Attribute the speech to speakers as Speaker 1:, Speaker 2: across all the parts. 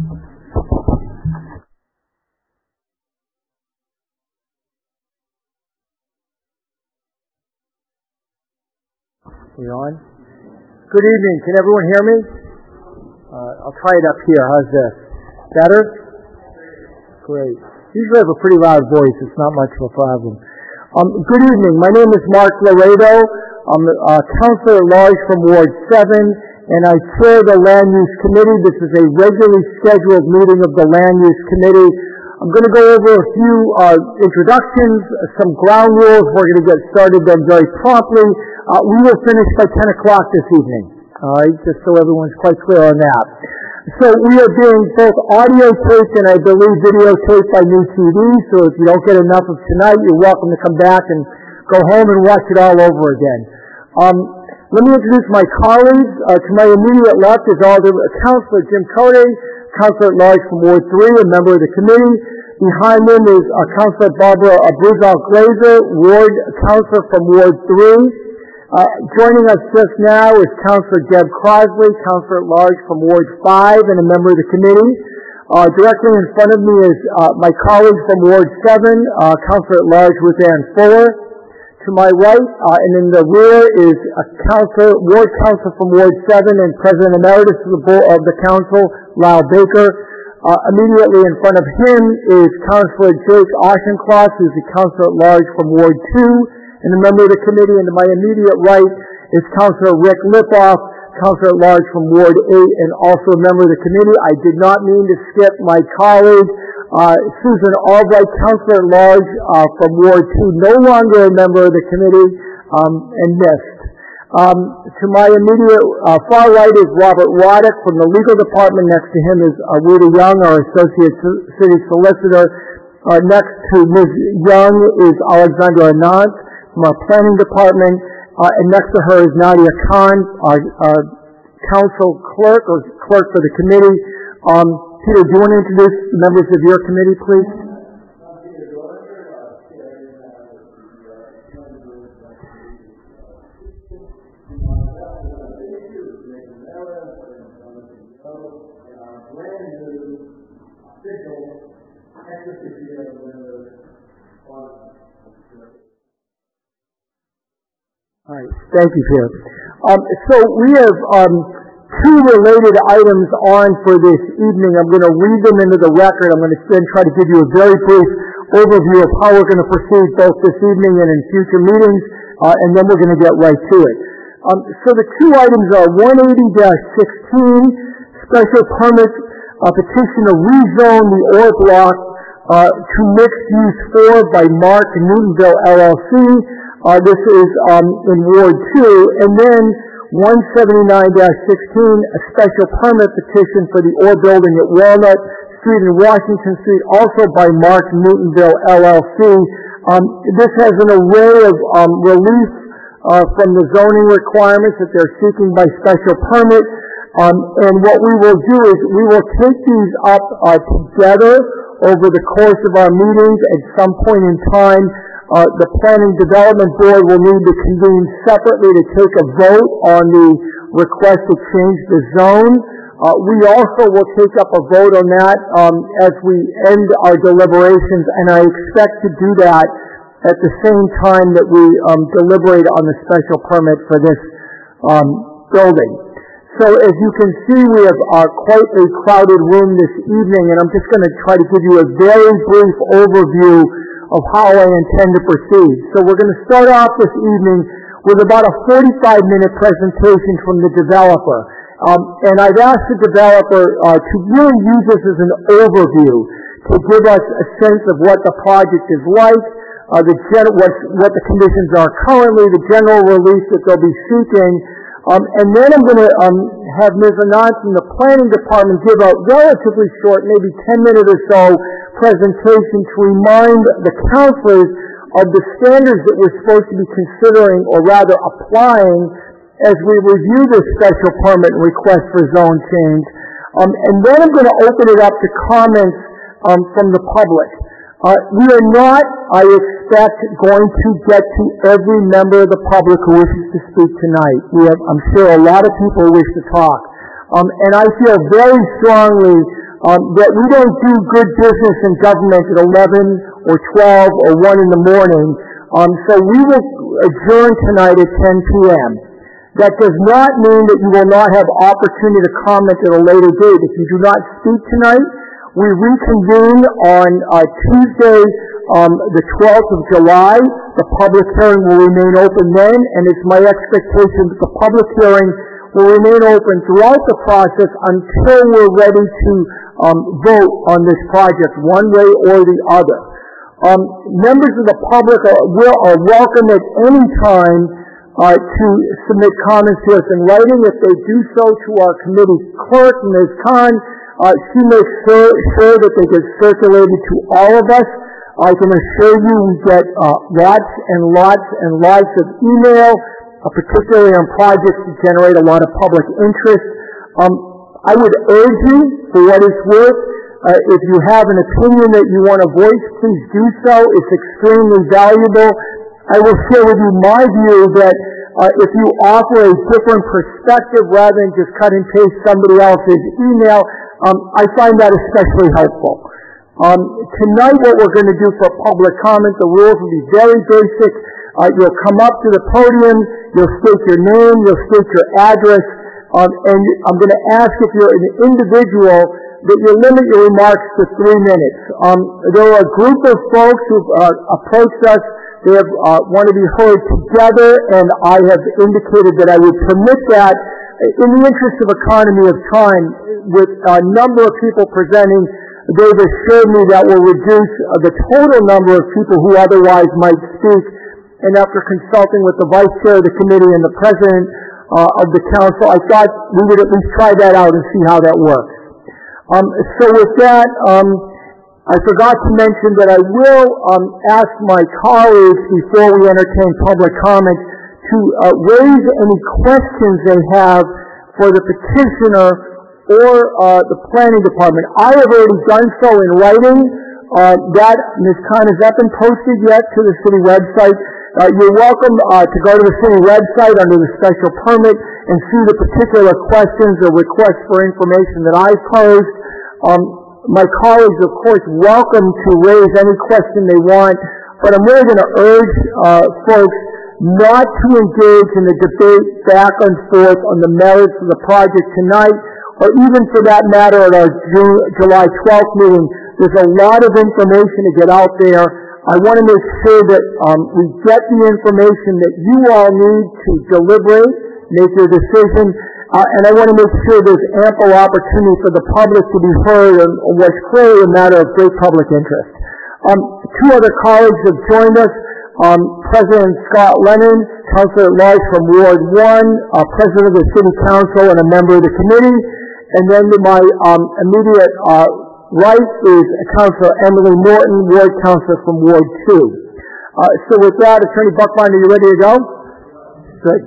Speaker 1: We on? Good evening. Can everyone hear me? I'll try it up here. How's this? Better? Great. Usually I have a pretty loud voice. It's not much of a problem. Good evening. My name is Mark Laredo. I'm a counselor at large from Ward 7, and I chair the Land Use Committee. This is a regularly scheduled meeting of the Land Use Committee. I'm going to go over a few introductions, some ground rules. We're going to get started then very promptly. We will finish by 10 o'clock this evening, all right, just so everyone's quite clear on that. So we are being both audio taped and I believe videotaped by New TV, so if you don't get enough of tonight, you're welcome to come back and go home and watch it all over again. Let me introduce my colleagues. To my immediate left is Councilor Jim Cody, Counselor at large from Ward 3, a member of the committee. Behind him is Counselor Barbara Bruzal-Glazer, Ward Counselor from Ward 3. Joining us just now is Counselor Deb Crosley, Counselor at large from Ward 5 and a member of the committee. Directly in front of me is my colleague from Ward 7, Counselor at large Ruth Ann Fuller. To my right and in the rear is Ward Counselor from Ward 7 and President Emeritus of the Council, Lyle Baker. Immediately in front of him is Counselor Jake Auchincloss, who's the Counselor at large from Ward 2. And a member of the committee, and to my immediate right is Councilor Rick Lipoff, Counselor at large from Ward 8, and also a member of the committee. I did not mean to skip my colleague, Susan Albright, Counselor at large from Ward 2, no longer a member of the committee, and missed. To my immediate far right is Robert Waddick from the legal department. Next to him is Rita Young, our associate city solicitor. Next to Ms. Young is Alexandra Anant from our planning department, and next to her is Nadia Khan, our council clerk or clerk for the committee. Peter, do you want to introduce members of your committee, please? All right, thank you, Peter. So we have two related items on for this evening. I'm going to read them into the record. I'm going to then try to give you a very brief overview of how we're going to proceed both this evening and in future meetings, and then we're going to get right to it. So the two items are 180-16, special permit petition to rezone the OR block to mixed use 4 by Mark Newtonville LLC. This is in Ward 2, and then 179-16, a special permit petition for the OR building at Walnut Street and Washington Street, also by Mark Newtonville LLC. This has an array of relief from the zoning requirements that they're seeking by special permit, and what we will do is we will take these up together over the course of our meetings. At some point in time, the Planning Development Board will need to convene separately to take a vote on the request to change the zone. We also will take up a vote on that as we end our deliberations, and I expect to do that at the same time that we deliberate on the special permit for this building. So as you can see, we have quite a crowded room this evening, and I'm just going to try to give you a very brief overview of how I intend to proceed. So we're going to start off this evening with about a 45-minute presentation from the developer. And I've asked the developer to really use this as an overview to give us a sense of what the project is like, what the conditions are currently, the general relief that they'll be seeking. And then I'm going to have Ms. Anand from the planning department give a relatively short, maybe 10-minute or so presentation to remind the councilors of the standards that we're supposed to be considering, or rather applying, as we review this special permit request for zone change. And then I'm going to open it up to comments from the public. We are not, I expect, going to get to every member of the public who wishes to speak tonight. We have, I'm sure, a lot of people who wish to talk. And I feel very strongly that we don't do good business in government at 11 or 12 or 1 in the morning. So we will adjourn tonight at 10 p.m. That does not mean that you will not have opportunity to comment at a later date. If you do not speak tonight, we reconvene on Tuesday, the 12th of July. The public hearing will remain open then, and it's my expectation that the public hearing will remain open throughout the process until we're ready to vote on this project one way or the other. Members of the public are welcome at any time to submit comments to us in writing. If they do so to our committee clerk, Ms. Khan, she makes sure that they get circulated to all of us. I can assure you we get lots and lots and lots of email, particularly on projects that generate a lot of public interest. I would urge you, for what it's worth, if you have an opinion that you want to voice, please do so. It's extremely valuable. I will share with you my view that if you offer a different perspective rather than just cut and paste somebody else's email, I find that especially helpful. Tonight what we're going to do for public comment, the rules will be very basic. You'll come up to the podium, you'll state your name, you'll state your address, and I'm going to ask if you're an individual that you limit your remarks to 3 minutes. There are a group of folks who've approached us. They want to be heard together, and I have indicated that I would permit that in the interest of economy of time. With a number of people presenting, they've assured me that will reduce the total number of people who otherwise might speak. And after consulting with the vice chair of the committee and the president of the council, I thought we would at least try that out and see how that works. So with that, I forgot to mention that I will ask my colleagues before we entertain public comment to raise any questions they have for the petitioner or the planning department. I have already done so in writing. That, Ms. Khan, has that been posted yet to the city website? You're welcome to go to the city website under the special permit and see the particular questions or requests for information that I posed. My colleagues, of course, welcome to raise any question they want, but I'm really going to urge folks not to engage in the debate back and forth on the merits of the project tonight, or even for that matter at our July 12th meeting. There's a lot of information to get out there. I want to make sure that we get the information that you all need to deliberate, make your decision, and I want to make sure there's ample opportunity for the public to be heard on what's clearly a matter of great public interest. 2 other colleagues have joined us. President Scott Lennon, Councilor at Large from Ward 1, President of the City Council and a member of the committee, and then to my immediate right is Councilor Emily Norton, Ward Councilor from Ward 2. So with that, Attorney Buchbinder, you ready to go? Good.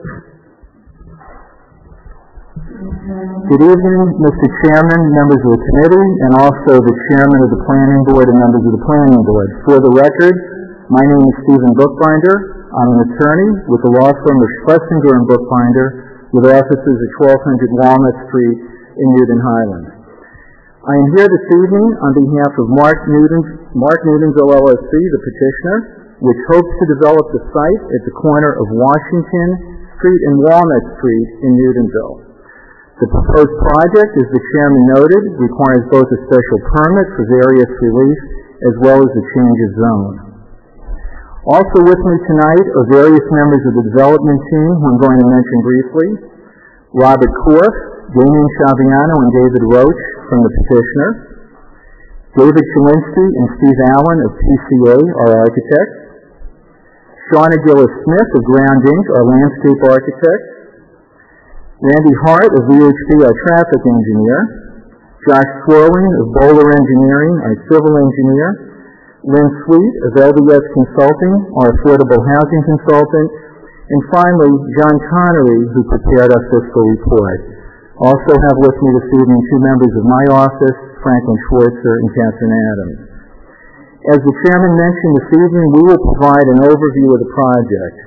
Speaker 2: Good evening, Mr. Chairman, members of the committee, and also the Chairman of the Planning Board and members of the Planning Board. For the record, my name is Stephen Buchbinder. I'm an attorney with the law firm of Schlesinger and Buchbinder, with offices at 1200 Walnut Street in Newton Highland. I am here this evening on behalf of Mark Newton's LLC, the petitioner, which hopes to develop the site at the corner of Washington Street and Walnut Street in Newtonville. The proposed project, as the chairman noted, requires both a special permit for various relief as well as a change of zone. Also with me tonight are various members of the development team who I'm going to mention briefly: Robert Korf, Damien Chaviano, and David Roach from the petitioner, David Chalinsky and Steve Allen of PCA, our architects, Shauna Gillis-Smith of Ground Inc., our landscape architect, Randy Hart of VHB, our traffic engineer, Josh Swirling of Bowler Engineering, our civil engineer, Lynn Sweet of LDS Consulting, our affordable housing consultant, and finally, John Connery, who prepared our fiscal report. Also have with me this evening 2 members of my office, Franklin Schwartzer and Catherine Adams. As the chairman mentioned this evening, we will provide an overview of the project.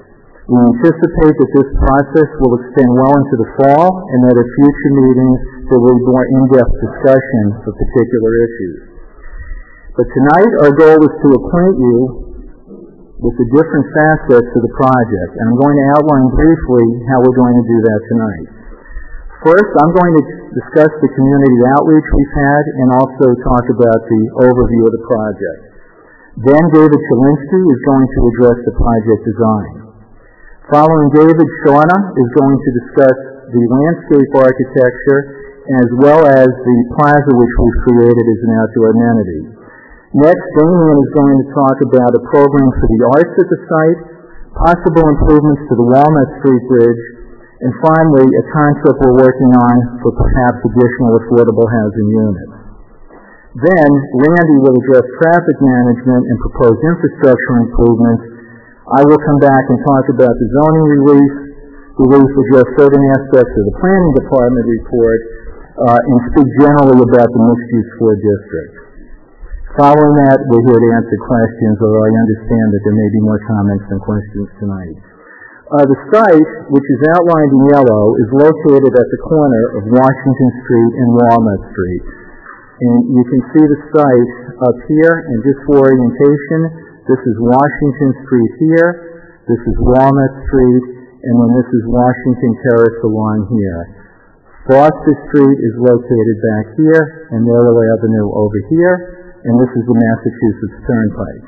Speaker 2: We anticipate that this process will extend well into the fall and that at future meetings there will be more in-depth discussion of particular issues. But tonight our goal is to acquaint you with the different facets of the project, and I'm going to outline briefly how we're going to do that tonight. First, I'm going to discuss the community outreach we've had and also talk about the overview of the project. Then David Chalinsky is going to address the project design. Following David, Shauna is going to discuss the landscape architecture as well as the plaza which we've created as an outdoor amenity. Next, Damien is going to talk about a program for the arts at the site, possible improvements to the Walnut Street Bridge, and finally, a concept we're working on for perhaps additional affordable housing units. Then, Randy will address traffic management and proposed infrastructure improvements. I will come back and talk about the zoning relief, address certain aspects of the planning department report, and speak generally about the mixed-use 4 district. Following that, we're here to answer questions, although I understand that there may be more comments than questions tonight. The site, which is outlined in yellow, is located at the corner of Washington Street and Walnut Street. And you can see the site up here, and just for orientation, this is Washington Street here, this is Walnut Street, and then this is Washington Terrace along here. Foster Street is located back here, and Myrtle Avenue over here, and this is the Massachusetts Turnpike.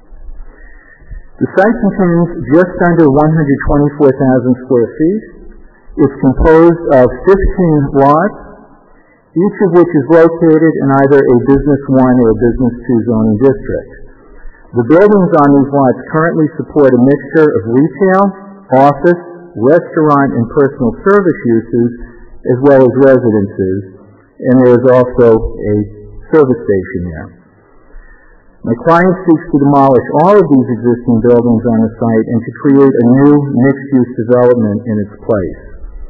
Speaker 2: The site contains just under 124,000 square feet. It's composed of 15 lots, each of which is located in either a Business 1 or a Business 2 zoning district. The buildings on these lots currently support a mixture of retail, office, restaurant, and personal service uses, as well as residences, and there is also a service station there. My client seeks to demolish all of these existing buildings on the site and to create a new mixed-use development in its place.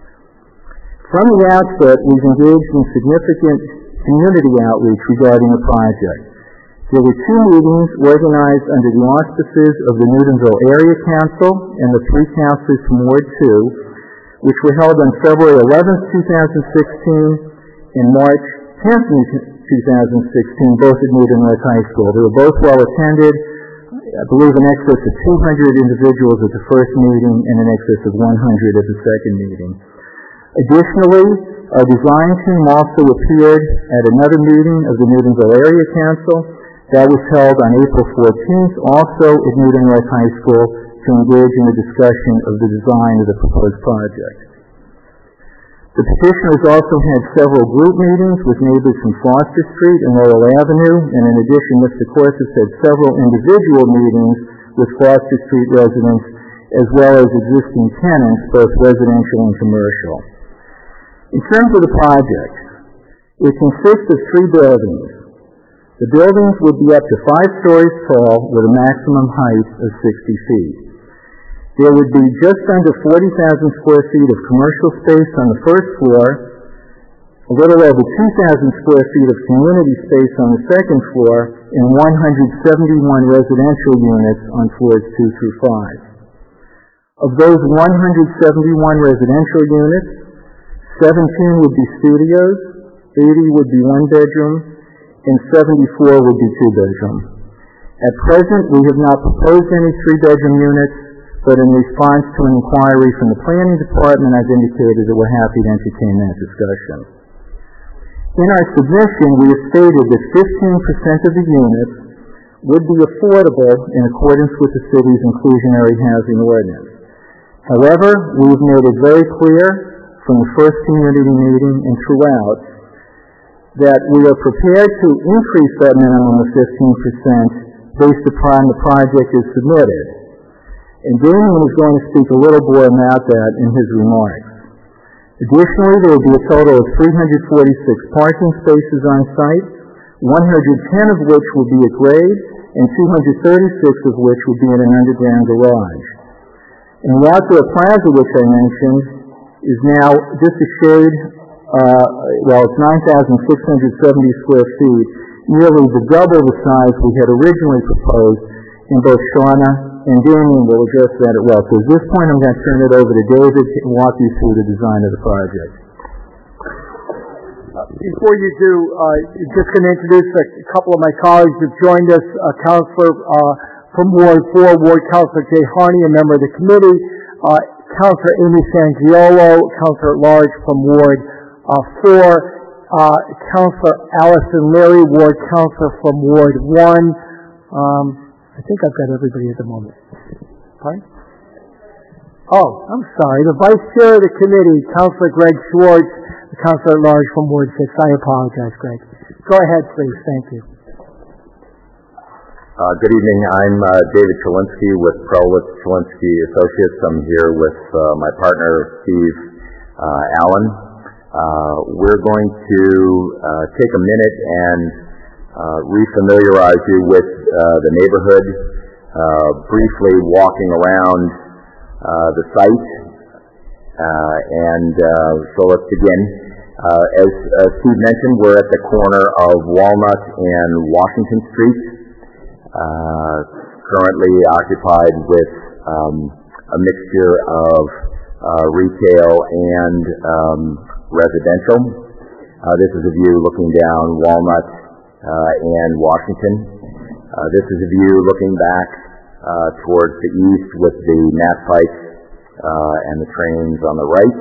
Speaker 2: From the outset, we've engaged in significant community outreach regarding the project. There were 2 meetings organized under the auspices of the Newtonville Area Council and the 3 councilors from Ward 2, which were held on February 11, 2016 and March 10, 2016, both at Newton North High School. They were both well attended. I believe in excess of 200 individuals at the first meeting and in excess of 100 at the second meeting. Additionally, our design team also appeared at another meeting of the Newtonville Area Council that was held on April 14th, also at Newton North High School, to engage in a discussion of the design of the proposed project. The petitioners also had several group meetings with neighbors from Foster Street and Laurel Avenue, and in addition, Mr. Corsus had several individual meetings with Foster Street residents, as well as existing tenants, both residential and commercial. In terms of the project, it consists of 3 buildings. The buildings would be up to 5 stories tall with a maximum height of 60 feet. There would be just under 40,000 square feet of commercial space on the first floor, a little over 2,000 square feet of community space on the second floor, and 171 residential units on floors 2 through 5. Of those 171 residential units, 17 would be studios, 80 would be 1-bedroom, and 74 would be 2-bedroom. At present, we have not proposed any 3-bedroom units, but in response to an inquiry from the planning department, I've indicated that we're happy to entertain that discussion. In our submission, we have stated that 15% of the units would be affordable in accordance with the city's inclusionary housing ordinance. However, we've made it very clear from the first community meeting and throughout that we are prepared to increase that minimum of 15% based upon the project as submitted. And Damien is going to speak a little more about that in his remarks. Additionally, there will be a total of 346 parking spaces on site, 110 of which will be at grade, and 236 of which will be in an underground garage. And the outdoor plaza, which I mentioned, is now just a shade, it's 9,670 square feet, nearly the double the size we had originally proposed, and both Shauna and Damien will address that as well. So at this point, I'm going to turn it over to David to walk you through the design of the project.
Speaker 1: Before you do, just going to introduce a couple of my colleagues who joined us. Councilor from Ward 4, Ward Councilor Jay Harney, a member of the committee. Councilor Amy Sangiolo, Councilor at Large from Ward 4. Councilor Allison Leary, Ward Councilor from Ward 1. I think I've got everybody at the moment. Pardon? Oh, I'm sorry. The Vice Chair of the committee, Councilor Greg Schwartz, the Councilor at Large from Ward 6. I apologize, Greg. Go ahead, please. Thank you.
Speaker 3: Good evening. I'm David Chalinsky with Krolwitz Chalinsky Associates. I'm here with my partner, Steve Allen. We're going to take a minute and refamiliarize you with the neighborhood, briefly walking around the site. So let's begin. As Steve mentioned, we're at the corner of Walnut and Washington Street, currently occupied with a mixture of retail and residential. This is a view looking down Walnut and Washington. This is a view looking back towards the east with the Mass Pike and the trains on the right.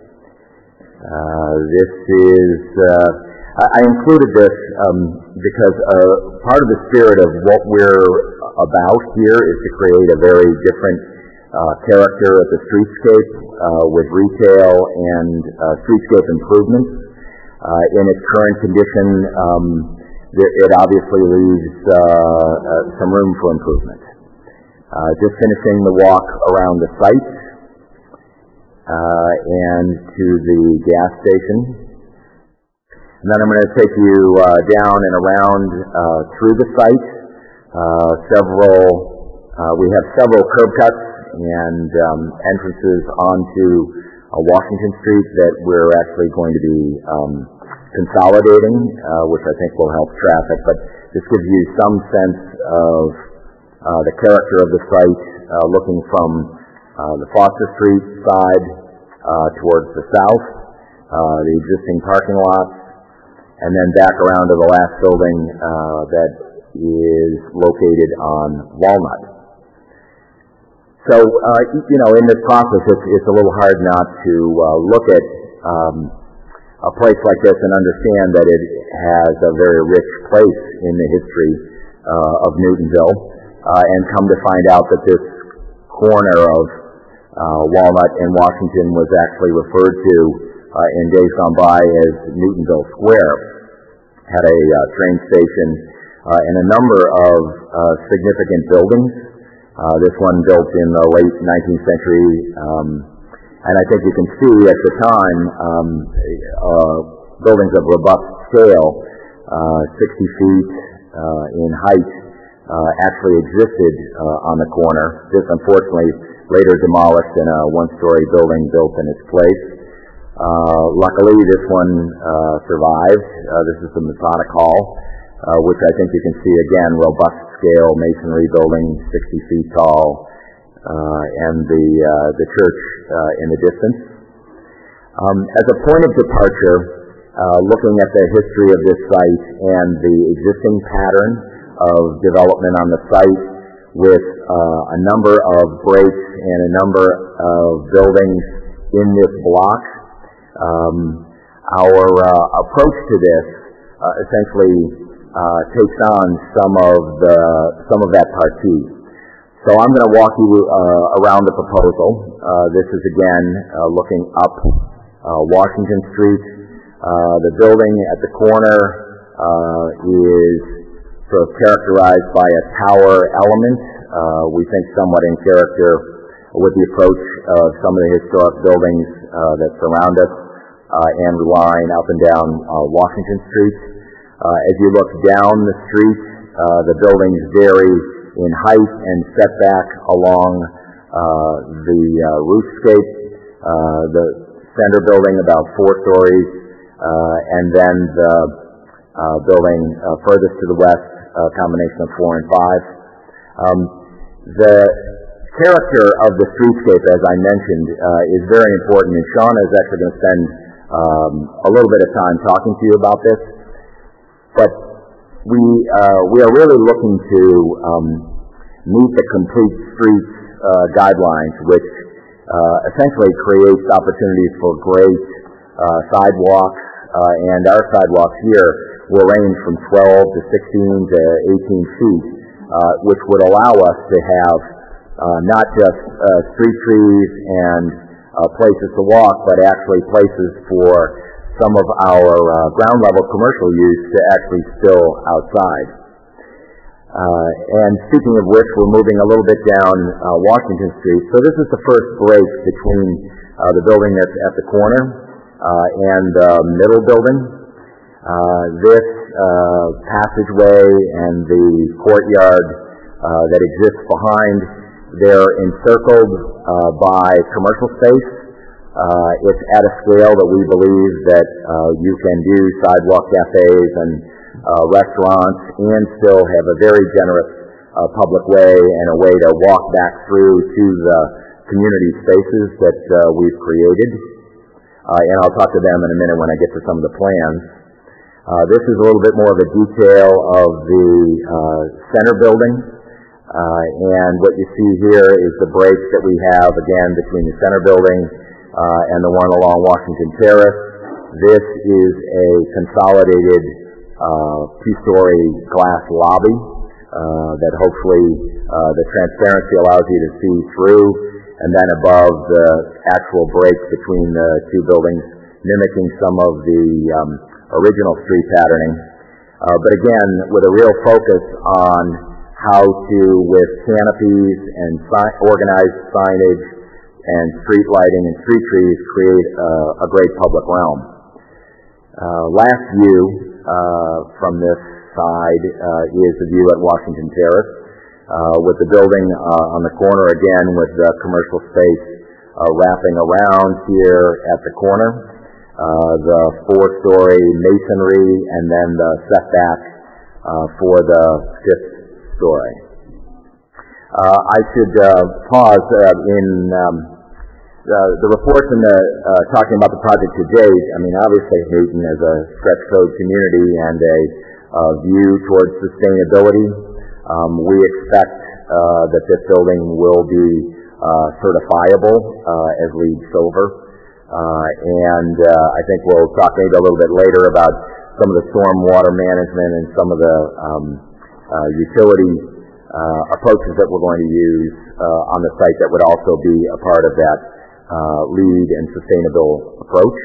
Speaker 3: I included this because part of the spirit of what we're about here is to create a very different character at the streetscape with retail and streetscape improvements. In its current condition, it obviously leaves some room for improvement. Just finishing the walk around the site and to the gas station. And then I'm going to take you down and around through the site. We have several curb cuts and entrances onto Washington Street that we're actually going to be consolidating, which I think will help traffic. But this gives you some sense of the character of the site, looking from the Foster Street side towards the south, the existing parking lots, and then back around to the last building that is located on Walnut. So, in this process, it's a little hard not to look at a place like this and understand that it has a very rich place in the history of Newtonville, and come to find out that this corner of Walnut and Washington was actually referred to in days gone by as Newtonville Square. Had a train station and a number of significant buildings. This one built in the late 19th century, and I think you can see at the time buildings of robust scale, 60 feet in height, actually existed on the corner. This unfortunately later demolished and a one-story building built in its place. Luckily, this one survived. This is the Masonic Hall, which I think you can see again, robust scale masonry building, 60 feet tall, and the church in the distance. As a point of departure, looking at the history of this site and the existing pattern of development on the site with a number of breaks and a number of buildings in this block, our approach to this essentially takes on some of that partie. So I'm going to walk you around the proposal. This is again looking up Washington Street. The building at the corner is sort of characterized by a tower element. We think somewhat in character with the approach of some of the historic buildings that surround us and line up and down Washington Street. As you look down the street, the buildings vary in height and setback along the roofscape. The center building about 4 stories, and then the building furthest to the west, a combination of 4 and 5. The character of the streetscape, as I mentioned, is very important, and Sean is actually going to spend a little bit of time talking to you about this. But we are really looking to meet the complete streets guidelines, which essentially creates opportunities for great sidewalks, and our sidewalks here will range from 12 to 16 to 18 feet, which would allow us to have not just street trees and places to walk, but actually places for some of our ground level commercial use to actually spill outside. And speaking of which, we're moving a little bit down Washington Street. So this is the first break between the building that's at the corner and the middle building. This passageway and the courtyard that exists behind, they're encircled by commercial space. It's at a scale that we believe that you can do sidewalk cafes and restaurants and still have a very generous public way and a way to walk back through to the community spaces that we've created. And I'll talk to them in a minute when I get to some of the plans. This is a little bit more of a detail of the center building. And what you see here is the breaks that we have, again, between the center building and the one along Washington Terrace. This is a consolidated two-story glass lobby that hopefully the transparency allows you to see through, and then above the actual break between the two buildings, mimicking some of the original street patterning. But again, with a real focus on how to, with canopies and organized signage and street lighting and street trees, create a great public realm. Last view from this side is the view at Washington Terrace, with the building on the corner again with the commercial space wrapping around here at the corner, the four-story masonry, and then the setback for the fifth story. I should pause in the reports and talking about the project to date. I mean, obviously, Newton is a stretch code community and a view towards sustainability. We expect that this building will be certifiable as LEED Silver. And I think we'll talk maybe a little bit later about some of the stormwater management and some of the utility approaches that we're going to use on the site that would also be a part of that LEED and sustainable approach.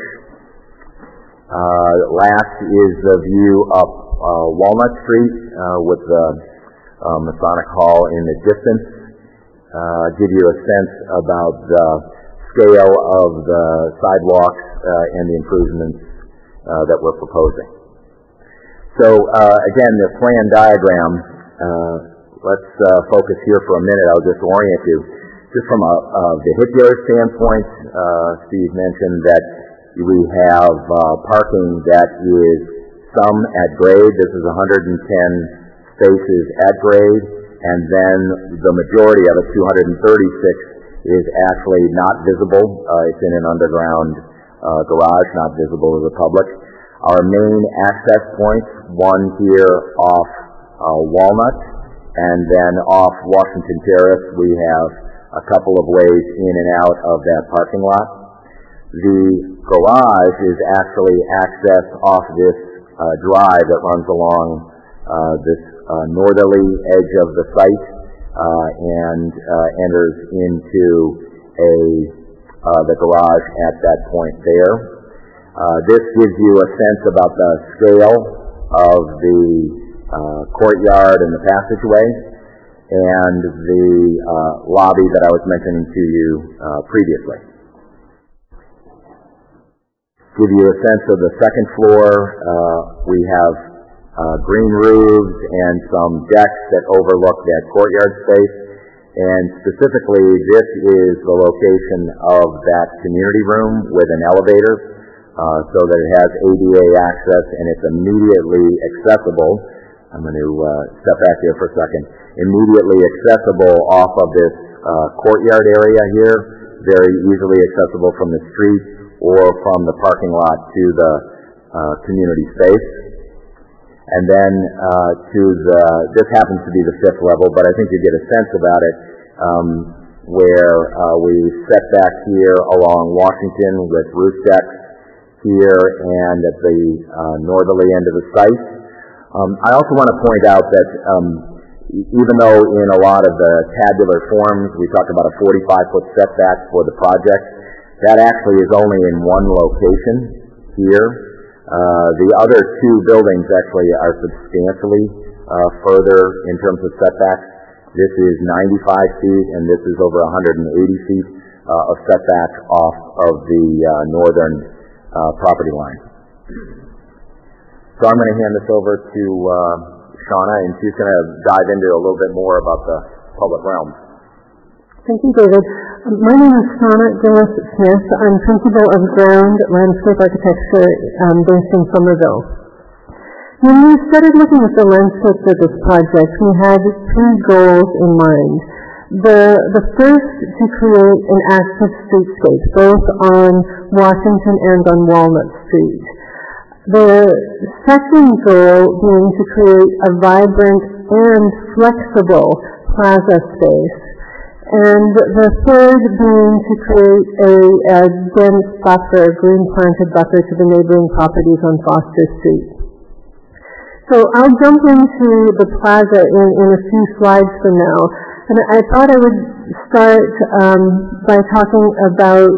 Speaker 3: Last is the view up Walnut Street with the Masonic Hall in the distance. Give you a sense about the scale of the sidewalks and the improvements that we're proposing. So again, the plan diagram, let's focus here for a minute. I'll just orient you. Just from a vehicular standpoint, Steve mentioned that we have parking that is some at grade. This is 110 spaces at grade, and then the majority of it, 236, is actually not visible. It's in an underground garage, not visible to the public. Our main access points, one here off Walnut, and then off Washington Terrace, we have a couple of ways in and out of that parking lot. The garage is actually accessed off this drive that runs along this northerly edge of the site and enters into the garage at that point there. This gives you a sense about the scale of the courtyard and the passageway and the lobby that I was mentioning to you previously. Give you a sense of the second floor. We have green roofs and some decks that overlook that courtyard space. And specifically, this is the location of that community room with an elevator so that it has ADA access and it's immediately accessible I'm going to step back here for a second. Immediately accessible off of this courtyard area here, very easily accessible from the street or from the parking lot to the community space. And then this happens to be the 5th level, but I think you get a sense about it, where we set back here along Washington with roof decks here and at the northerly end of the site. I also want to point out that even though in a lot of the tabular forms we talk about a 45-foot setback for the project, that actually is only in one location here. The other two buildings actually are substantially further in terms of setbacks. This is 95 feet, and this is over 180 feet of setback off of the northern property line. So I'm going to hand this over to Shauna, and she's going to dive into a little bit more about the public realm.
Speaker 4: Thank you, David. My name is Shauna Gillis Smith. I'm principal of Ground Landscape Architecture based in Somerville. When we started looking at the landscape of this project, we had 3 goals in mind. The first, to create an active streetscape, both on Washington and on Walnut Street. The second goal being to create a vibrant and flexible plaza space. And the third being to create a dense buffer, green planted buffer to the neighboring properties on Foster Street. So I'll jump into the plaza in a few slides from now. And I thought I would start by talking about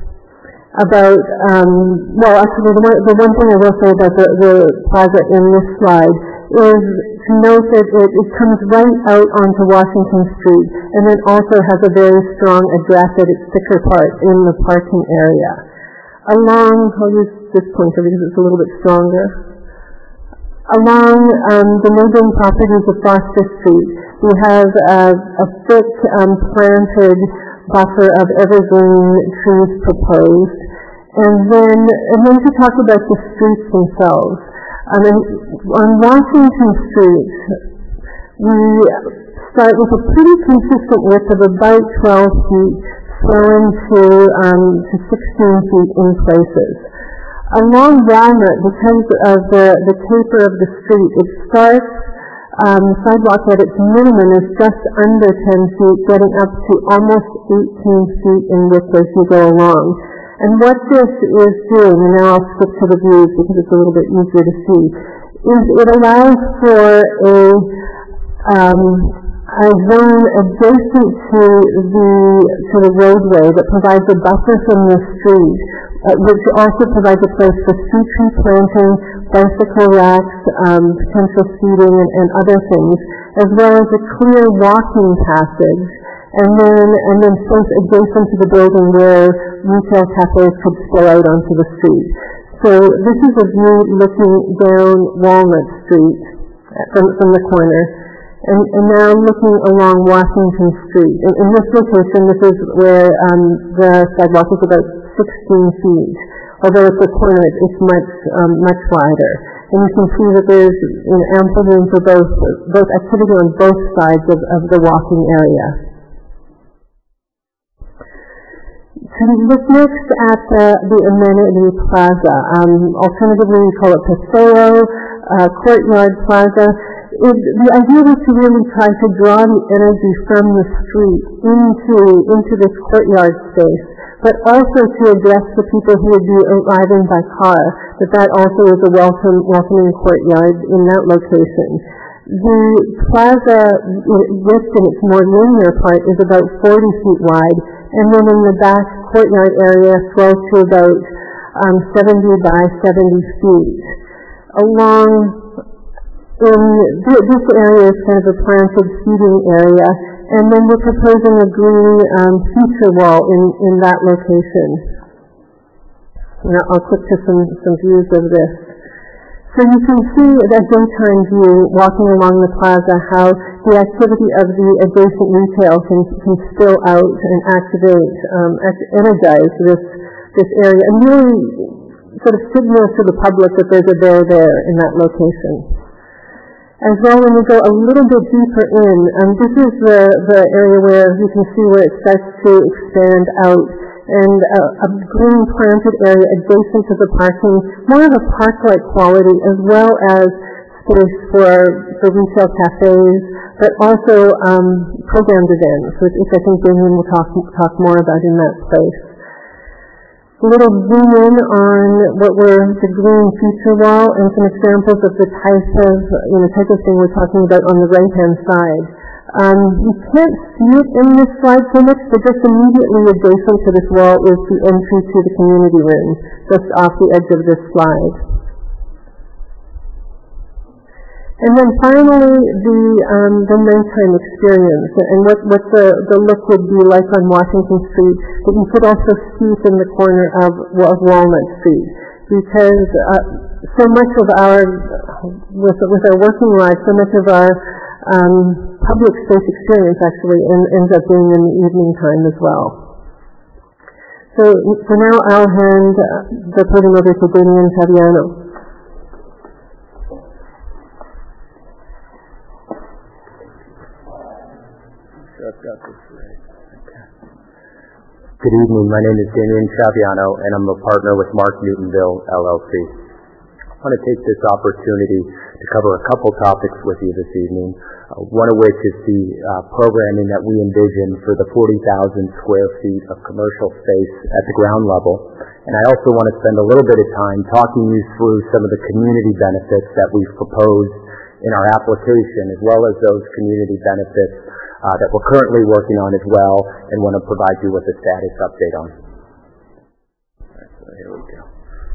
Speaker 4: well, actually the one thing I will say about the plaza in this slide is to note that it comes right out onto Washington Street and then also has a very strong address at its thicker part in the parking area. I'll use this pointer because it's a little bit stronger. Along the neighboring properties of Foster Street, we have a thick planted buffer of evergreen trees proposed. And then to talk about the streets themselves. On Washington Street, we start with a pretty consistent width of about 12 feet, swelling to 16 feet in places. Along Walnut, because of the taper of the street, it starts sidewalk at its minimum is just under 10 feet, getting up to almost 18 feet in width as you go along. And what this is doing, and now I'll skip to the views because it's a little bit easier to see, is it allows for a zone adjacent to the roadway that provides a buffer from the street, which also provides a place for street tree planting, bicycle racks, potential seating, and other things, as well as a clear walking passage, and then space adjacent to the building where retail cafes could spill out onto the street. So this is a view looking down Walnut Street from the corner. And now looking along Washington Street. In this location, this is where the sidewalk is about 16 feet. Although at the corner, it's much wider. And you can see that there's ample room for both activity on both sides of the walking area. So look next at the amenity plaza. Alternatively, we call it Paseo, Courtyard Plaza. The idea was to really try to draw the energy from the street into this courtyard space, but also to address the people who would be arriving by car, that also is a welcoming courtyard in that location. The plaza width in its more linear part is about 40 feet wide, and then in the back courtyard area swells to about 70 by 70 feet. This area is kind of a planted seating area, and then we're proposing a green feature wall in that location. And I'll click to some views of this. So you can see that daytime view walking along the plaza how the activity of the adjacent retail can spill out and energize this area and really sort of signal to the public that there's a there in that location. As well, when we go a little bit deeper in, this is the area where you can see where it starts to expand out, and a green planted area adjacent to the parking, more of a park-like quality, as well as space for retail cafes, but also programmed events, which I think Damien will talk more about in that place. A little zoom in on what were the green feature wall and some examples of the type of thing we're talking about on the right-hand side. You can't see it in this slide so much, but just immediately adjacent to this wall is the entry to the community room, just off the edge of this slide. And then finally, the nighttime experience and what the look would be like on Washington Street that you could also see from the corner of Walnut Street. Because so much of with our working lives, so much of our public space experience actually ends up being in the evening time as well. So for now, I'll hand the podium over to Damien Fabiano.
Speaker 5: Good evening. My name is Damien Chaviano, and I'm a partner with Mark Newtonville, LLC. I want to take this opportunity to cover a couple topics with you this evening, one of which is the programming that we envision for the 40,000 square feet of commercial space at the ground level. And I also want to spend a little bit of time talking you through some of the community benefits that we've proposed in our application, as well as those community benefits that we're currently working on as well, and want to provide you with a status update on. So here we go.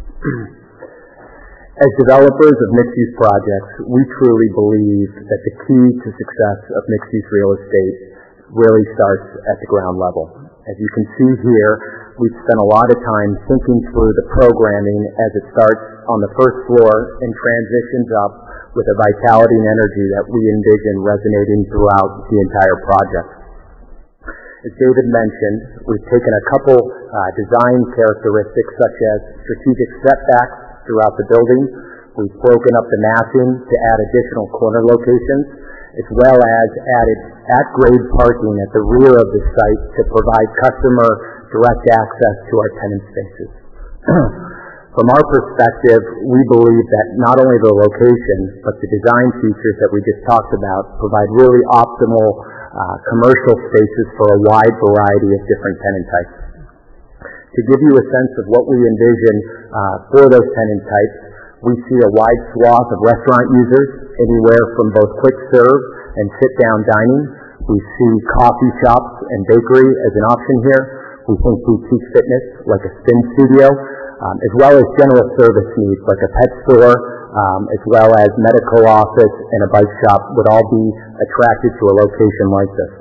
Speaker 5: As developers of mixed-use projects, we truly believe that the key to success of mixed-use real estate really starts at the ground level. As you can see here, we've spent a lot of time thinking through the programming as it starts on the first floor and transitions up with a vitality and energy that we envision resonating throughout the entire project. As David mentioned, we've taken a couple design characteristics such as strategic setbacks throughout the building. We've broken up the massing to add additional corner locations, as well as added at-grade parking at the rear of the site to provide customer direct access to our tenant spaces. From our perspective, we believe that not only the location, but the design features that we just talked about provide really optimal commercial spaces for a wide variety of different tenant types. To give you a sense of what we envision for those tenant types, we see a wide swath of restaurant users, anywhere from both quick serve and sit-down dining. We see coffee shops and bakery as an option here. We think boutique fitness, like a spin studio, as well as general service needs like a pet store, as well as medical office and a bike shop would all be attracted to a location like this.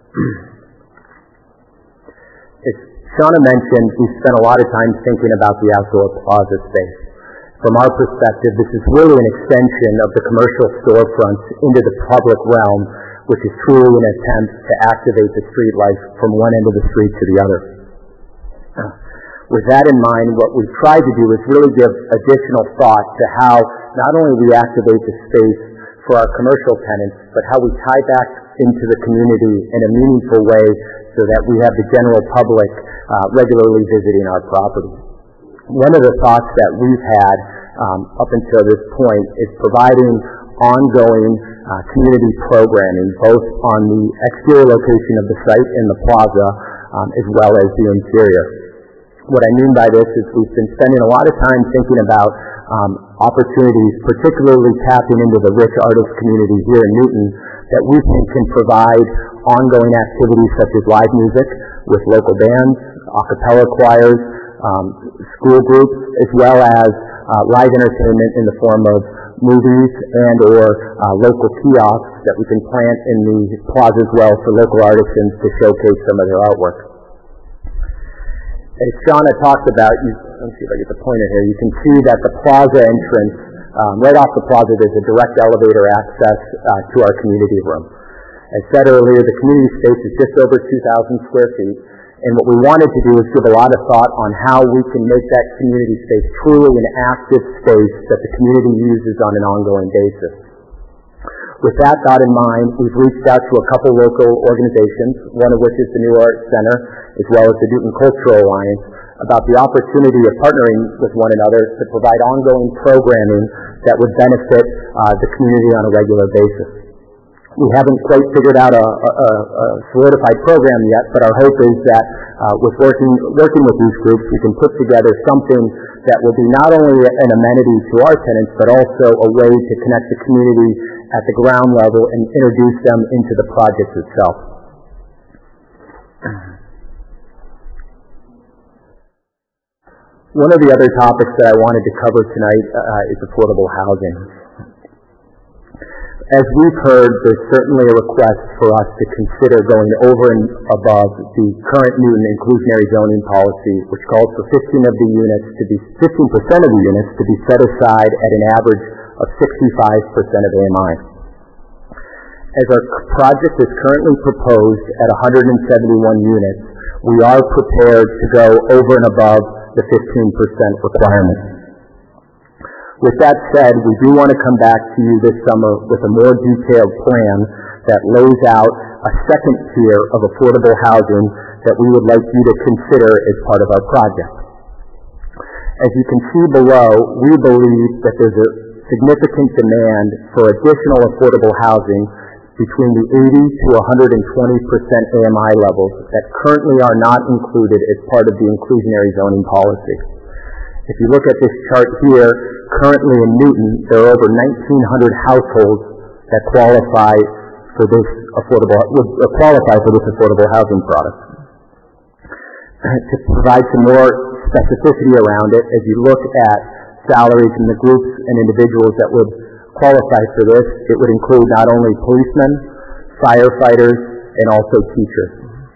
Speaker 5: As Shauna mentioned, we've spent a lot of time thinking about the outdoor plaza space. From our perspective, this is really an extension of the commercial storefronts into the public realm, which is truly an attempt to activate the street life from one end of the street to the other. With that in mind, what we've tried to do is really give additional thought to how not only we activate the space for our commercial tenants, but how we tie back into the community in a meaningful way so that we have the general public regularly visiting our property. One of the thoughts that we've had up until this point is providing ongoing community programming, both on the exterior location of the site in the plaza, as well as the interior. What I mean by this is we've been spending a lot of time thinking about opportunities, particularly tapping into the rich artist community here in Newton, that we think can provide ongoing activities such as live music with local bands, a cappella choirs, school groups, as well as live entertainment in the form of movies and or local kiosks that we can plant in the plaza as well for local artisans to showcase some of their artwork. As Shauna talked about, let me see if I get the pointer here, you can see that the plaza entrance, right off the plaza, there's a direct elevator access to our community room. As said earlier, the community space is just over 2,000 square feet, and what we wanted to do is give a lot of thought on how we can make that community space truly an active space that the community uses on an ongoing basis. With that thought in mind, we've reached out to a couple local organizations, one of which is the New Art Center, as well as the Newton Cultural Alliance, about the opportunity of partnering with one another to provide ongoing programming that would benefit the community on a regular basis. We haven't quite figured out a solidified program yet, but our hope is that with working with these groups, we can put together something that will be not only an amenity to our tenants, but also a way to connect the community at the ground level and introduce them into the project itself. One of the other topics that I wanted to cover tonight is affordable housing. As we've heard, there's certainly a request for us to consider going over and above the current Newton inclusionary zoning policy, which calls for 15% of the units to be set aside at an average of 65% of AMI. As our project is currently proposed at 171 units, we are prepared to go over and above the 15% requirement. With that said, we do want to come back to you this summer with a more detailed plan that lays out a second tier of affordable housing that we would like you to consider as part of our project. As you can see below, we believe that there's a significant demand for additional affordable housing between the 80 to 120% AMI levels that currently are not included as part of the inclusionary zoning policy. If you look at this chart here, currently in Newton, there are over 1,900 households that qualify for this affordable housing product. To provide some more specificity around it, as you look at salaries and the groups and individuals that would qualify for this, it would include not only policemen, firefighters, and also teachers.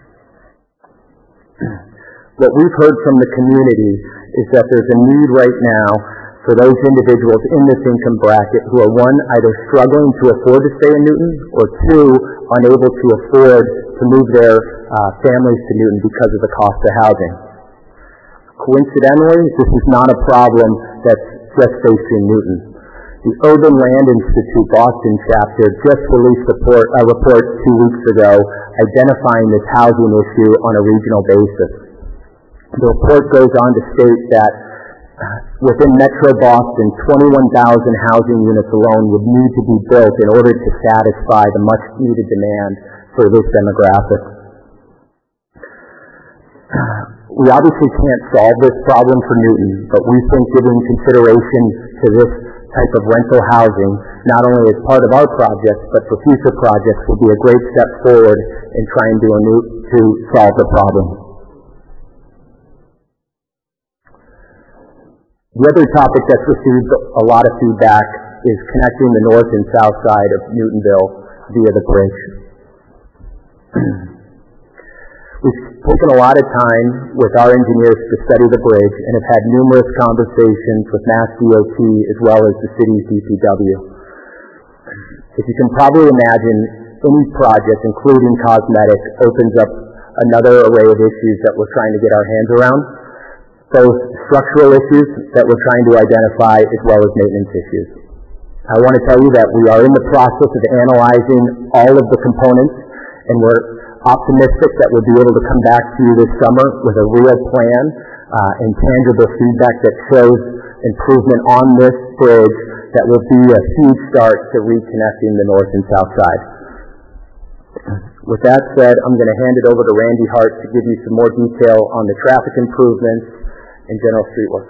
Speaker 5: What we've heard from the community is that there's a need right now for those individuals in this income bracket who are, one, either struggling to afford to stay in Newton, or two, unable to afford to move their families to Newton because of the cost of housing. Coincidentally, this is not a problem that's just facing Newton. The Urban Land Institute Boston chapter just released a report 2 weeks ago identifying this housing issue on a regional basis. The report goes on to state that within Metro Boston, 21,000 housing units alone would need to be built in order to satisfy the much-needed demand for this demographic. We obviously can't solve this problem for Newton, but we think giving consideration to this type of rental housing, not only as part of our project, but for future projects, will be a great step forward in trying to solve the problem. The other topic that's received a lot of feedback is connecting the north and south side of Newtonville via the bridge. We've taken a lot of time with our engineers to study the bridge and have had numerous conversations with Mass DOT as well as the city's DPW. As you can probably imagine, any project, including cosmetic, opens up another array of issues that we're trying to get our hands around. Both structural issues that we're trying to identify as well as maintenance issues. I want to tell you that we are in the process of analyzing all of the components, and we're optimistic that we'll be able to come back to you this summer with a real plan and tangible feedback that shows improvement on this bridge that will be a huge start to reconnecting the north and south side. With that said, I'm going to hand it over to Randy Hart to give you some more detail on the traffic improvements and general street work.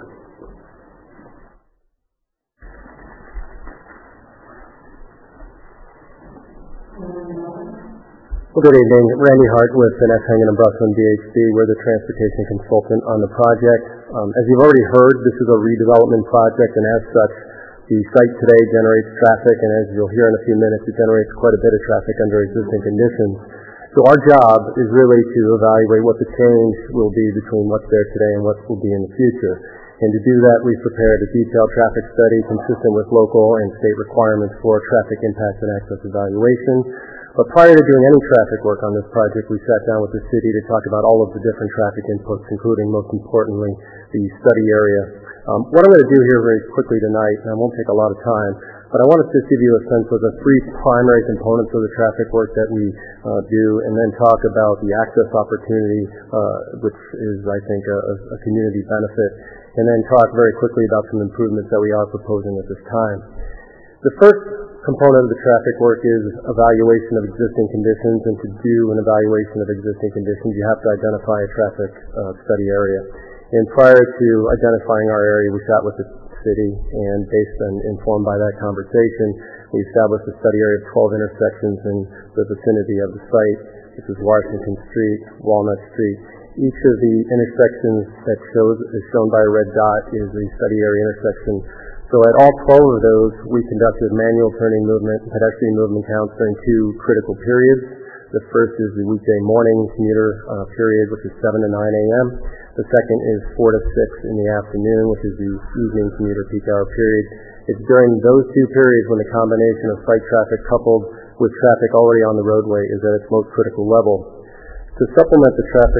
Speaker 6: Well, good evening. Randy Hart with Vanessa Hengen and Brusselin DHB. We're the transportation consultant on the project. As you've already heard, this is a redevelopment project, and as such, the site today generates traffic, and as you'll hear in a few minutes, it generates quite a bit of traffic under existing conditions. So our job is really to evaluate what the change will be between what's there today and what will be in the future. And to do that, we've prepared a detailed traffic study consistent with local and state requirements for traffic impact and access evaluation. But prior to doing any traffic work on this project, we sat down with the city to talk about all of the different traffic inputs, including, most importantly, the study area What I'm going to do here very quickly tonight, and I won't take a lot of time, but I want to just give you a sense of the three primary components of the traffic work that we do, and then talk about the access opportunity, which is, I think, a community benefit, and then talk very quickly about some improvements that we are proposing at this time. The first component of the traffic work is evaluation of existing conditions, and to do an evaluation of existing conditions, you have to identify a traffic study area. And prior to identifying our area, we sat with the city, and based on informed by that conversation, we established a study area of 12 intersections in the vicinity of the site. This is Washington Street, Walnut Street. Each of the intersections that is shown by a red dot is a study area intersection. So at all 12 of those, we conducted manual turning movement and pedestrian movement counts during two critical periods. The first is the weekday morning commuter period, which is 7 to 9 a.m. The second is 4 to 6 in the afternoon, which is the evening commuter peak hour period. It's during those two periods when the combination of site traffic coupled with traffic already on the roadway is at its most critical level. To supplement the traffic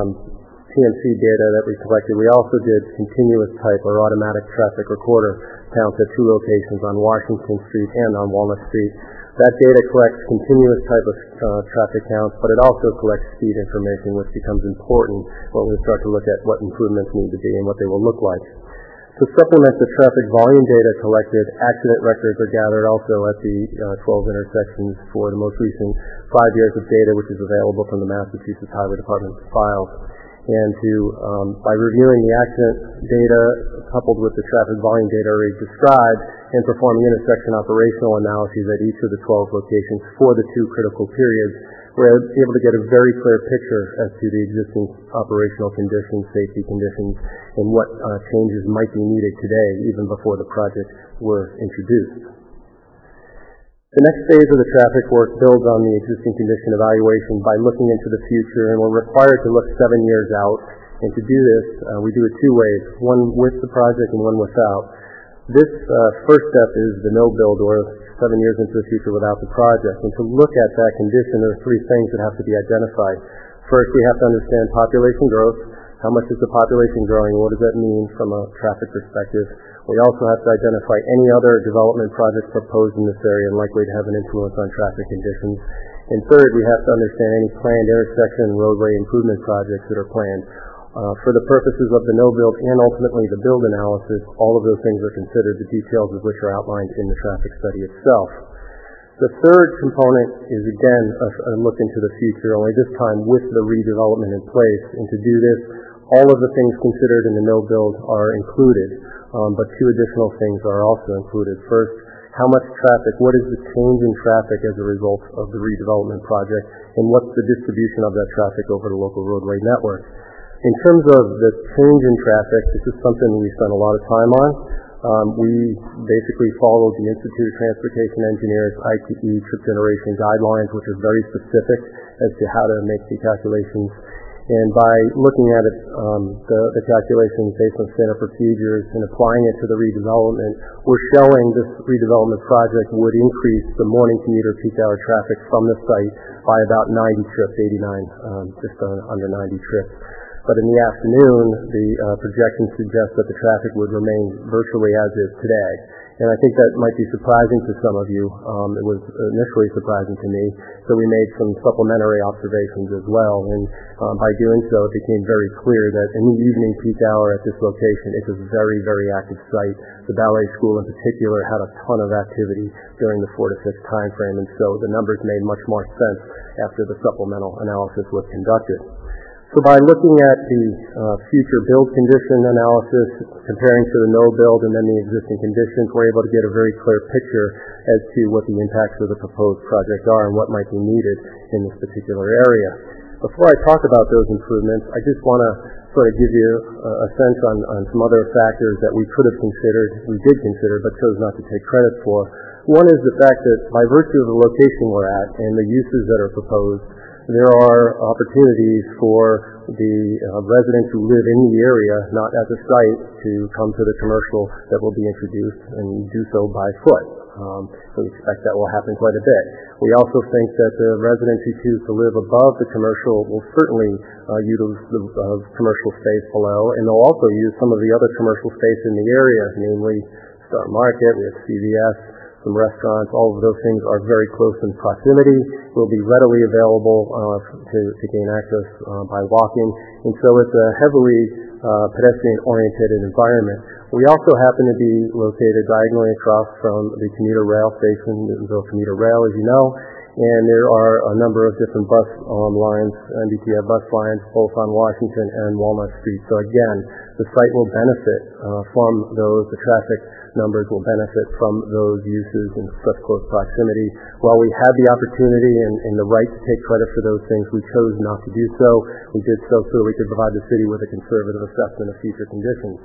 Speaker 6: TMC data that we collected, we also did continuous type or automatic traffic recorder counts at two locations on Washington Street and on Walnut Street. That data collects continuous type of traffic counts, but it also collects speed information, which becomes important when we start to look at what improvements need to be and what they will look like. To supplement the traffic volume data collected, accident records are gathered also at the 12 intersections for the most recent 5 years of data, which is available from the Massachusetts Highway Department files. And by reviewing the accident data coupled with the traffic volume data already described and performing intersection operational analyses at each of the 12 locations for the two critical periods, we're able to get a very clear picture as to the existing operational conditions, safety conditions, and what changes might be needed today, even before the project were introduced. The next phase of the traffic work builds on the existing condition evaluation by looking into the future, and we're required to look 7 years out. And to do this, we do it two ways, one with the project and one without. This first step is the no-build, or 7 years into the future without the project. And to look at that condition, there are three things that have to be identified. First, we have to understand population growth. How much is the population growing? What does that mean from a traffic perspective? We also have to identify any other development projects proposed in this area and likely to have an influence on traffic conditions. And third, we have to understand any planned intersection and roadway improvement projects that are planned. For the purposes of the no-build and ultimately the build analysis, all of those things are considered, the details of which are outlined in the traffic study itself. The third component is, again, a look into the future, only this time with the redevelopment in place. And to do this, all of the things considered in the no-build are included, but two additional things are also included. First, how much traffic, what is the change in traffic as a result of the redevelopment project, and what's the distribution of that traffic over the local roadway network. In terms of the change in traffic, this is something we spent a lot of time on. We basically followed the Institute of Transportation Engineers ITE trip generation guidelines, which are very specific as to how to make the calculations. And by looking at it, the calculations based on standard procedures and applying it to the redevelopment, we're showing this redevelopment project would increase the morning commuter peak hour traffic from the site by about 90 trips, 89, just under 90 trips. But in the afternoon, the projections suggest that the traffic would remain virtually as is today. And I think that might be surprising to some of you. It was initially surprising to me. So we made some supplementary observations as well. And by doing so, it became very clear that in the evening peak hour at this location, it's a very, very active site. The ballet school in particular had a ton of activity during the 4 to 6 time frame. And so the numbers made much more sense after the supplemental analysis was conducted. So by looking at the future build condition analysis, comparing to the no-build and then the existing conditions, we're able to get a very clear picture as to what the impacts of the proposed project are and what might be needed in this particular area. Before I talk about those improvements, I just want to sort of give you a sense on some other factors that we could have considered, we did consider, but chose not to take credit for. One is the fact that by virtue of the location we're at and the uses that are proposed, there are opportunities for the residents who live in the area, not at the site, to come to the commercial that will be introduced and do so by foot. So we expect that will happen quite a bit. We also think that the residents who choose to live above the commercial will certainly utilize the commercial space below, and they'll also use some of the other commercial space in the area, namely Star Market, we have CVS, some restaurants. All of those things are very close in proximity, will be readily available to gain access by walking, and so it's a heavily pedestrian-oriented environment. We also happen to be located diagonally across from the commuter rail station, Newtonville Commuter Rail, as you know, and there are a number of different bus lines, MBTA bus lines, both on Washington and Walnut Street. So again, the site will benefit from those. The traffic numbers will benefit from those uses in such close proximity. While we had the opportunity and the right to take credit for those things, we chose not to do so. We did so we could provide the city with a conservative assessment of future conditions.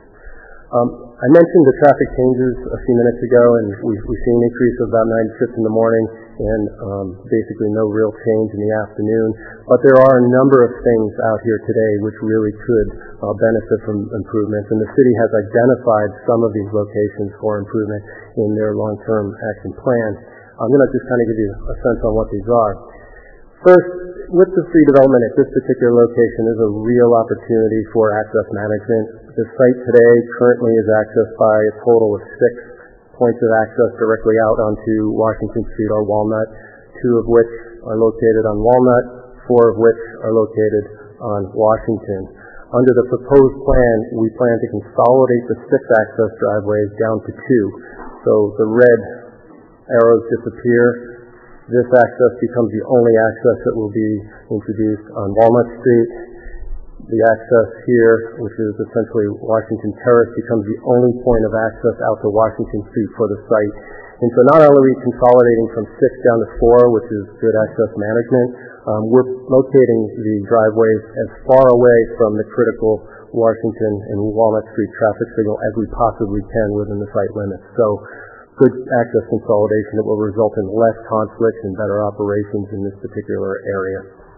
Speaker 6: I mentioned the traffic changes a few minutes ago, and we've seen an increase of about 90 trips in the morning and basically no real change in the afternoon. But there are a number of things out here today which really could benefit from improvements, and the city has identified some of these locations for improvement in their long-term action plan. I'm going to just kind of give you a sense on what these are. First, with the free development at this particular location is a real opportunity for access management. The site today currently is accessed by a total of 6 points of access directly out onto Washington Street or Walnut, 2 of which are located on Walnut, 4 of which are located on Washington. Under the proposed plan, we plan to consolidate the 6 access driveways down to 2. So the red arrows disappear. This access becomes the only access that will be introduced on Walnut Street. The access here, which is essentially Washington Terrace, becomes the only point of access out to Washington Street for the site. And so not only are we consolidating from 6 down to 4, which is good access management, we're locating the driveways as far away from the critical Washington and Walnut Street traffic signal as we possibly can within the site limits. So good access consolidation that will result in less conflict and better operations in this particular area.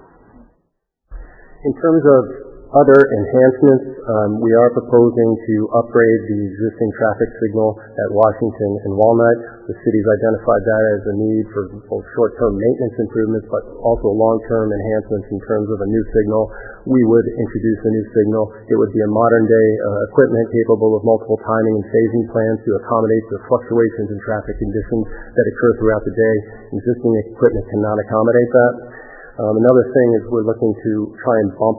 Speaker 6: In terms of other enhancements, we are proposing to upgrade the existing traffic signal at Washington and Walnut. The city's identified that as a need for both short-term maintenance improvements, but also long-term enhancements in terms of a new signal. We would introduce a new signal. It would be a modern-day equipment capable of multiple timing and phasing plans to accommodate the fluctuations in traffic conditions that occur throughout the day. Existing equipment cannot accommodate that. Another thing is we're looking to try and bump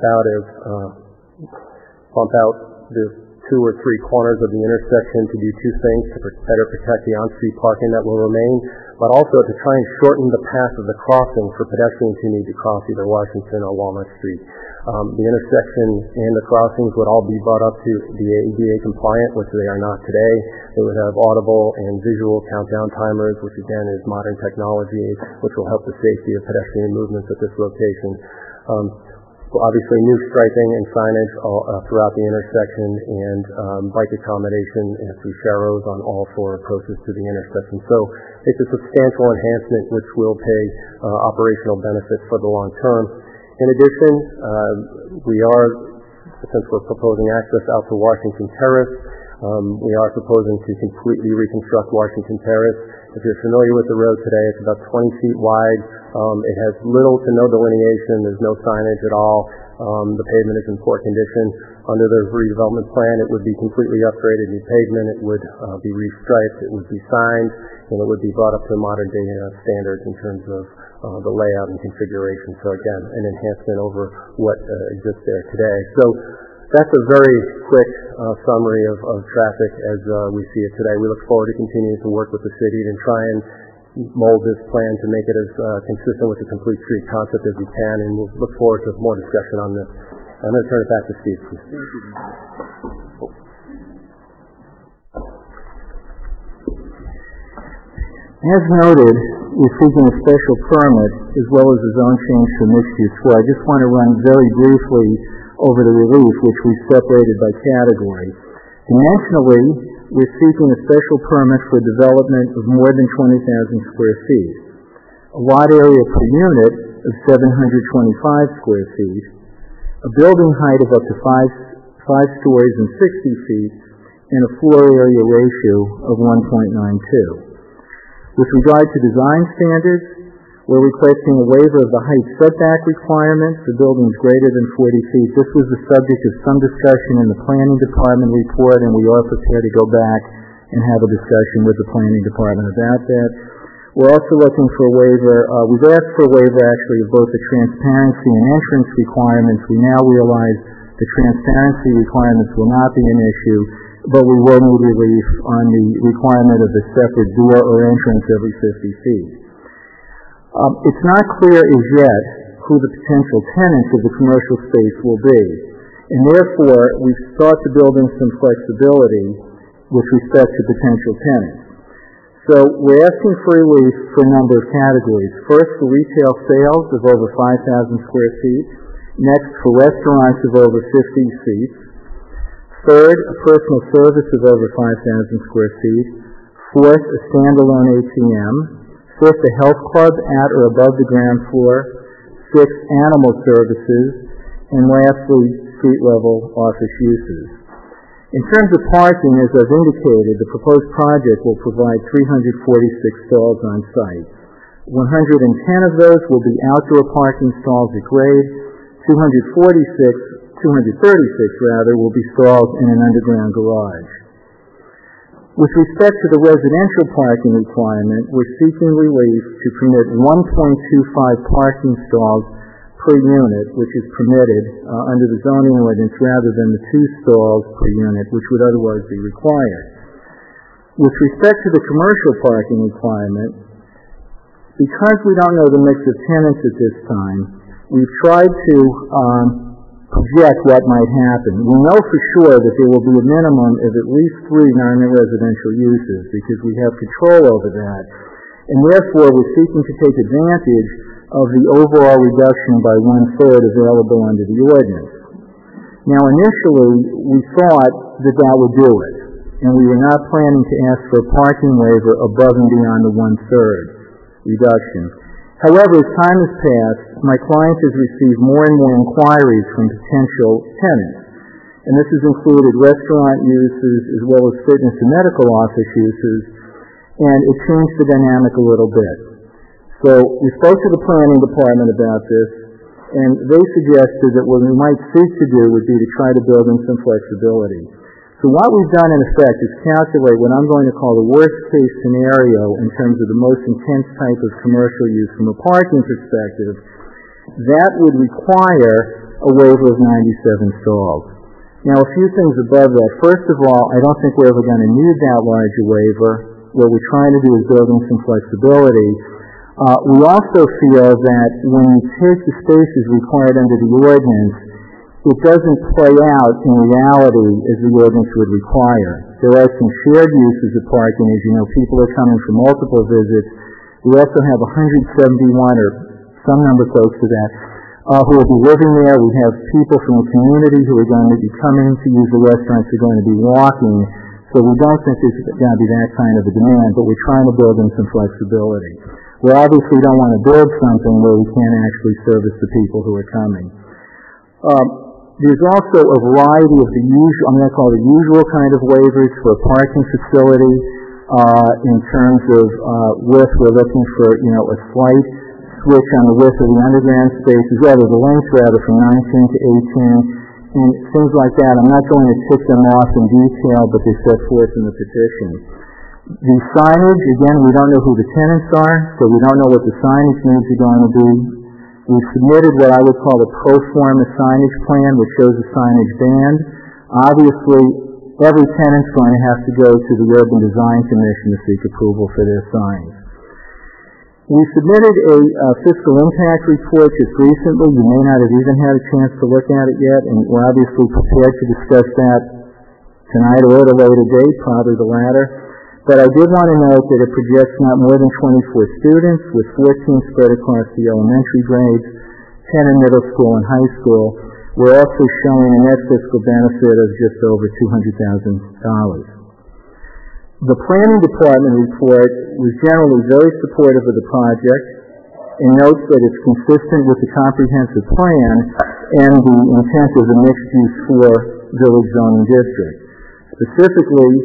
Speaker 6: out the 2 or 3 corners of the intersection to do 2 things: to better protect the on-street parking that will remain, but also to try and shorten the path of the crossing for pedestrians who need to cross either Washington or Walnut Street. The intersection and the crossings would all be brought up to the ADA compliant, which they are not today. They would have audible and visual countdown timers, which again is modern technology, which will help the safety of pedestrian movements at this location. Obviously, new striping and signage throughout the intersection, and bike accommodation through sharrows on all 4 approaches to the intersection. So it's a substantial enhancement which will pay operational benefits for the long term. In addition, we are essentially proposing access out to Washington Terrace. We are proposing to completely reconstruct Washington Terrace. If you're familiar with the road today, it's about 20 feet wide. It has little to no delineation. There's no signage at all. The pavement is in poor condition. Under the redevelopment plan, it would be completely upgraded, new pavement. It would be restriped. It would be signed, and it would be brought up to modern-day standards in terms of the layout and configuration. So again, an enhancement over what exists there today. So that's a very quick summary of traffic as we see it today. We look forward to continuing to work with the city and try and mold this plan to make it as consistent with the complete street concept as we can, and we'll look forward to more discussion on this. I'm going to turn it back to Steve.
Speaker 2: As noted, we're seeking a special permit as well as a zone change for mixed use. I just want to run very briefly over the relief, which we separated by category. Dimensionally, we're seeking a special permit for development of more than 20,000 square feet, a lot area per unit of 725 square feet, a building height of up to 5 stories and 60 feet, and a floor area ratio of 1.92. With regard to design standards, we're requesting a waiver of the height setback requirement for buildings greater than 40 feet. This was the subject of some discussion in the Planning Department report, and we are prepared to go back and have a discussion with the Planning Department about that. We're also looking for a waiver. We've asked for a waiver, actually, of both the transparency and entrance requirements. We now realize the transparency requirements will not be an issue, but we will need relief on the requirement of a separate door or entrance every 50 feet. It's not clear as yet who the potential tenants of the commercial space will be, and therefore we've sought to build in some flexibility with respect to potential tenants. So we're asking for relief for a number of categories. First, for retail sales of over 5,000 square feet. Next, for restaurants of over 50 seats. Third, a personal service of over 5,000 square feet. Fourth, a standalone ATM. Fifth, a health club at or above the ground floor. Sixth, animal services. And lastly, street-level office uses. In terms of parking, as I've indicated, the proposed project will provide 346 stalls on site. 110 of those will be outdoor parking stalls at grade. 236 will be stalls in an underground garage. With respect to the residential parking requirement, we're seeking relief to permit 1.25 parking stalls per unit, which is permitted under the zoning ordinance, rather than the 2 stalls per unit, which would otherwise be required. With respect to the commercial parking requirement, because we don't know the mix of tenants at this time, we've tried to project what might happen. We know for sure that there will be a minimum of at least 3 non-residential uses because we have control over that, and therefore we're seeking to take advantage of the overall reduction by 1/3 available under the ordinance. Now, initially, we thought that that would do it, and we were not planning to ask for a parking waiver above and beyond the 1/3 reduction. However, as time has passed, my client has received more and more inquiries from potential tenants, and this has included restaurant uses as well as fitness and medical office uses, and it changed the dynamic a little bit. So we spoke to the Planning Department about this, and they suggested that what we might seek to do would be to try to build in some flexibility. So what we've done, in effect, is calculate what I'm going to call the worst-case scenario in terms of the most intense type of commercial use from a parking perspective. That would require a waiver of 97 stalls. Now, a few things above that. First of all, I don't think we're ever going to need that large a waiver. What we're trying to do is build in some flexibility. We also feel that when you take the spaces required under the ordinance, it doesn't play out in reality as the ordinance would require. There are some shared uses of parking. As you know, people are coming for multiple visits. We also have 171 or some number close to that who will be living there. We have people from the community who are going to be coming to use the restaurants. They're going to be walking. So we don't think there's going to be that kind of a demand, but we're trying to build in some flexibility. We obviously don't want to build something where we can't actually service the people who are coming. There's also a variety of the usual, I'm going to call it the usual kind of waivers for a parking facility. In terms of width, we're looking for, a slight switch on the width of the underground space, as well as the length, from 19 to 18, and things like that. I'm not going to tick them off in detail, but they're set forth in the petition. The signage, again, we don't know who the tenants are, so we don't know what the signage needs are going to be. We've submitted what I would call a pro forma signage plan, which shows a signage band. Obviously, every tenant's going to have to go to the Urban Design Commission to seek approval for their signs. We submitted a fiscal impact report just recently. You may not have even had a chance to look at it yet, and we're obviously prepared to discuss that tonight or at a later date, probably the latter. But I did want to note that it projects not more than 24 students, with 14 spread across the elementary grades, 10 in middle school and high school. We're also showing a net fiscal benefit of just over $200,000. The Planning Department report was generally very supportive of the project and notes that it's consistent with the comprehensive plan and the intent of the mixed-use 4 village zoning district. Specifically,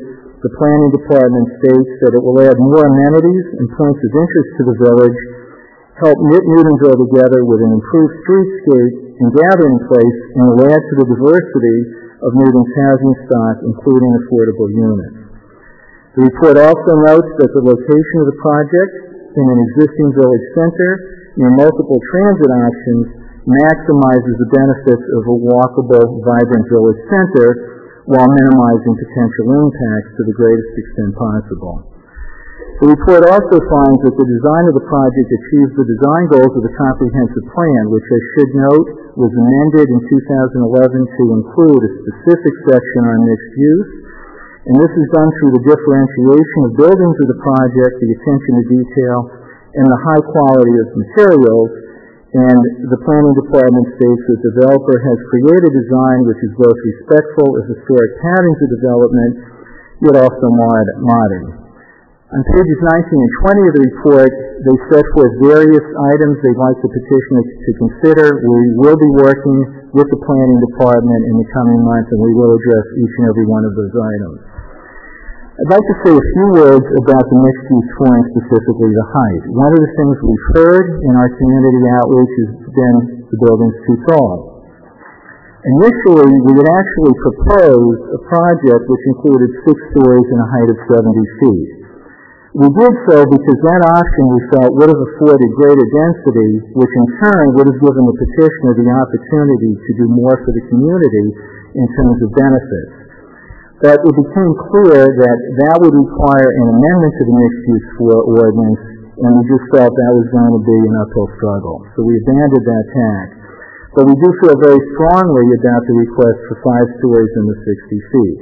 Speaker 2: the planning department states that it will add more amenities and points of interest to the village, help knit Newtonville together with an improved streetscape and gathering place, and will add to the diversity of Newton's housing stock, including affordable units. The report also notes that the location of the project in an existing village center near multiple transit options maximizes the benefits of a walkable, vibrant village center while minimizing potential impacts to the greatest extent possible. The report also finds that the design of the project achieves the design goals of the comprehensive plan, which I should note was amended in 2011 to include a specific section on mixed use, and this is done through the differentiation of buildings of the project, the attention to detail, and the high quality of materials. And the planning department states that the developer has created a design which is both respectful of historic patterns of development, yet also modern. On pages 19 and 20 of the report, they set forth various items they'd like the petitioner to consider. We will be working with the planning department in the coming months, and we will address each and every one of those items. I'd like to say a few words about the mixed-use scoring, specifically the height. One of the things we've heard in our community outreach has been the building's too tall. Initially, we had actually proposed a project which included 6 stories and a height of 70 feet. We did so because that option, we felt, would have afforded greater density, which in turn would have given the petitioner the opportunity to do more for the community in terms of benefits. But it became clear that that would require an amendment to the mixed-use ordinance, and we just felt that was going to be an uphill struggle. So we abandoned that tack. But we do feel very strongly about the request for 5 stories and the 60 feet.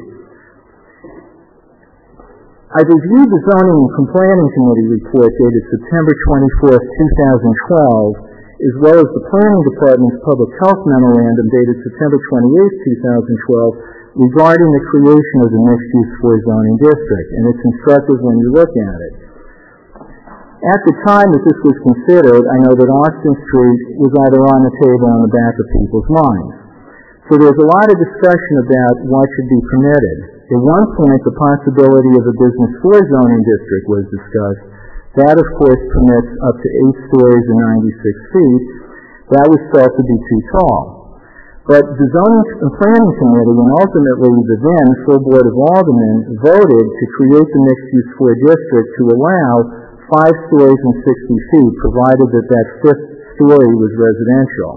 Speaker 2: I reviewed the Zoning and Planning Committee report dated September 24, 2012, as well as the Planning Department's Public Health Memorandum dated September 28, 2012, regarding the creation of the mixed-use zoning district, and it's instructive when you look at it. At the time that this was considered, I know that Austin Street was either on the table or on the back of people's minds. So there's a lot of discussion about what should be permitted. At one point, the possibility of a business zoning district was discussed. That, of course, permits up to 8 stories and 96 feet. That was felt to be too tall. But the Zoning and Planning Committee, and ultimately the then full Board of Aldermen, voted to create the mixed-use district to allow 5 stories and 60 feet, provided that that 5th story was residential.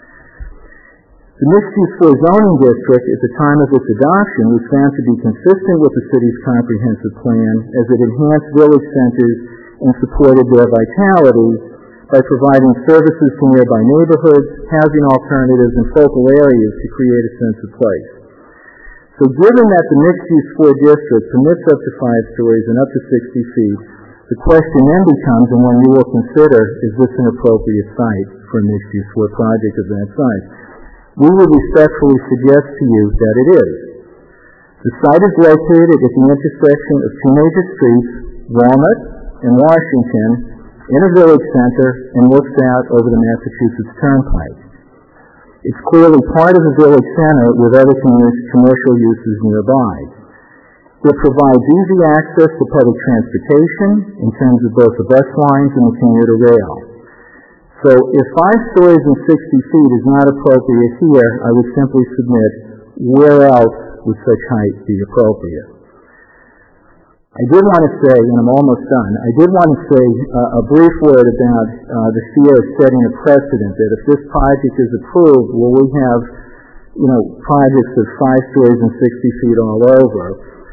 Speaker 2: The mixed-use zoning district, at the time of its adoption, was found to be consistent with the city's comprehensive plan as it enhanced village centers and supported their vitality by providing services to nearby neighborhoods, housing alternatives, and focal areas to create a sense of place. So given that the mixed-use district permits up to 5 stories and up to 60 feet, the question then becomes, and one you will consider, is this an appropriate site for a mixed-use project of that size? We would respectfully suggest to you that it is. The site is located at the intersection of 2 major streets, Walnut and Washington, in a village center, and looks out over the Massachusetts Turnpike. It's clearly part of the village center with other commercial uses nearby. It provides easy access to public transportation in terms of both the bus lines and the commuter rail. So if 5 stories and 60 feet is not appropriate here, I would simply submit, where else would such height be appropriate? I did want to say, and I'm almost done, I did want to say a brief word about the fear of setting a precedent that if this project is approved, will we have, projects of 5 stories and 60 feet all over,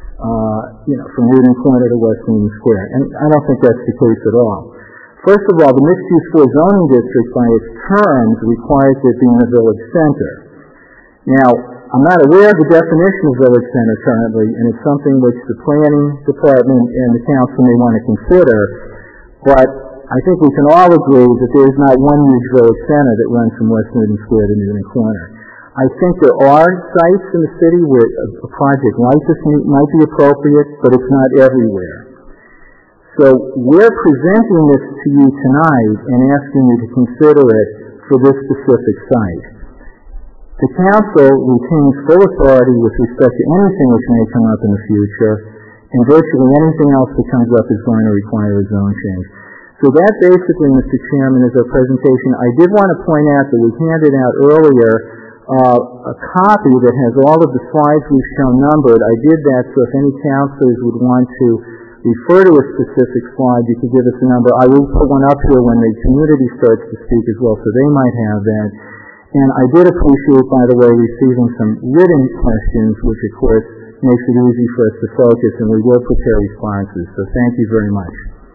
Speaker 2: from Newton Corner to West Newton Square. And I don't think that's the case at all. First of all, the mixed-use zoning district, by its terms, requires it be in a village center. Now, I'm not aware of the definition of village center currently, and it's something which the planning department and the council may want to consider, but I think we can all agree that there is not one huge village center that runs from West Newton Square to Newton Corner. I think there are sites in the city where a project like this might be appropriate, but it's not everywhere. So we're presenting this to you tonight and asking you to consider it for this specific site. The council retains full authority with respect to anything which may come up in the future, and virtually anything else that comes up is going to require a zone change. So that basically, Mr. Chairman, is our presentation. I did want to point out that we handed out earlier a copy that has all of the slides we've shown numbered. I did that so if any counselors would want to refer to a specific slide, you could give us a number. I will put one up here when the community starts to speak as well, so they might have that. And I did appreciate, by the way, receiving some written questions, which of course makes it easy for us to focus, and we will prepare responses. So thank you very much.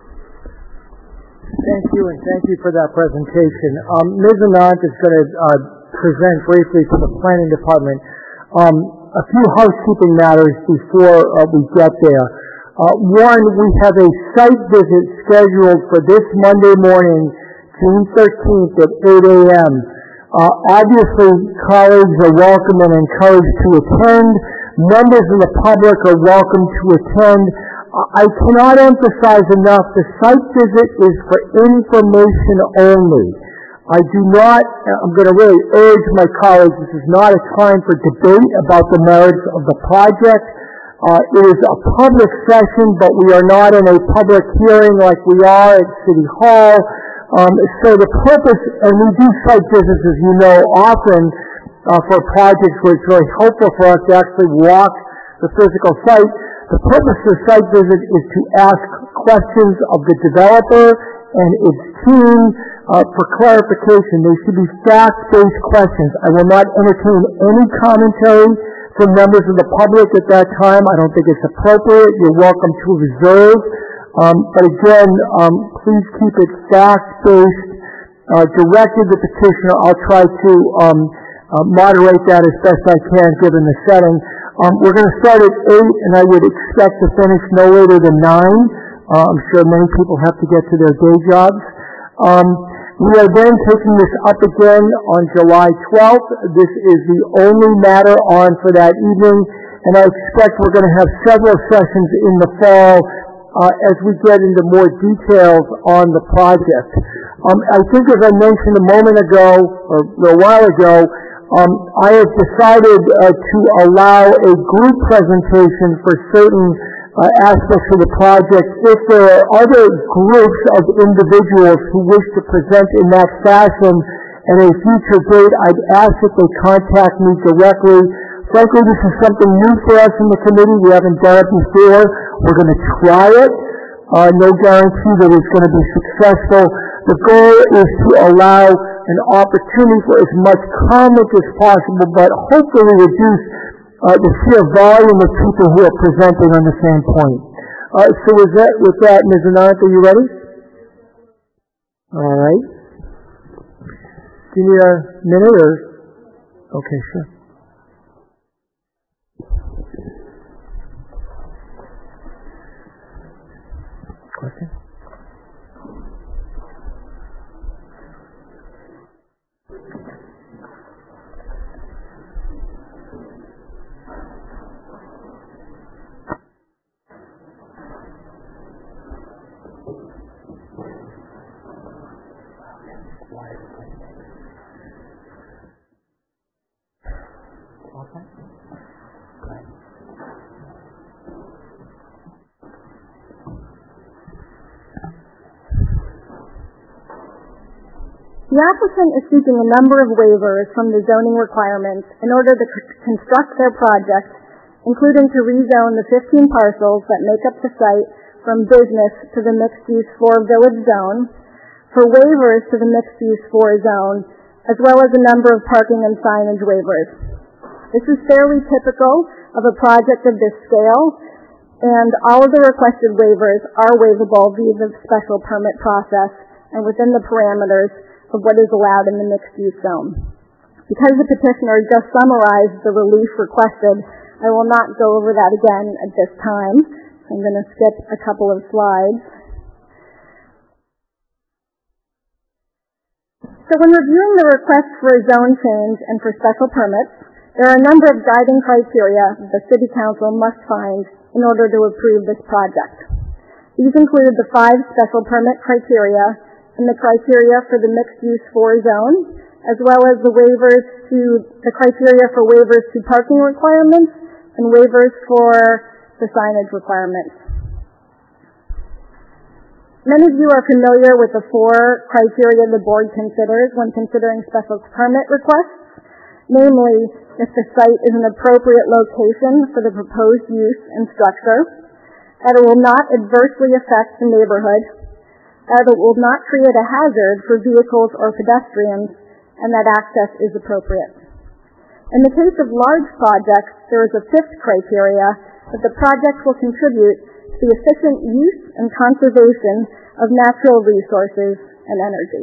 Speaker 1: Thank you, and thank you for that presentation. Ms. Anand is going to present briefly to the Planning Department. A few housekeeping matters before we get there. One, we have a site visit scheduled for this Monday morning, June 13th at 8 a.m. Obviously, colleagues are welcome and encouraged to attend. Members of the public are welcome to attend. I cannot emphasize enough, the site visit is for information only. I'm going to really urge my colleagues, this is not a time for debate about the merits of the project. It is a public session, but we are not in a public hearing like we are at City Hall. So the purpose, and we do site visits, as you know, often for projects where it's really helpful for us to actually walk the physical site. The purpose of the site visit is to ask questions of the developer and its team for clarification. They should be fact-based questions. I will not entertain any commentary from members of the public at that time. I don't think it's appropriate. You're welcome to reserve. But again, please keep it fact-based, directed to the petitioner. I'll try to moderate that as best I can given the setting. We're going to start at 8, and I would expect to finish no later than 9. I'm sure many people have to get to their day jobs. We are then taking this up again on July 12th. This is the only matter on for that evening, and I expect we're going to have several sessions in the fall as we get into more details on the project. I think, as I mentioned a moment ago, or a little while ago, I have decided to allow a group presentation for certain aspects of the project. If there are other groups of individuals who wish to present in that fashion at a future date, I'd ask that they contact me directly. Frankly, this is something new for us in the committee. We haven't done it before. We're going to try it. No guarantee that it's going to be successful. The goal is to allow an opportunity for as much comment as possible, but hopefully reduce the sheer volume of people who are presenting on the same point. So with that, Ms. Anand, are you ready? All right. Do you need a minute or? Okay, sure. Question?
Speaker 7: The applicant is seeking a number of waivers from the zoning requirements in order to construct their project, including to rezone the 15 parcels that make up the site from business to the mixed-use 4 village zone, for waivers to the mixed-use 4 zone, as well as a number of parking and signage waivers. This is fairly typical of a project of this scale, and all of the requested waivers are waivable via the special permit process and within the parameters of what is allowed in the mixed-use zone. Because the petitioner just summarized the relief requested, I will not go over that again at this time. I'm going to skip a couple of slides. So when reviewing the request for a zone change and for special permits, there are a number of guiding criteria the City Council must find in order to approve this project. These include the 5 special permit criteria and the criteria for the mixed-use 4 zone, as well as the criteria for waivers to parking requirements and waivers for the signage requirements. Many of you are familiar with the 4 criteria the board considers when considering special permit requests, namely, if the site is an appropriate location for the proposed use and structure, that it will not adversely affect the neighborhood, that it will not create a hazard for vehicles or pedestrians, and that access is appropriate. In the case of large projects, there is a 5th criteria that the project will contribute to the efficient use and conservation of natural resources and energy.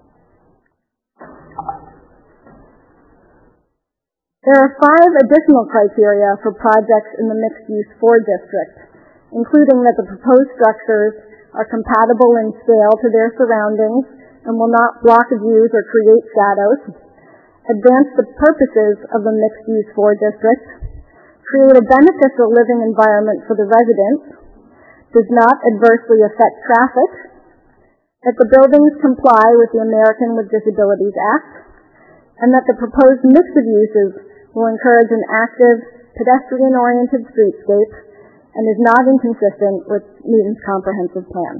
Speaker 7: There are 5 additional criteria for projects in the mixed-use 4 district, including that the proposed structures are compatible in scale to their surroundings and will not block views or create shadows, advance the purposes of the mixed-use 4 district, create a beneficial living environment for the residents, does not adversely affect traffic, that the buildings comply with the American with Disabilities Act, and that the proposed mix of uses will encourage an active, pedestrian-oriented streetscape and is not inconsistent with Newton's comprehensive plan.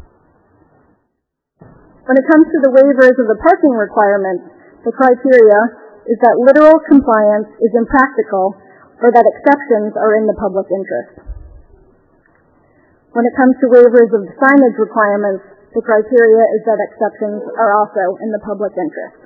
Speaker 7: When it comes to the waivers of the parking requirements, the criteria is that literal compliance is impractical or that exceptions are in the public interest. When it comes to waivers of the signage requirements, the criteria is that exceptions are also in the public interest.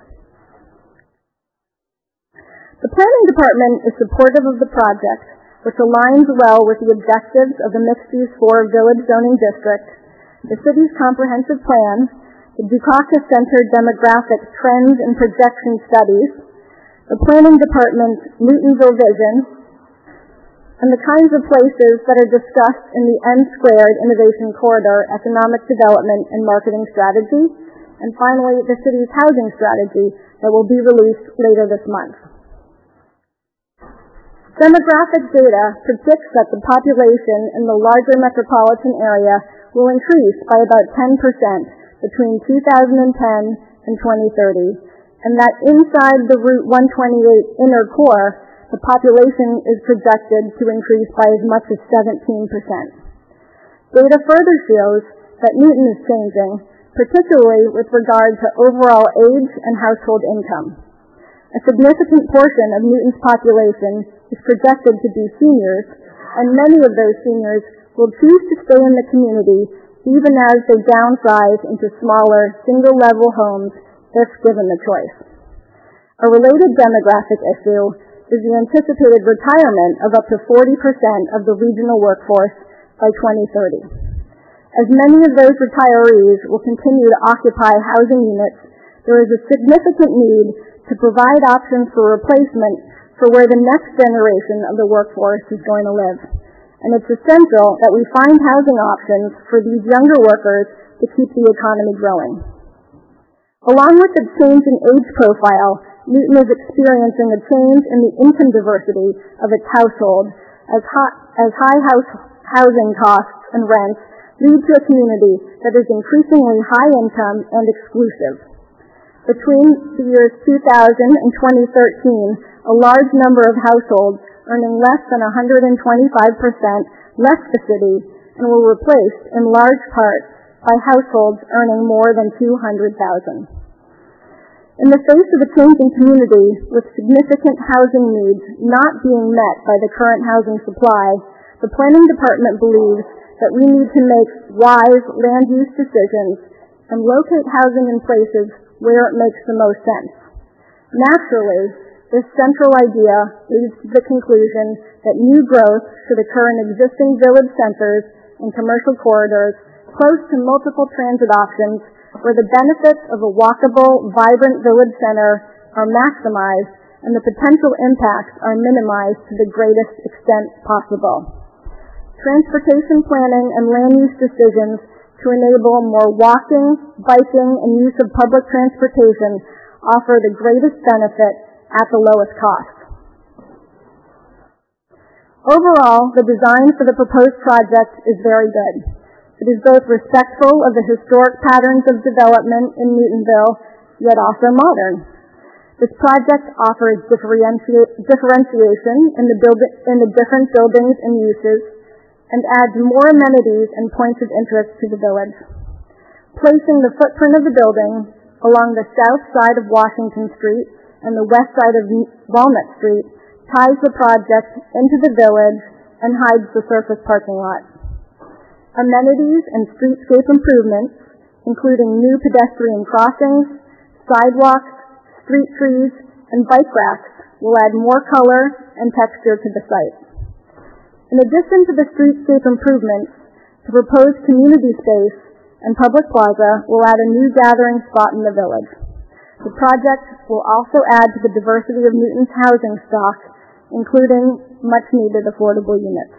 Speaker 7: The planning department is supportive of the project, which aligns well with the objectives of the mixed-use 4 village zoning district, the city's comprehensive plan, the Dukakis-centered demographic trends and projection studies, the planning department's Newtonville vision, and the kinds of places that are discussed in the N-Squared Innovation Corridor Economic Development and Marketing Strategy, and finally, the city's housing strategy that will be released later this month. Demographic data predicts that the population in the larger metropolitan area will increase by about 10% between 2010 and 2030, and that inside the Route 128 inner core, the population is projected to increase by as much as 17%. Data further shows that Newton is changing, particularly with regard to overall age and household income. A significant portion of Newton's population is projected to be seniors, and many of those seniors will choose to stay in the community even as they downsize into smaller, single-level homes if given the choice. A related demographic issue is the anticipated retirement of up to 40% of the regional workforce by 2030. As many of those retirees will continue to occupy housing units, there is a significant need to provide options for replacement for where the next generation of the workforce is going to live. And it's essential that we find housing options for these younger workers to keep the economy growing. Along with the change in age profile, Newton is experiencing a change in the income diversity of its household as high housing costs and rents lead to a community that is increasingly high income and exclusive. Between the years 2000 and 2013, a large number of households earning less than 125% left the city and were replaced in large part by households earning more than $200,000. In the face of a changing community with significant housing needs not being met by the current housing supply, the planning department believes that we need to make wise land use decisions and locate housing in places where it makes the most sense. Naturally, this central idea leads to the conclusion that new growth should occur in existing village centers and commercial corridors close to multiple transit options where the benefits of a walkable, vibrant village center are maximized and the potential impacts are minimized to the greatest extent possible. Transportation planning and land use decisions to enable more walking, biking, and use of public transportation offer the greatest benefit at the lowest cost. Overall, the design for the proposed project is very good. It is both respectful of the historic patterns of development in Newtonville, yet also modern. This project offers differentiation in the different buildings and uses, and adds more amenities and points of interest to the village. Placing the footprint of the building along the south side of Washington Street and the west side of Walnut Street ties the project into the village and hides the surface parking lot. Amenities and streetscape improvements, including new pedestrian crossings, sidewalks, street trees, and bike racks, will add more color and texture to the site. In addition to the streetscape improvements, the proposed community space and public plaza will add a new gathering spot in the village. The project will also add to the diversity of Newton's housing stock, including much-needed affordable units.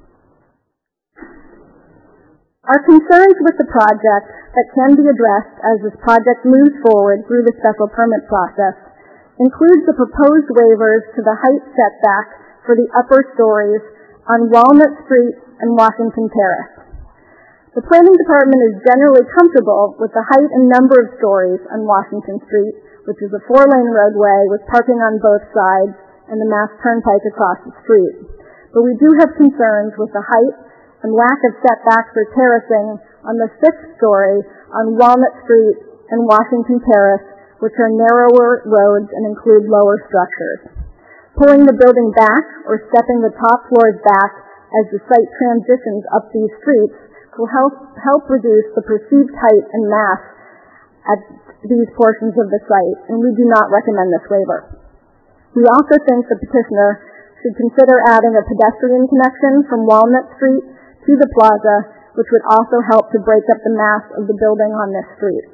Speaker 7: Our concerns with the project that can be addressed as this project moves forward through the special permit process includes the proposed waivers to the height setback for the upper stories on Walnut Street and Washington Terrace. The planning department is generally comfortable with the height and number of stories on Washington Street, which is a 4-lane roadway with parking on both sides and the Mass Turnpike across the street. But we do have concerns with the height and lack of setbacks or terracing on the 6th story on Walnut Street and Washington Terrace, which are narrower roads and include lower structures. Pulling the building back or stepping the top floors back as the site transitions up these streets will help reduce the perceived height and mass at these portions of the site, and we do not recommend this waiver. We also think the petitioner should consider adding a pedestrian connection from Walnut Street to the plaza, which would also help to break up the mass of the building on this street.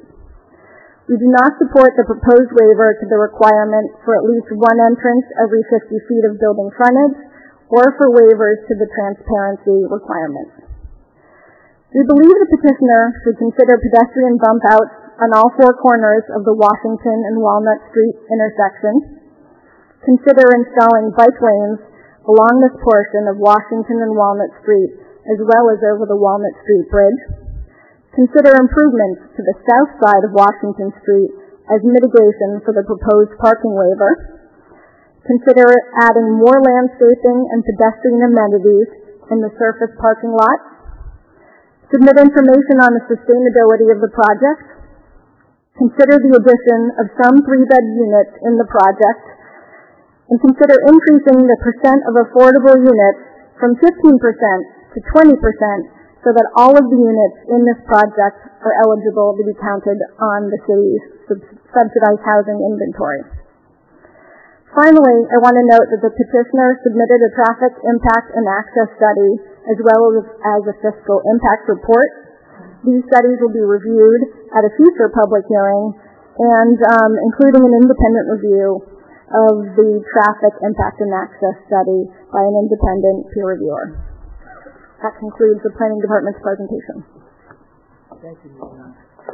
Speaker 7: We do not support the proposed waiver to the requirement for at least one entrance every 50 feet of building frontage, or for waivers to the transparency requirements. We believe the petitioner should consider pedestrian bump outs on all 4 corners of the Washington and Walnut Street intersection, consider installing bike lanes along this portion of Washington and Walnut Street, as well as over the Walnut Street Bridge, consider improvements to the south side of Washington Street as mitigation for the proposed parking waiver, consider adding more landscaping and pedestrian amenities in the surface parking lot, submit information on the sustainability of the project, consider the addition of some 3-bed units in the project, and consider increasing the percent of affordable units from 15% to 20% so that all of the units in this project are eligible to be counted on the city's subsidized housing inventory. Finally, I want to note that the petitioner submitted a traffic impact and access study as well as a fiscal impact report. These studies will be reviewed at a future public hearing and including an independent review of the traffic impact and access study by an independent peer reviewer. That concludes the Planning Department's presentation.
Speaker 1: Thank you, Nina.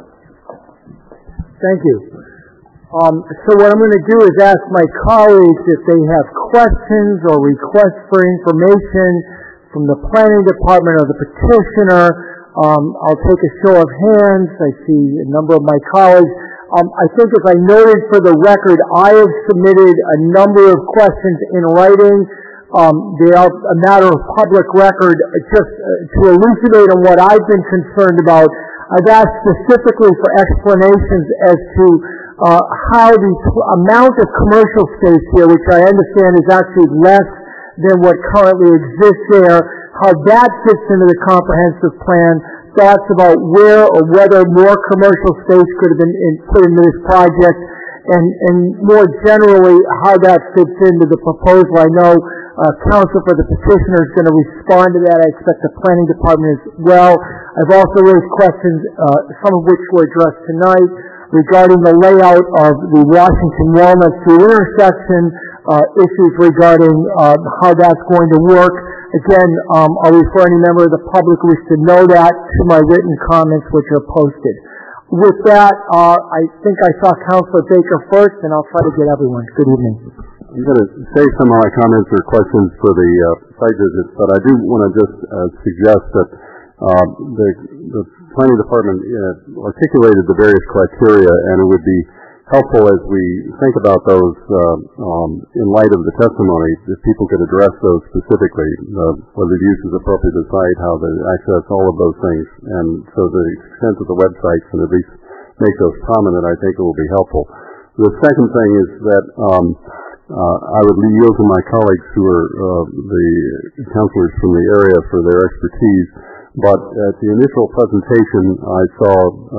Speaker 1: Thank you. So what I'm going to do is ask my colleagues if they have questions or requests for information from the Planning Department or the petitioner. I'll take a show of hands. I see a number of my colleagues. I think as I noted for the record, I have submitted a number of questions in writing. They are a matter of public record. Just to elucidate on what I've been concerned about, I've asked specifically for explanations as to how the amount of commercial space here, which I understand is actually less than what currently exists there, how that fits into the comprehensive plan, thoughts about where or whether more commercial space could have been put into this project, and more generally how that fits into the proposal. I know counsel for the petitioner is going to respond to that. I expect the Planning Department as well. I've also raised questions, some of which were addressed tonight, regarding the layout of the Washington-Walnut Street intersection, issues regarding how that's going to work. Again, I'll refer any member of the public who wishes to know that to my written comments, which are posted. With that, I think I saw Councilor Baker first, and I'll try to get everyone. Good evening.
Speaker 8: I'm going to save some of my comments or questions for the site visits, but I do want to just suggest that the Planning Department articulated the various criteria, and it would be helpful as we think about those in light of the testimony, if people could address those specifically, whether the use is appropriate to the site, how to access, all of those things. And so the extent of the websites can at least make those prominent, I think it will be helpful. The second thing is that I would yield to my colleagues who are the counselors from the area for their expertise, but at the initial presentation I saw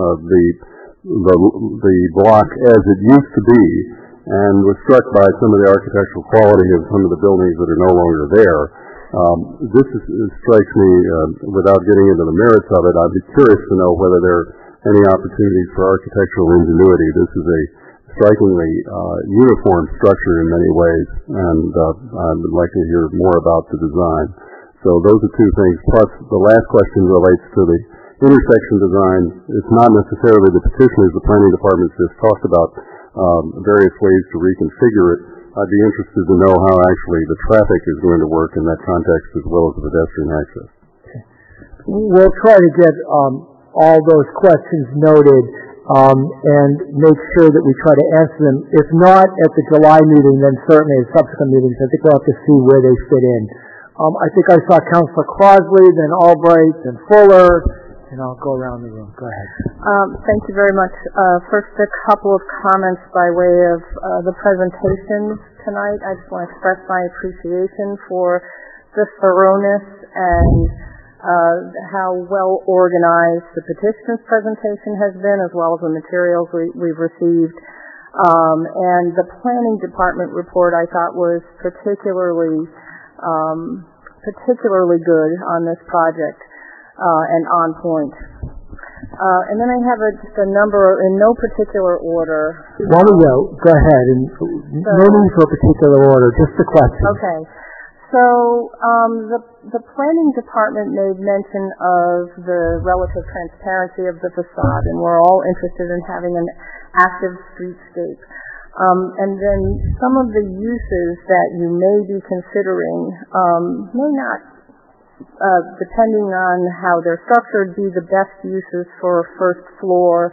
Speaker 8: the block as it used to be and was struck by some of the architectural quality of some of the buildings that are no longer there. This strikes me, without getting into the merits of it, I'd be curious to know whether there are any opportunities for architectural ingenuity. This is a strikingly uniform structure in many ways, and I would like to hear more about the design. So those are two things. Plus, the last question relates to the intersection design. It's not necessarily the petitioners. The planning department just talked about various ways to reconfigure it. I'd be interested to know how actually the traffic is going to work in that context as well as the pedestrian access.
Speaker 1: Okay. We'll try to get all those questions noted and make sure that we try to answer them. If not at the July meeting, then certainly at subsequent meetings. I think we'll have to see where they fit in. I think I saw Councilor Crosby, then Albright, then Fuller, and I'll go around the room. Go ahead.
Speaker 9: Thank you very much. First, a couple of comments by way of the presentations tonight. I just want to express my appreciation for the thoroughness and how well organized the petitioner's presentation has been, as well as the materials we've received. And the planning department report I thought was particularly good on this project and on point. And then I have just a number in no particular order.
Speaker 1: Why don't you go ahead, and no need for a particular order, just a question.
Speaker 9: Okay. So the planning department made mention of the relative transparency of the facade, and we're all interested in having an active streetscape. And then some of the uses that you may be considering may not, depending on how they're structured, be the best uses for a first floor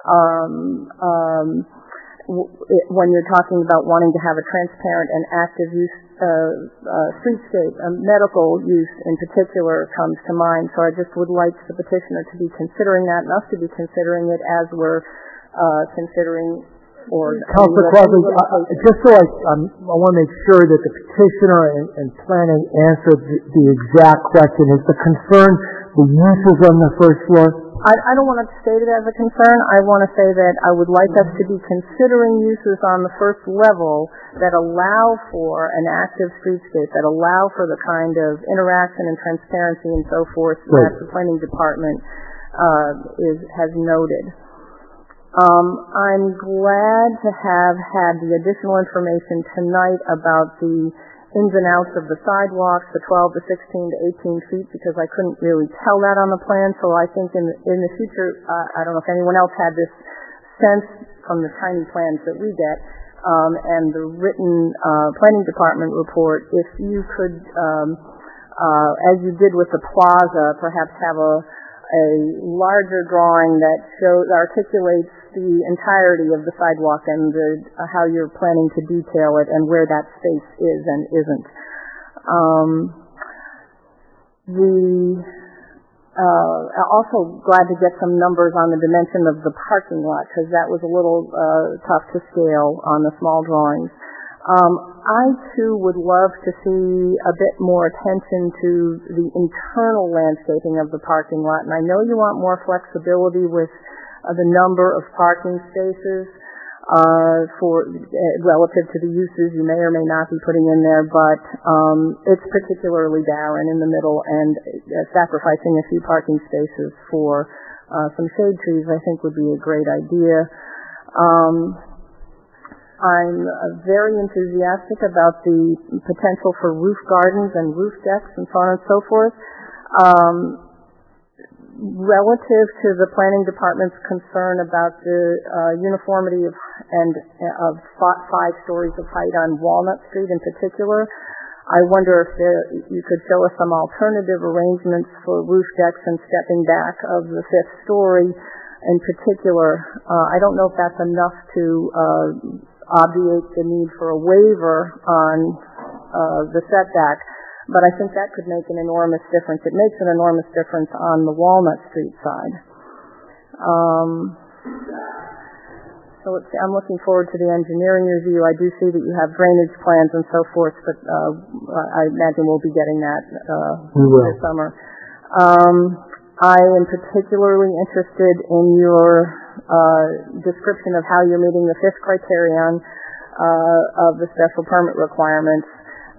Speaker 9: when you're talking about wanting to have a transparent and active use streetscape. Medical use in particular comes to mind, so I just would like the petitioner to be considering that and us to be considering it as we're considering.
Speaker 1: Councilor Crosby, just so I want to make sure that the petitioner and planning answered the exact question. Is the concern the uses on the first floor?
Speaker 9: I don't want to state it as a concern. I want to say that I would like us to be considering uses on the first level that allow for an active streetscape, that allow for the kind of interaction and transparency and so forth that the planning department has noted. I'm glad to have had the additional information tonight about the ins and outs of the sidewalks, the 12 to 16 to 18 feet, because I couldn't really tell that on the plan. So I think in the future, I don't know if anyone else had this sense from the tiny plans that we get and the written planning department report, if you could, as you did with the plaza, perhaps have a larger drawing that articulates the entirety of the sidewalk and how you're planning to detail it and where that space is and isn't. Also glad to get some numbers on the dimension of the parking lot, because that was a little tough to scale on the small drawings. I, too, would love to see a bit more attention to the internal landscaping of the parking lot. And I know you want more flexibility with the number of parking spaces relative to the uses you may or may not be putting in there, but it's particularly barren in the middle, and sacrificing a few parking spaces for some shade trees I think would be a great idea. I'm very enthusiastic about the potential for roof gardens and roof decks and so on and so forth. Relative to the planning department's concern about the uniformity of 5 stories of height on Walnut Street in particular, I wonder if you could show us some alternative arrangements for roof decks and stepping back of the 5th story in particular. I don't know if that's enough to obviate the need for a waiver on the setback, but I think that could make an enormous difference. It makes an enormous difference on the Walnut Street side. So I'm looking forward to the engineering review. I do see that you have drainage plans and so forth, but I imagine we'll be getting that this summer. I am particularly interested in your description of how you're meeting the fifth criterion of the special permit requirements.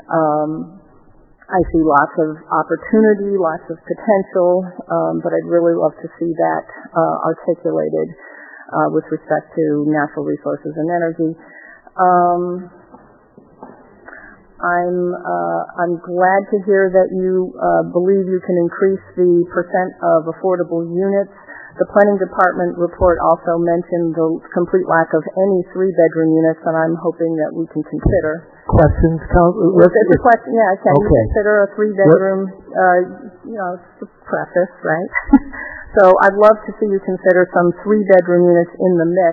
Speaker 9: I see lots of opportunity, lots of potential, but I'd really love to see that articulated with respect to natural resources and energy. I'm glad to hear that you believe you can increase the percent of affordable units. The planning department report also mentioned the complete lack of any 3-bedroom units, and I'm hoping that we can consider.
Speaker 1: Questions?
Speaker 9: It's a question, yeah. Can you consider a 3-bedroom, it's the preface, right? So I'd love to see you consider some 3-bedroom units in the mix,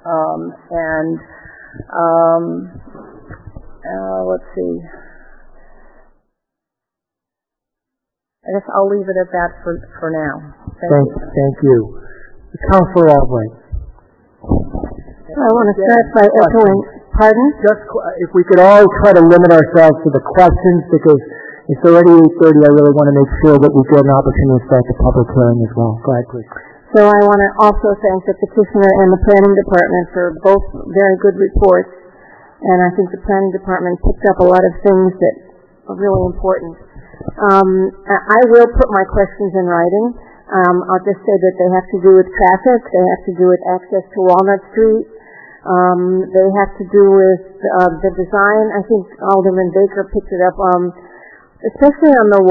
Speaker 9: let's see. I guess I'll leave it at that for now.
Speaker 1: Thank you. Councilor Albright.
Speaker 4: I want to start by echoing. Pardon?
Speaker 1: Just if we could all try to limit ourselves to the questions, because it's already 8:30. I really want to make sure that we get an opportunity to start the public hearing as well. Go ahead, please.
Speaker 4: So I want to also thank the petitioner and the planning department for both very good reports. And I think the planning department picked up a lot of things that are really important. I will put my questions in writing. I'll just say that they have to do with traffic. They have to do with access to Walnut Street. They have to do with the design. I think Alderman Baker picked it up, especially on the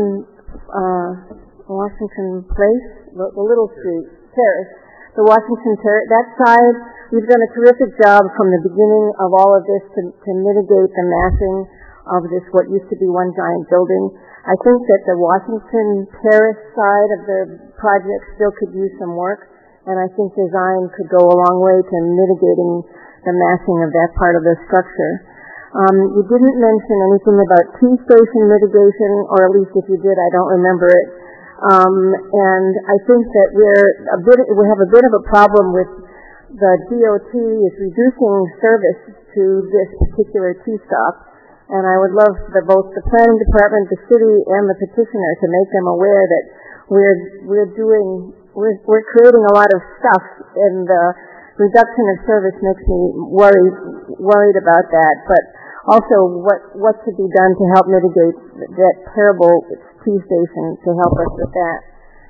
Speaker 4: Washington Place, the Little Street Terrace, the Washington Terrace. That side, we've done a terrific job from the beginning of all of this to mitigate the massing of this, what used to be one giant building. I think that the Washington Terrace side of the project still could use some work, and I think design could go a long way to mitigating the massing of that part of the structure. You didn't mention anything about T-station mitigation, or at least if you did, I don't remember it. And I think that we have a bit of a problem with the DOT is reducing service to this particular T-stop. And I would love both the planning department, the city, and the petitioner to make them aware that we're creating a lot of stuff, and the reduction of service makes me worried about that. But also, what could be done to help mitigate that terrible T-station to help us with that?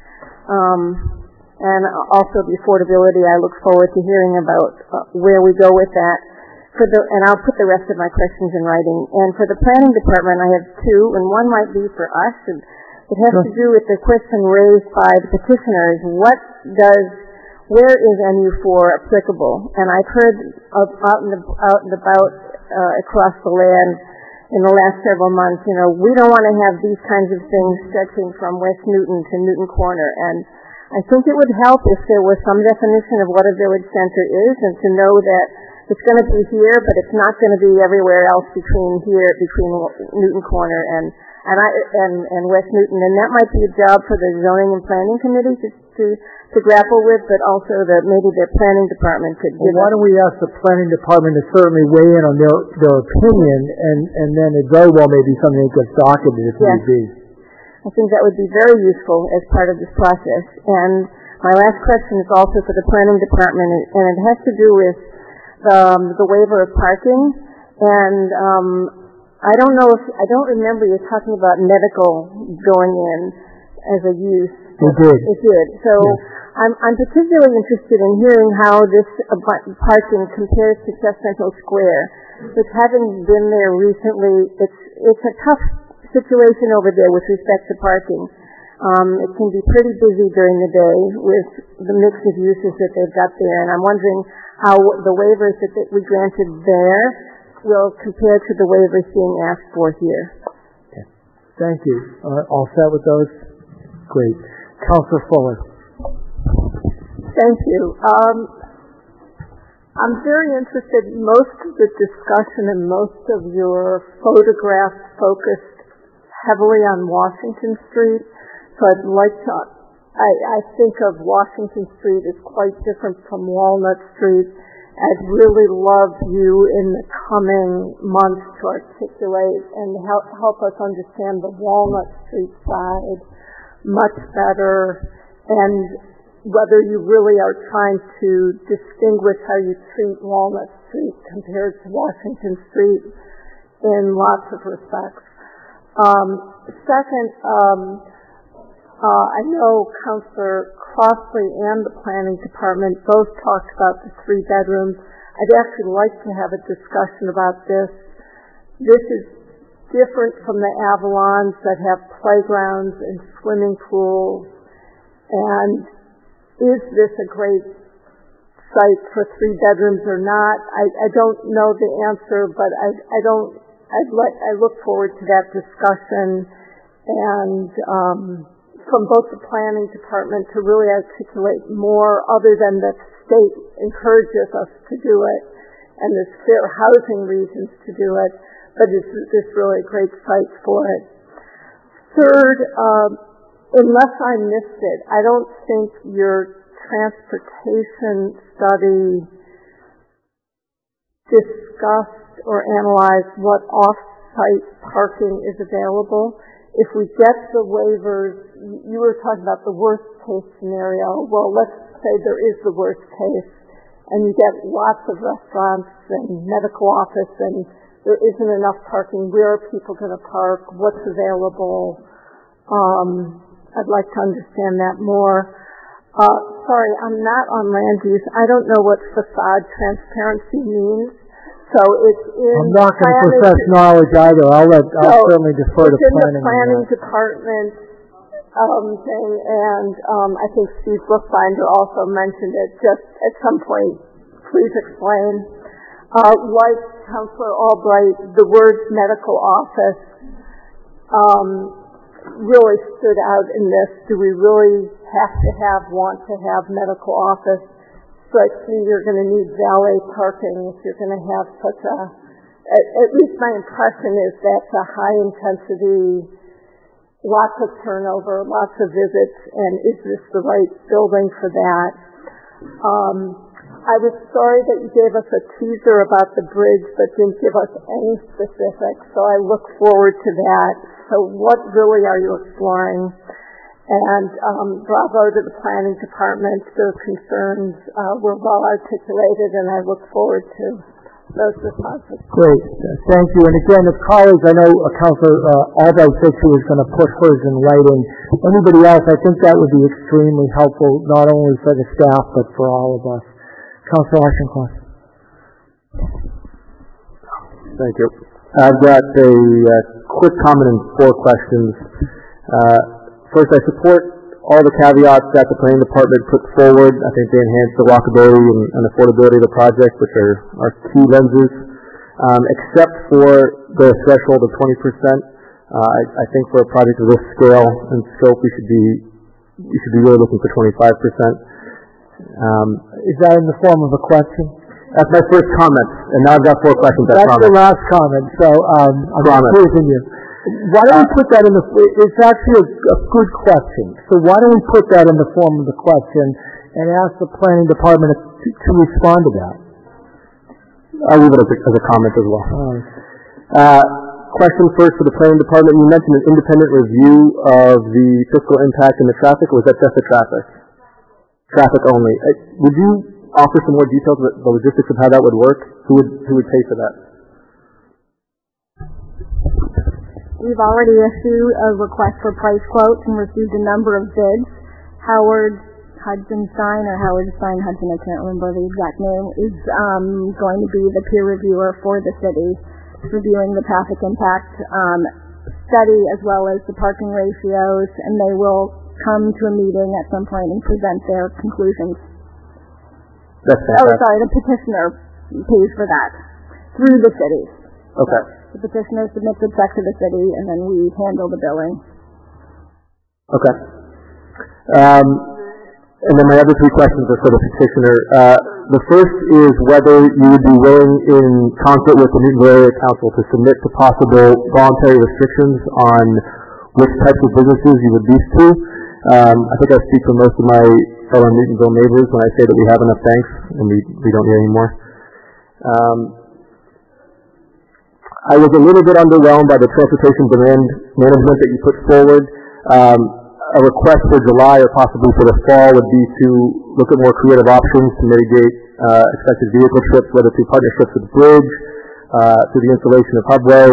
Speaker 4: And also the affordability. I look forward to hearing about where we go with that. And I'll put the rest of my questions in writing. And for the planning department, I have two, and one might be for us. And it has to do with the question raised by the petitioners. Where is NU4 applicable? And I've heard out and about across the land in the last several months, we don't want to have these kinds of things stretching from West Newton to Newton Corner. And I think it would help if there was some definition of what a village center is, and to know that it's going to be here, but it's not going to be everywhere else between Newton Corner and West Newton. And that might be a job for the zoning and planning committee to grapple with, but also that maybe the planning department could give.
Speaker 1: Why don't we ask the planning department to certainly weigh in on their opinion, and then it very well may be something that gets docketed if need be.
Speaker 4: I think that would be very useful as part of this process. And my last question is also for the planning department, and it has to do with the waiver of parking. And I don't remember you talking about medical going in as a use.
Speaker 1: It did.
Speaker 4: It did. So yes. I'm particularly interested in hearing how this parking compares to Chestnut Hill Square, which having been there recently, it's a tough situation over there with respect to parking. It can be pretty busy during the day with the mix of uses that they've got there, and I'm wondering how the waivers that we granted there will compare to the waivers being asked for here.
Speaker 1: Okay. Thank you. All set with those? Great. Councilor Fuller.
Speaker 10: Thank you. I'm very interested. Most of the discussion and most of your photographs focused heavily on Washington Street. So I'd like to, I think of Washington Street as quite different from Walnut Street. I'd really love you in the coming months to articulate and help us understand the Walnut Street side much better, and whether you really are trying to distinguish how you treat Walnut Street compared to Washington Street in lots of respects. Second, I know Councillor Crossley and the Planning Department both talked about the 3 bedrooms. I'd actually like to have a discussion about this. This is different from the Avalons that have playgrounds and swimming pools, and is this a great site for 3 bedrooms or not? I don't know the answer, but I look forward to that discussion, and from both the planning department to really articulate more, other than the state encourages us to do it and there's fair housing reasons to do it, but is this really a great site for it? Third, unless I missed it, I don't think your transportation study discussed or analyzed what off-site parking is available. If we get the waivers, you were talking about the worst case scenario. Well, let's say there is the worst case, and you get lots of restaurants and medical office, and there isn't enough parking. Where are people going to park? What's available? I'd like to understand that more. Sorry, I'm not on land use. I don't know what facade transparency means. So it's in.
Speaker 1: I'm not going to profess knowledge either. I'll certainly defer to planning.
Speaker 10: It's in the planning department thing, and I think Steve Brookbinder also mentioned it. Just at some point, please explain. Like Councillor Albright, the word medical office really stood out in this. Do we really want to have medical office? Strikes me you're going to need valet parking if you're going to have such a, at least my impression is that's a high intensity, lots of turnover, lots of visits, and is this the right building for that? I was sorry that you gave us a teaser about the bridge but didn't give us any specifics, so I look forward to that. So what really are you exploring? And bravo to the planning department. Their concerns were well articulated, and I look forward to those responses.
Speaker 1: Great. Thank you. And again, as colleagues, I know Councillor Albright said she was going to put hers in writing. Anybody else, I think that would be extremely helpful, not only for the staff, but for all of us. Councillor Auchincloss.
Speaker 5: Thank you. I've got a quick comment and 4 questions. First, I support all the caveats that the planning department put forward. I think they enhance the walkability and affordability of the project, which are key lenses. Except for the threshold of 20%, I think for a project of this scale and scope, we should be really looking for 25%.
Speaker 1: Is that in the form of a question?
Speaker 5: That's my first comment, and now I've got 4 questions.
Speaker 1: That's the last comment, so I'm accusing you. Why don't we put that in it's actually a good question, so why don't we put that in the form of the question and ask the planning department to respond to that?
Speaker 5: I'll leave it as a comment as well. Question first for the planning department. You mentioned an independent review of the fiscal impact and the traffic, or was that just the traffic? Traffic only. Would you offer some more details of the logistics of how that would work? Who would pay for that?
Speaker 7: We've already issued a request for price quotes and received a number of bids. Howard Hudson, Hudson, I can't remember the exact name, is going to be the peer reviewer for the city, reviewing the traffic impact study as well as the parking ratios, and they will come to a meeting at some point and present their conclusions. The petitioner pays for that through the city.
Speaker 5: Okay.
Speaker 7: The petitioner submits a check to the city, and then we handle the billing.
Speaker 5: Okay. And then my other three questions are for the petitioner. The first is whether you would be willing, in concert with the Newtonville Area Council, to submit to possible voluntary restrictions on which types of businesses you would lease to. I think I speak for most of my fellow Newtonville neighbors when I say that we have enough banks and we don't need any more. I was a little bit underwhelmed by the transportation demand management that you put forward. A request for July or possibly for the fall would be to look at more creative options to mitigate expected vehicle trips, whether through partnerships with the bridge, through the installation of Hubway.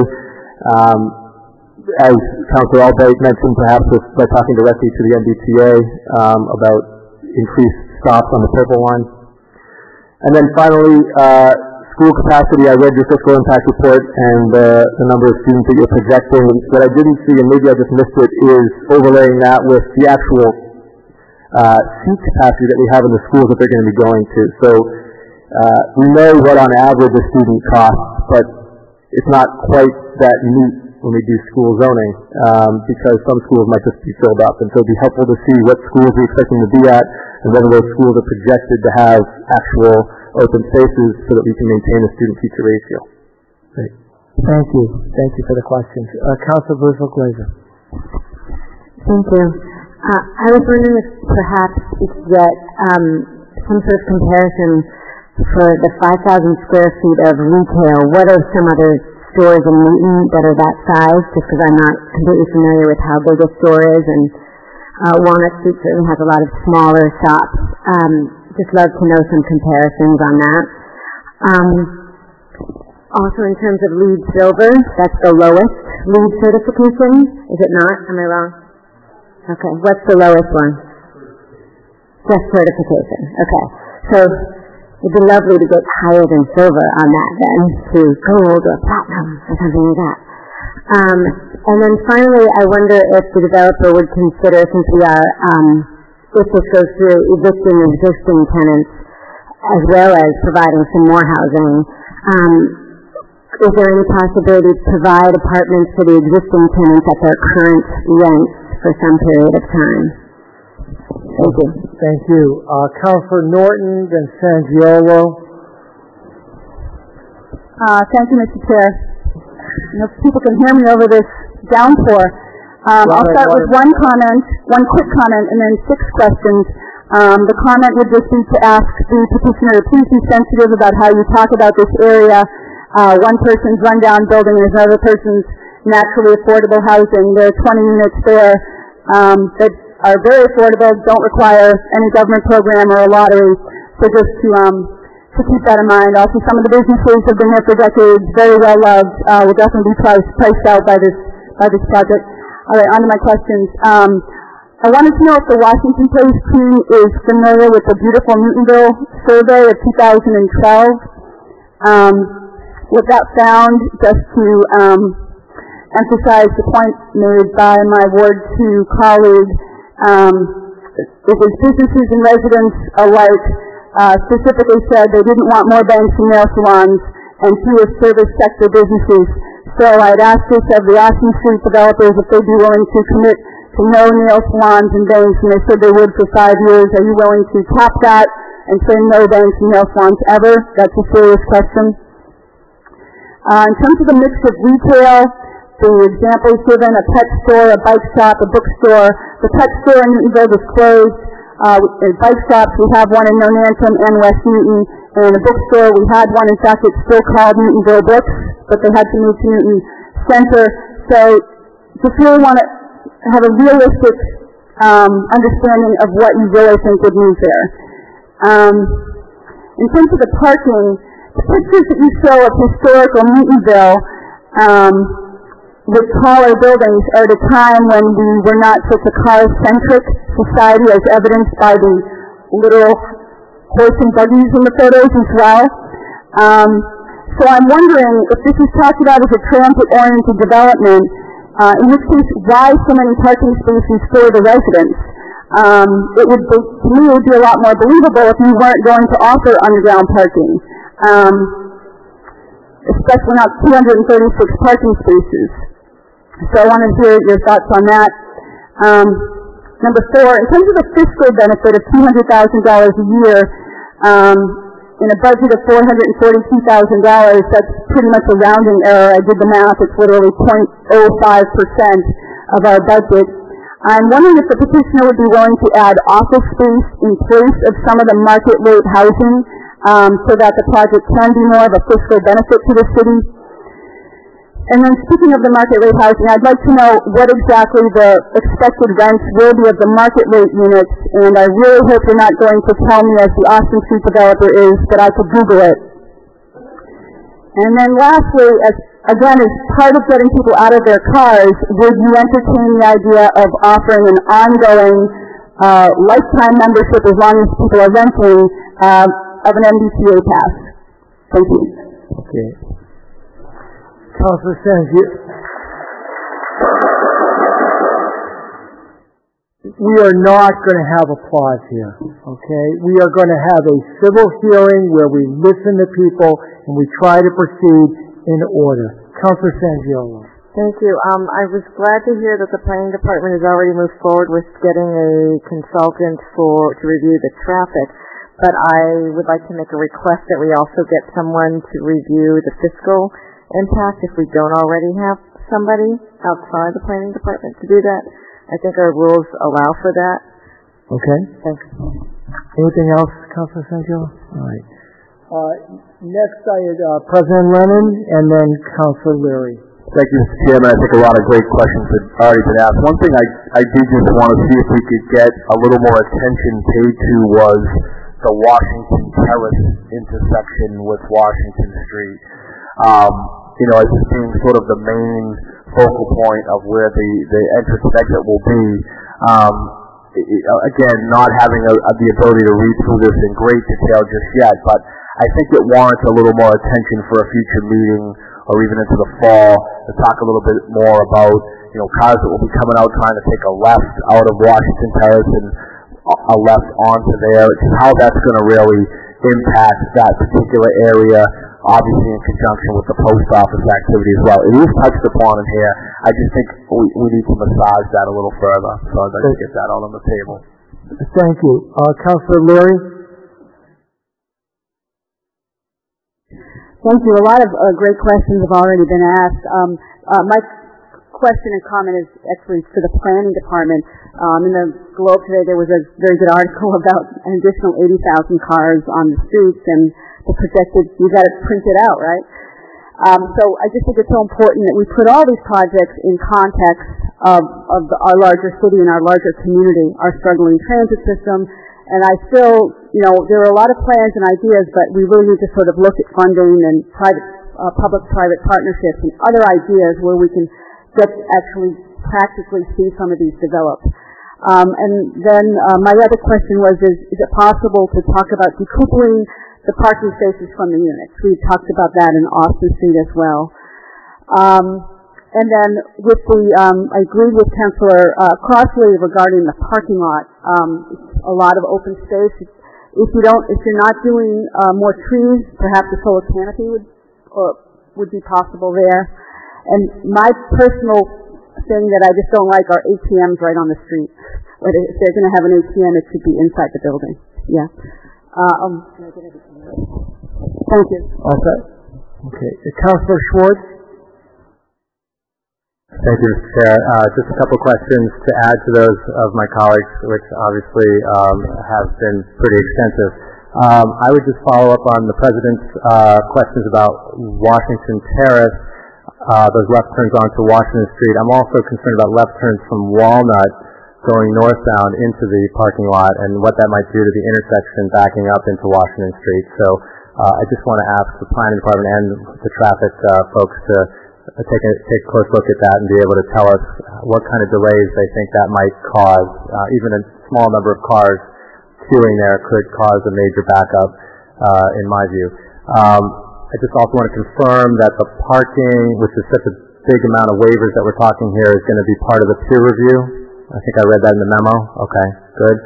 Speaker 5: As Councilor Albright mentioned, perhaps by talking directly to the MBTA about increased stops on the Purple Line. And then finally, school capacity. I read your fiscal impact report and the number of students that you're projecting. What I didn't see, and maybe I just missed it, is overlaying that with the actual seat capacity that we have in the schools that they're going to be going to. So we know what on average a student costs, but it's not quite that neat when we do school zoning because some schools might just be filled up. And so it would be helpful to see what schools we're expecting to be at and whether those schools are projected to have actual open spaces so that we can maintain a student-teacher ratio.
Speaker 1: Great. Thank you. Thank you for the questions. Councilor Boozley-Glaser.
Speaker 11: Thank you. I was wondering if perhaps we could get some sort of comparison for the 5,000 square feet of retail. What are some other stores in Newton that are that size? Just because I'm not completely familiar with how big a store is, and Walnut Street certainly has a lot of smaller shops. Just love to know some comparisons on that. Also, in terms of LEED Silver, that's the lowest LEED certification, is it not? Am I wrong? Okay, what's the lowest one? Just certification. Okay, so it'd be lovely to get higher than silver on that then, to gold or platinum or something like that. And then finally, I wonder if the developer would consider, since we are if this goes through, evicting existing tenants as well as providing some more housing. Is there any possibility to provide apartments for the existing tenants at their current rents for some period of time? Thank you.
Speaker 1: Thank you. Councilor Norton, then Sangiolo.
Speaker 7: Thank you, Mr. Chair. If people can hear me over this downpour. I'll start with one quick comment, and then 6 questions. The comment would just be to ask the petitioner to please be sensitive about how you talk about this area. One person's rundown building is another person's naturally affordable housing. There are 20 units there that are very affordable, don't require any government program or a lottery. So just to keep that in mind. Also, some of the businesses have been here for decades, very well loved, will definitely be priced out by this project. All right, on to my questions. I wanted to know if the Washington Post team is familiar with the Beautiful Newtonville survey of 2012. What that found, just to emphasize the point made by my Ward 2 colleague, it was businesses and residents alike specifically said they didn't want more banks and nail salons and fewer service sector businesses. So I'd ask this of the Austin Street developers if they'd be willing to commit to no nail salons and banks, and they said they would for 5 years. Are you willing to cap that and say no banks and nail salons ever? That's a serious question. In terms of the mix of retail, the examples given, a pet store, a bike shop, a bookstore. The pet store in Newtonville is closed. Bike shops, we have one in Nonantum and West Newton. And a bookstore, we had one, in fact, it's still called Newtonville Books, but they had to move to Newton Center. So just really want to have a realistic understanding of what you really think would move there. In terms of the parking, the pictures that you show of historical Newtonville with taller buildings are at a time when we were not such a car-centric society, as evidenced by the literal horse and buggies in the photos as well. So I'm wondering if this is talked about as a transit-oriented development, in which case, why so many parking spaces for the residents? To me, it would be a lot more believable if you weren't going to offer underground parking, especially not 236 parking spaces. So I want to hear your thoughts on that.
Speaker 12: Number 4, in terms of the fiscal benefit of $200,000 a year, in a budget of $442,000, that's pretty much a rounding error. I did the math. It's literally 0.05% of our budget. I'm wondering if the petitioner would be willing to add office space in place of some of the market rate housing so that the project can be more of a fiscal benefit to the city. And then speaking of the market rate housing, I'd like to know what exactly the expected rents will be of the market rate units, and I really hope you're not going to tell me, as the Austin Street developer is, that I could Google it. And then lastly, as part of getting people out of their cars, would you entertain the idea of offering an ongoing lifetime membership, as long as people are renting, of an MBTA pass? Thank you.
Speaker 1: Okay. Councilor Sanzio. We are not going to have applause here, okay? We are going to have a civil hearing where we listen to people and we try to proceed in order. Councilor Sangiolo.
Speaker 9: Thank you. I was glad to hear that the planning department has already moved forward with getting a consultant to review the traffic, but I would like to make a request that we also get someone to review the fiscal impact if we don't already have somebody outside the planning department to do that. I think our rules allow for that.
Speaker 1: Okay.
Speaker 9: Thanks.
Speaker 1: Anything else, Councilor Sangiolo? All right. Next, I had President Lennon and then Councilor Leary.
Speaker 13: Thank you, Mr. Chairman. I think a lot of great questions have already been asked. One thing I did just want to see if we could get a little more attention paid to was the Washington Terrace intersection with Washington Street. As being sort of the main focal point of where the entrance and exit will be. Again, not having the ability to read through this in great detail just yet, but I think it warrants a little more attention for a future meeting or even into the fall to talk a little bit more about, cars that will be coming out trying to take a left out of Washington Terrace and a left onto there, just how that's going to really impact that particular area, obviously in conjunction with the post office activity as well. It is touched upon in here. I just think we need to massage that a little further, so I'd like to get that out on the table.
Speaker 1: Thank you. Councilor Leary?
Speaker 12: Thank you. A lot of great questions have already been asked. My question and comment is actually to the planning department. In the Globe today, there was a very good article about an additional 80,000 cars on the streets, and the projected, you got it printed out, right? So I just think it's so important that we put all these projects in context of our larger city and our larger community, our struggling transit system. And I still, there are a lot of plans and ideas, but we really need to sort of look at funding and public-private partnerships and other ideas where we can actually practically see some of these develop. And then my other question was, is it possible to talk about decoupling the parking spaces from the units? We talked about that in Austin Street as well. And then with I agreed with Councilor Crossley regarding the parking lot. A lot of open space. If you're not doing more trees, perhaps a solar canopy would be possible there. And my personal thing that I just don't like are ATMs right on the street. But if they're going to have an ATM, it should be inside the building. Yeah. Thank you.
Speaker 1: Okay. Councilor Schwartz?
Speaker 6: Thank you, Mr. Chair. Just a couple questions to add to those of my colleagues, which obviously have been pretty extensive. I would just follow up on the President's questions about Washington Terrace, those left turns onto Washington Street. I'm also concerned about left turns from Walnut going northbound into the parking lot and what that might do to the intersection backing up into Washington Street. So I just want to ask the Planning Department and the traffic folks to take a close look at that and be able to tell us what kind of delays they think that might cause. Even a small number of cars queuing there could cause a major backup, in my view. I just also want to confirm that the parking, which is such a big amount of waivers that we're talking here, is going to be part of the peer review. I think I read that in the memo. Okay, good.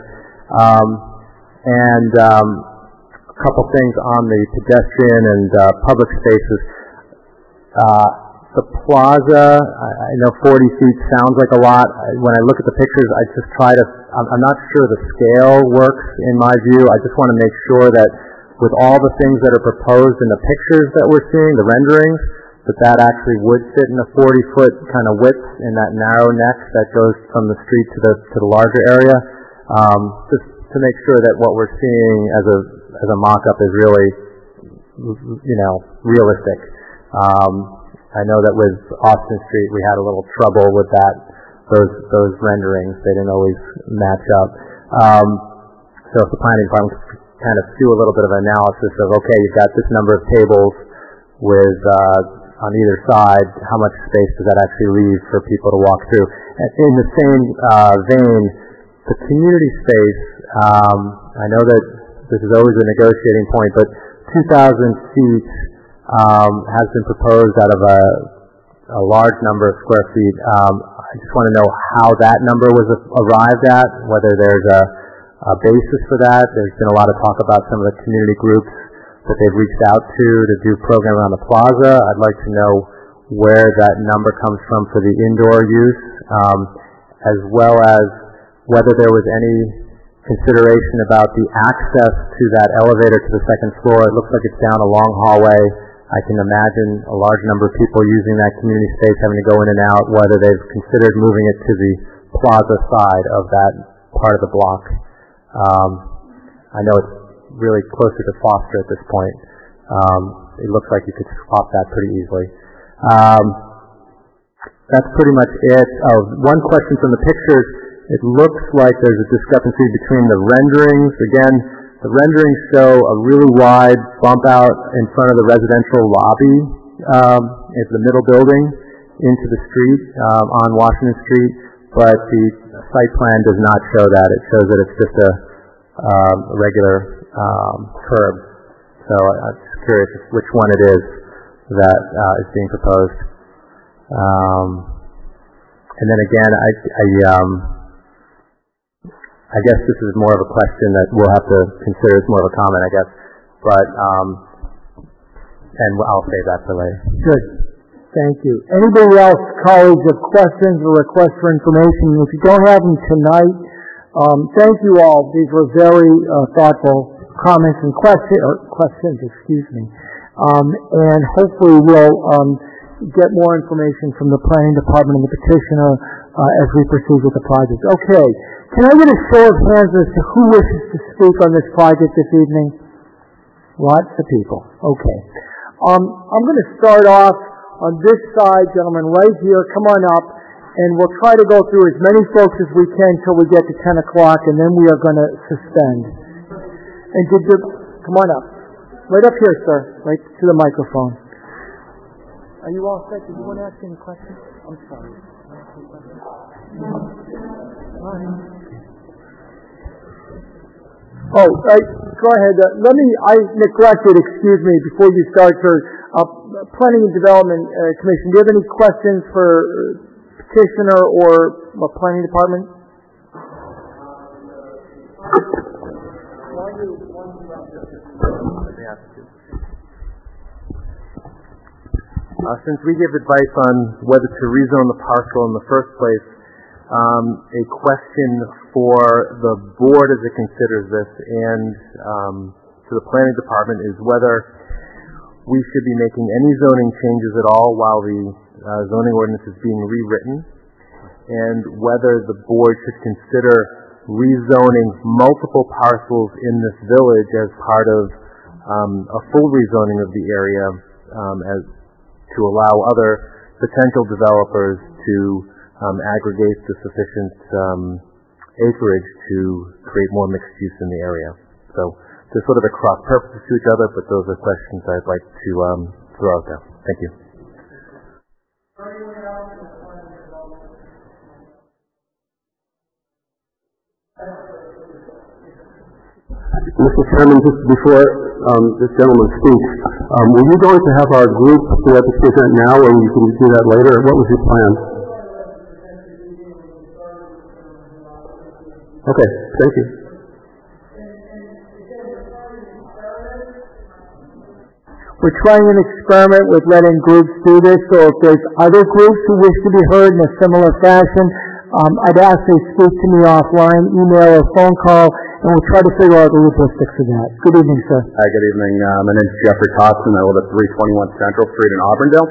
Speaker 6: And a couple things on the pedestrian and public spaces. The plaza, I know 40 feet sounds like a lot. When I look at the pictures, I just try to
Speaker 5: I'm not sure the scale works in my view. I just want to make sure that with all the things that are proposed in the pictures that we're seeing, the renderings, that actually would fit in a 40-foot kind of width in that narrow neck that goes from the street to the larger area. Just to make sure that what we're seeing as a mock-up is really, realistic. I know that with Austin Street we had a little trouble with those renderings. They didn't always match up. So if the planning department could kind of do a little bit of analysis of, okay, you've got this number of tables with on either side, how much space does that actually leave for people to walk through? And in the same vein, the community space, I know that this is always a negotiating point, but 2,000 seats has been proposed out of a large number of square feet. I just want to know how that number was arrived at, whether there's a basis for that. There's been a lot of talk about some of the community groups that they've reached out to do program around the plaza. I'd like to know where that number comes from for the indoor use, as well as whether there was any consideration about the access to that elevator to the second floor. It looks like it's down a long hallway. I can imagine a large number of people using that community space having to go in and out, whether they've considered moving it to the plaza side of that part of the block. I know it's really closer to Foster at this point. It looks like you could swap that pretty easily. That's pretty much it. One question from the pictures. It looks like there's a discrepancy between the renderings. Again, the renderings show a really wide bump out in front of the residential lobby into the middle building into the street on Washington Street, but the site plan does not show that. It shows that it's just a regular curb. So I'm just curious which one it is that is being proposed. And then again, I guess this is more of a question that we'll have to consider. It's more of a comment, I guess. But and I'll save that for later.
Speaker 1: Good. Thank you. Anybody else, colleagues, have questions or requests for information? If you don't have them tonight, thank you all. These were very thoughtful comments and questions. And hopefully we'll get more information from the planning department and the petitioner as we proceed with the project. Okay. Can I get a show of hands as to who wishes to speak on this project this evening? Lots of people. Okay. I'm going to start off on this side, gentlemen, right here. Come on up, and we'll try to go through as many folks as we can till we get to 10 o'clock, and then we are going to suspend. And come on up. Right up here, sir. Right to the microphone. Are you all set? Did you want to ask any questions? I'm sorry. Oh, go ahead. I neglected, excuse me, before you start, sir. Planning and Development Commission, do you have any questions for petitioner or planning department?
Speaker 6: Since we give advice on whether to rezone the parcel in the first place, a question for the board as it considers this and to the planning department is whether we should be making any zoning changes at all while the zoning ordinance is being rewritten, and whether the board should consider rezoning multiple parcels in this village as part of a full rezoning of the area as to allow other potential developers to aggregate the sufficient acreage to create more mixed use in the area. So there's sort of a cross purposes to each other, but those are questions I'd like to throw out there. Thank you.
Speaker 8: Mr. Chairman, just before this gentleman speaks, were you going to have our group be at the event now, or you can do that later? What was your plan? Okay, thank you.
Speaker 1: We're trying an experiment with letting groups do this, so if there's other groups who wish to be heard in a similar fashion, I'd ask they speak to me offline, email or phone call, and we'll try to figure out the logistics of that. Good evening, sir.
Speaker 14: Hi, good evening. My name is Jeffrey Thompson. I live at 321 Central Street in Auburndale.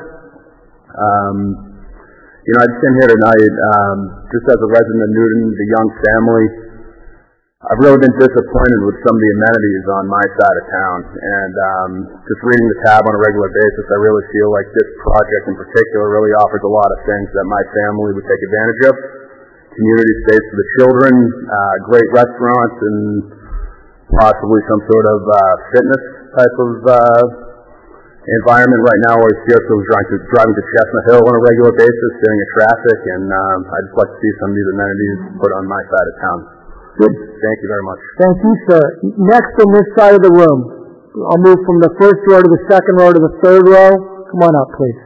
Speaker 14: I just came here tonight just as a resident of Newton, the young family. I've really been disappointed with some of the amenities on my side of town, and just reading the tab on a regular basis, I really feel like this project in particular really offers a lot of things that my family would take advantage of. Community space for the children, great restaurants, and possibly some sort of fitness type of environment. Right now, I see ourselves driving to Chestnut Hill on a regular basis, sitting in traffic, and I'd just like to see some of these amenities put on my side of town.
Speaker 1: Good.
Speaker 14: Thank you very much.
Speaker 1: Thank you, sir. Next on this side of the room, I'll move from the first row to the second row to the third row. Come on up, please.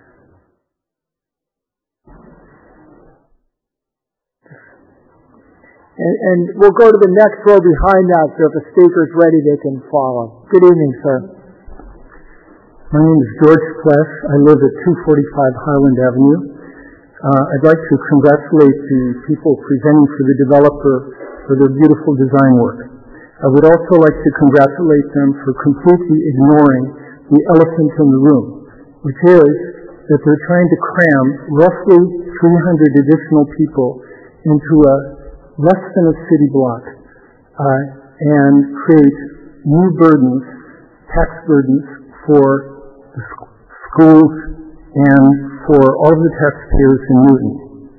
Speaker 1: And we'll go to the next row behind that, so if the speaker's ready, they can follow. Good evening, sir.
Speaker 15: My name is George Flesh. I live at 245 Highland Avenue. I'd like to congratulate the people presenting for the developer for their beautiful design work. I would also like to congratulate them for completely ignoring the elephant in the room, which is that they're trying to cram roughly 300 additional people into a less than a city block and create new burdens, tax burdens for the schools and for all of the taxpayers in Newton.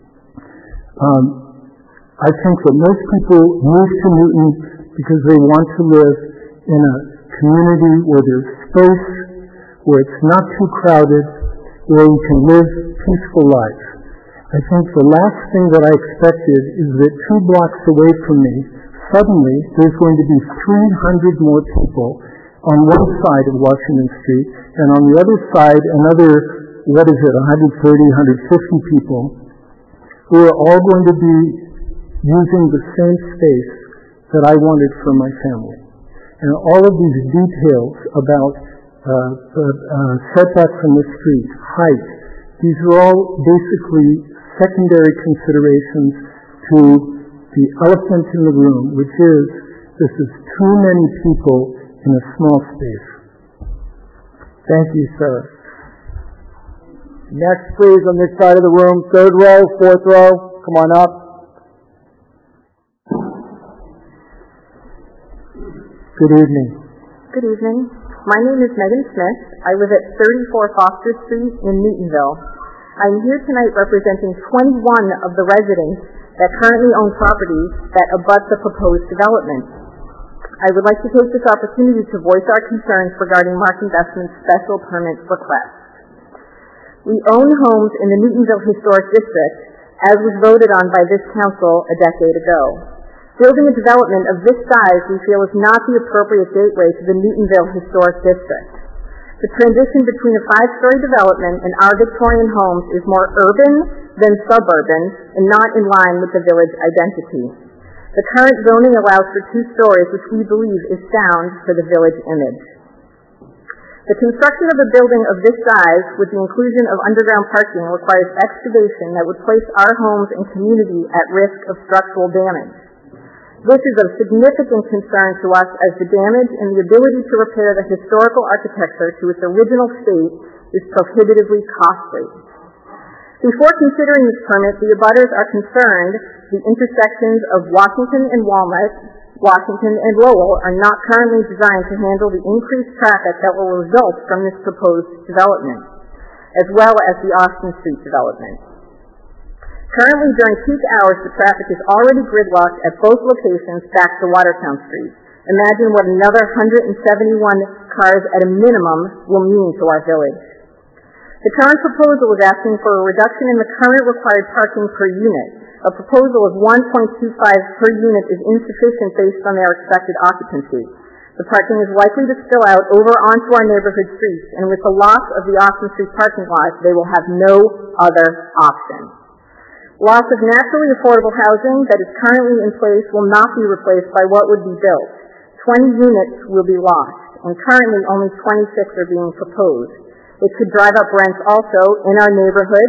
Speaker 15: I think that most people move to Newton because they want to live in a community where there's space, where it's not too crowded, where you can live peaceful lives. I think the last thing that I expected is that 2 blocks away from me, suddenly there's going to be 300 more people on one side of Washington Street, and on the other side, another, 130, 150 people, who are all going to be using the same space that I wanted for my family. And all of these details about setback from the street, height, these are all basically secondary considerations to the elephant in the room, which is this is too many people in a small space.
Speaker 1: Thank you, sir. Next, please, on this side of the room, third row, fourth row, come on up. Good evening.
Speaker 16: Good evening. My name is Megan Smith. I live at 34 Foster Street in Newtonville. I'm here tonight representing 21 of the residents that currently own properties that abut the proposed development. I would like to take this opportunity to voice our concerns regarding Mark Investment's special permit request. We own homes in the Newtonville Historic District, as was voted on by this council a decade ago. Building a development of this size we feel is not the appropriate gateway to the Newtonville Historic District. The transition between a 5-story development and our Victorian homes is more urban than suburban and not in line with the village identity. The current zoning allows for 2 stories, which we believe is sound for the village image. The construction of a building of this size with the inclusion of underground parking requires excavation that would place our homes and community at risk of structural damage. This is of significant concern to us as the damage and the ability to repair the historical architecture to its original state is prohibitively costly. Before considering this permit, the abutters are concerned the intersections of Washington and Walnut, Washington and Lowell are not currently designed to handle the increased traffic that will result from this proposed development, as well as the Austin Street development. Currently, during peak hours, the traffic is already gridlocked at both locations back to Watertown Street. Imagine what another 171 cars at a minimum will mean to our village. The current proposal is asking for a reduction in the current required parking per unit. A proposal of 1.25 per unit is insufficient based on their expected occupancy. The parking is likely to spill out over onto our neighborhood streets, and with the loss of the Austin Street parking lot, they will have no other option. Loss of naturally affordable housing that is currently in place will not be replaced by what would be built. 20 units will be lost, and currently only 26 are being proposed. It could drive up rents also in our neighborhood,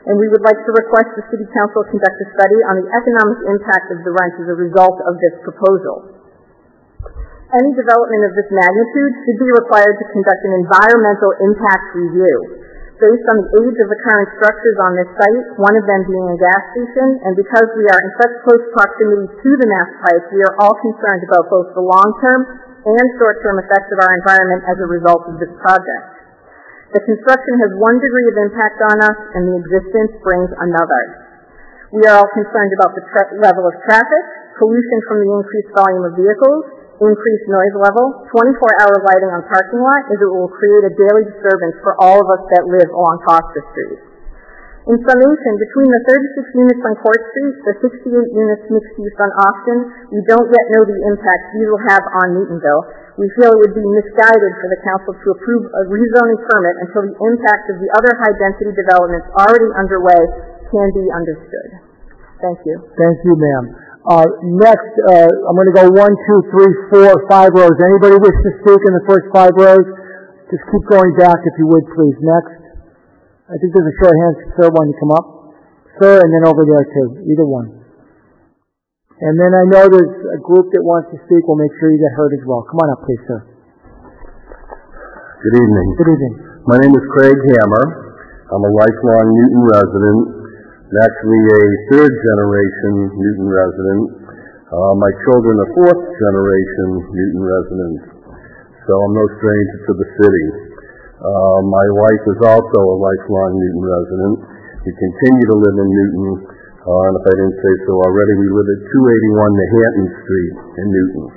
Speaker 16: and we would like to request the City Council conduct a study on the economic impact of the rent as a result of this proposal. Any development of this magnitude should be required to conduct an environmental impact review. Based on the age of the current structures on this site, one of them being a gas station, and because we are in such close proximity to the Mass Pike, we are all concerned about both the long-term and short-term effects of our environment as a result of this project. The construction has one degree of impact on us, and the existence brings another. We are all concerned about the level of traffic, pollution from the increased volume of vehicles, increased noise level, 24-hour lighting on parking lot, as it will create a daily disturbance for all of us that live along Foster Street. In summation, between the 36 units on Court Street, the 68 units mixed use on Austin, we don't yet know the impact these will have on Newtonville. We feel it would be misguided for the Council to approve a rezoning permit until the impact of the other high-density developments already underway can be understood. Thank you.
Speaker 1: Thank you, ma'am. Next, I'm going to go 1, 2, 3, 4, 5 rows. Anybody wish to speak in the first 5 rows? Just keep going back if you would, please. Next. I think there's a short hand. Sir, why don't you come up? Sir, and then over there too. Either one. And then I know there's a group that wants to speak. We'll make sure you get heard as well. Come on up, please, sir.
Speaker 17: Good evening.
Speaker 1: Good evening.
Speaker 17: My name is Craig Hammer. I'm a lifelong Newton resident. I'm actually a third-generation Newton resident. My children are fourth-generation Newton residents, so I'm no stranger to the city. My wife is also a lifelong Newton resident. We continue to live in Newton, and if I didn't say so already, we live at 281 Manhattan Street in Newton.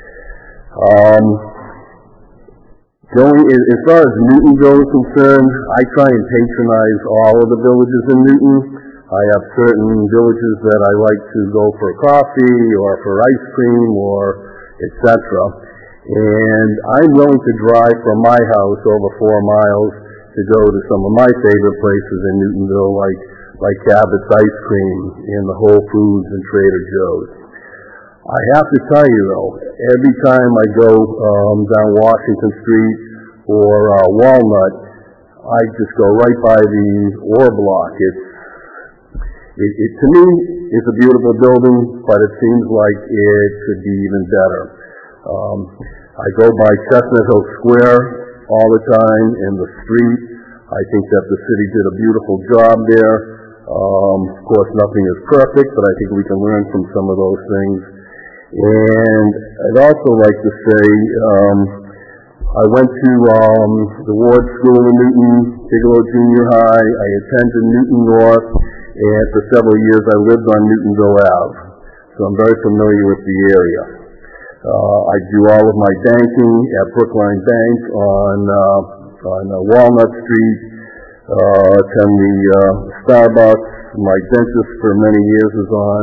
Speaker 17: As far as Newtonville is concerned, I try and patronize all of the villages in Newton. I have certain villages that I like to go for coffee or for ice cream or etc. And I'm willing to drive from my house over 4 miles to go to some of my favorite places in Newtonville, like Cabot's Ice Cream and the Whole Foods and Trader Joe's. I have to tell you though, every time I go down Washington Street or Walnut, I just go right by the ore block. It to me is a beautiful building, but it seems like it could be even better. I go by Chestnut Hill Square all the time and the street. I think that the city did a beautiful job there. Of course, nothing is perfect, but I think we can learn from some of those things. And I'd also like to say, I went to the Ward School in Newton, Bigelow Junior High. I attended Newton North, and for several years I lived on Newtonville Ave, so I'm very familiar with the area. I do all of my banking at Brookline Bank on Walnut Street, attend the Starbucks. My dentist for many years is on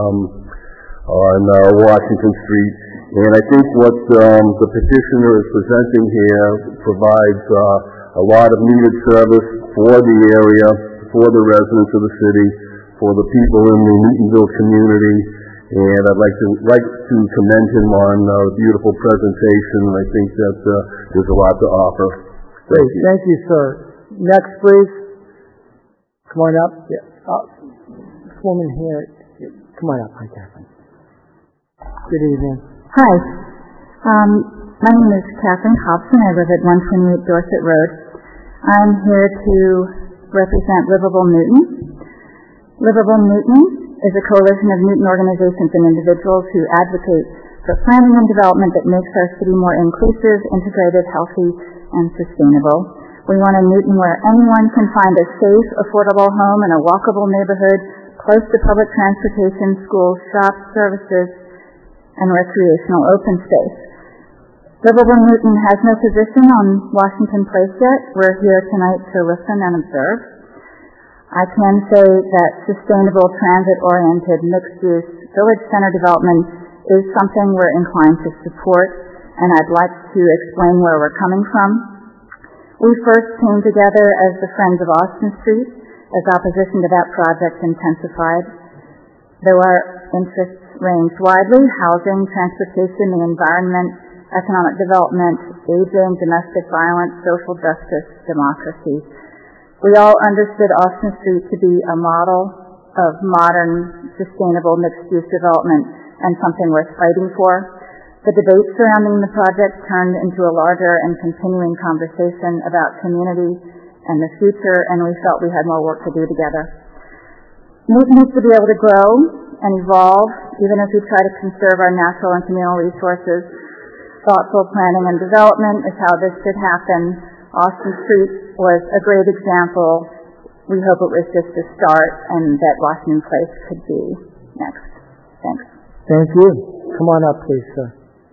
Speaker 17: Washington Street. And I think what the petitioner is presenting here provides a lot of needed service for the area, for the residents of the city, for the people in the Newtonville community. And I'd like to commend him on a beautiful presentation. I think that there's a lot to offer.
Speaker 1: Great. Thank you, sir. Next, please. Come on up. Yeah. This woman here. Come on up. Hi, Catherine. Good evening.
Speaker 18: Hi. My name is Catherine Hobson. I live at 128 Dorset Road. I'm here to represent Livable Newton. Livable Newton is a coalition of Newton organizations and individuals who advocate for planning and development that makes our city more inclusive, integrated, healthy, and sustainable. We want a Newton where anyone can find a safe, affordable home in a walkable neighborhood, close to public transportation, schools, shops, services, and recreational open space. Livable Newton has no position on Washington Place yet. We're here tonight to listen and observe. I can say that sustainable, transit-oriented, mixed-use village center development is something we're inclined to support, and I'd like to explain where we're coming from. We first came together as the Friends of Austin Street as opposition to that project intensified. Though our interests ranged widely: housing, transportation, the environment, economic development, aging, domestic violence, social justice, democracy. We all understood Austin Street to be a model of modern, sustainable mixed-use development and something worth fighting for. The debate surrounding the project turned into a larger and continuing conversation about community and the future, and we felt we had more work to do together. Newton needs to be able to grow and evolve, even as we try to conserve our natural and communal resources. Thoughtful planning and development is how this should happen. Austin Street was a great example. We hope it was just a start and that Washington Place could be next. Thanks.
Speaker 1: Thank you. Come on up, please, sir.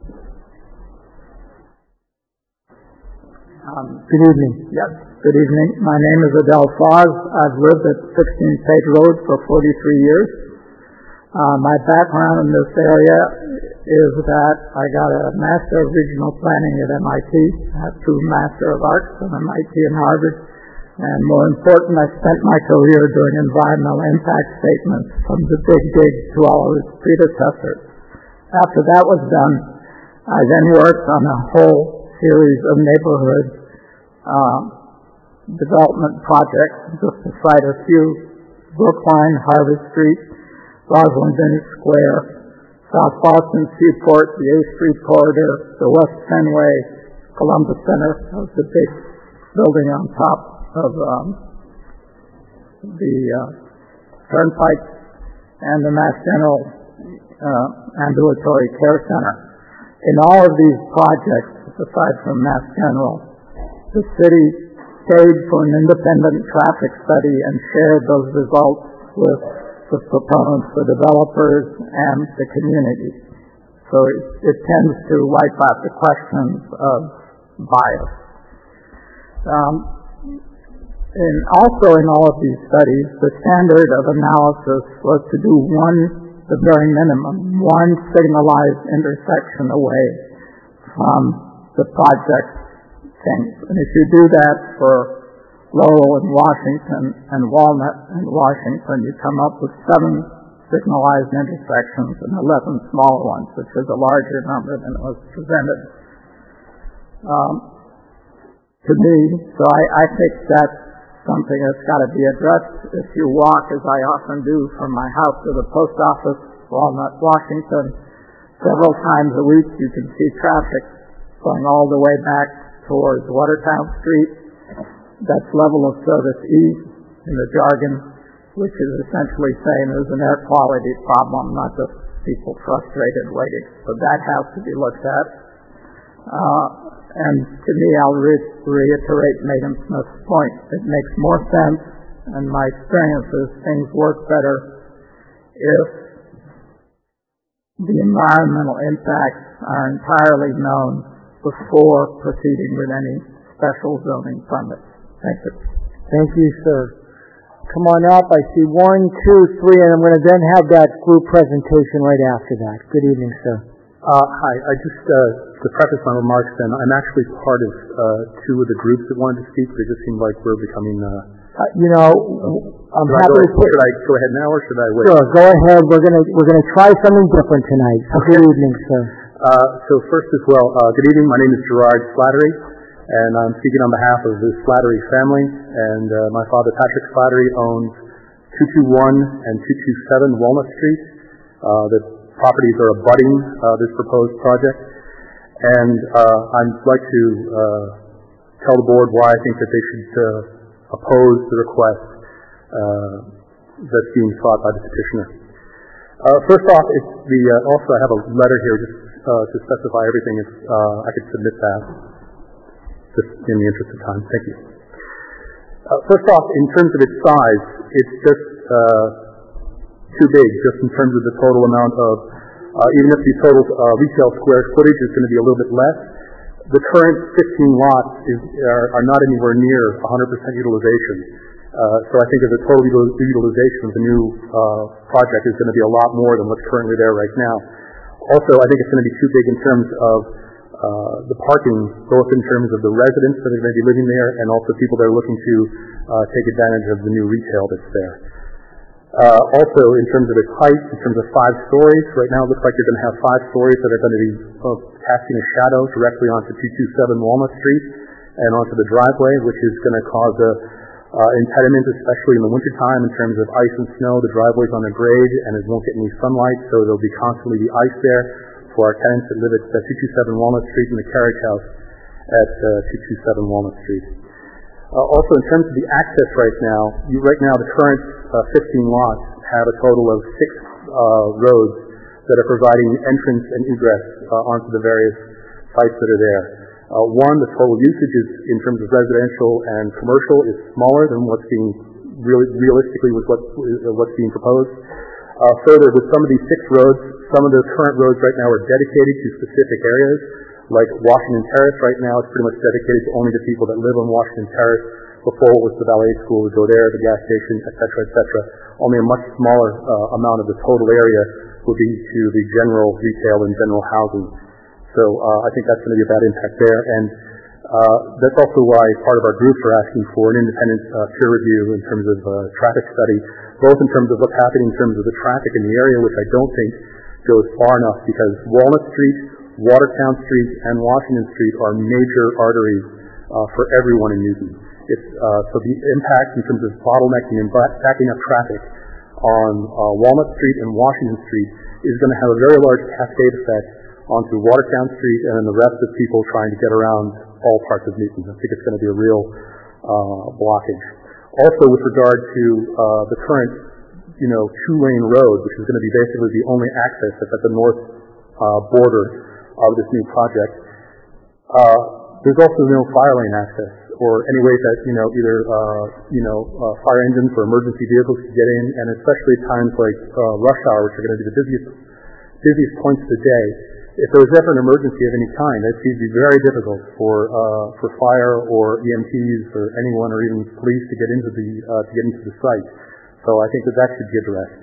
Speaker 1: Good evening.
Speaker 19: Yes.
Speaker 1: Good evening. My name is Adele Foz. I've lived at 16 Page Road for 43 years. My background in this area is that I got a Master of Regional Planning at MIT. I have 2 Master of Arts from MIT and Harvard. And more important, I spent my career doing environmental impact statements from the Big Dig to all of its predecessors. After that was done, I then worked on a whole series of neighborhood development projects, just to cite a few: Brookline, Harvard Street, Rosalind Village Square, South Boston Seaport, the A Street Corridor, the West Fenway, Columbus Center. That was the big building on top of the Turnpike, and the Mass General Ambulatory Care Center. In all of these projects, aside from Mass General, the city paid for an independent traffic study and shared those results with the proponents, the developers, and the community. So it tends to wipe out the questions of bias. And also in all of these studies, the standard of analysis was to do the very minimum, one signalized intersection away from the project things. And if you do that for Lowell and Washington and Walnut and Washington, you come up with 7 signalized intersections and 11 smaller ones, which is a larger number than was presented to me. So I think that's something that's got to be addressed. If you walk, as I often do, from my house to the post office, Walnut, Washington, several times a week, you can see traffic going all the way back towards Watertown Street. That's level of service E in the jargon, which is essentially saying there's an air quality problem, not just people frustrated waiting. So that has to be looked at. And to me, I'll reiterate Megan Smith's point. It makes more sense, and my experience is things work better if the environmental impacts are entirely known before proceeding with any special zoning permits. Thank you. Thank you, sir. Come on up. I see 1, 2, 3, and I'm going to then have that group presentation right after that. Good evening, sir.
Speaker 20: Hi. I just, to preface my remarks then, I'm actually part of 2 of the groups that wanted to speak. It just seemed like we're becoming...
Speaker 1: I'm happy to...
Speaker 20: Should I go ahead now or should I wait?
Speaker 1: Sure, go ahead. We're going to try something different tonight. So
Speaker 20: okay.
Speaker 1: Good evening, sir.
Speaker 20: So first as well, good evening. My name is Gerard Slattery, and I'm speaking on behalf of the Slattery family. And my father, Patrick Slattery, owns 221 and 227 Walnut Street. The properties are abutting this proposed project. And I'd like to tell the board why I think that they should oppose the request that's being sought by the petitioner. First off, also I have a letter here just to specify everything. I could submit that just in the interest of time. Thank you. First off, in terms of its size, it's just too big, just in terms of the total amount of, even if the total retail square footage is going to be a little bit less, the current 15 lots are not anywhere near 100% utilization. So I think that the total utilization of the new project is going to be a lot more than what's currently there right now. Also, I think it's going to be too big in terms of the parking, both in terms of the residents that are going to be living there and also people that are looking to take advantage of the new retail that's there. Also, in terms of its height, in terms of 5 stories, right now it looks like you're going to have 5 stories that are going to be casting a shadow directly onto 227 Walnut Street and onto the driveway, which is going to cause impediment, especially in the wintertime in terms of ice and snow. The driveway's on a grade and it won't get any sunlight, so there'll be constantly the ice there for our tenants that live at 227 Walnut Street and the carriage house at 227 Walnut Street. Also, in terms of the access right now the current 15 lots have a total of 6 roads that are providing entrance and egress onto the various sites that are there. One, the total usage is, in terms of residential and commercial, is smaller than what's being realistically with what's being proposed. Further, with some of these 6 roads, some of the current roads right now are dedicated to specific areas. Like Washington Terrace right now, it's pretty much dedicated to only the people that live on Washington Terrace. Before it was the ballet school would go there, the gas station, et cetera, Only a much smaller amount of the total area will be to the general retail and general housing. So I think that's going to be a bad impact there. And that's also why part of our groups are asking for an independent peer review in terms of traffic study, both in terms of what's happening in terms of the traffic in the area, which I don't think goes far enough, because Walnut Street, Watertown Street, and Washington Street are major arteries for everyone in Newton. So the impact in terms of bottlenecking and backing up traffic on Walnut Street and Washington Street is going to have a very large cascade effect onto Watertown Street and then the rest of people trying to get around all parts of Newton. I think it's going to be a real blockage. Also, with regard to the current, 2-lane road, which is going to be basically the only access that's at the north border of this new project, there's also no fire lane access or any way that either fire engines or emergency vehicles can get in, and especially times like rush hour, which are going to be the busiest points of the day. If there was ever an emergency of any kind, it seems to be very difficult for fire or EMTs or anyone or even police to get into the site. So I think that should be addressed.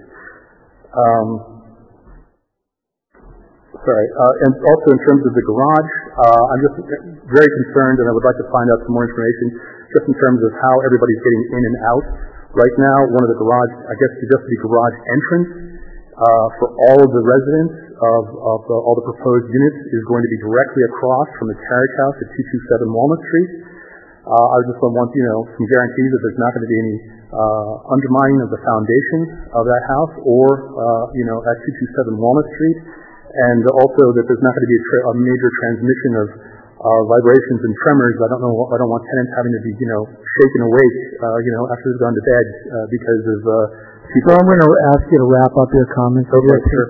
Speaker 20: And also in terms of the garage, I'm just very concerned, and I would like to find out some more information just in terms of how everybody's getting in and out. Right now, one of the garage, I guess just the garage entrance for all of the residents of all the proposed units is going to be directly across from the carriage house at 227 Walnut Street. I just want some guarantees that there's not going to be any undermining of the foundation of that house or at 227 Walnut Street. And also that there's not going to be a major transmission of vibrations and tremors. I don't want tenants having to be, shaken awake, after they've gone to bed, because of people. So I'm going to ask you to wrap up your comments. Okay, sure.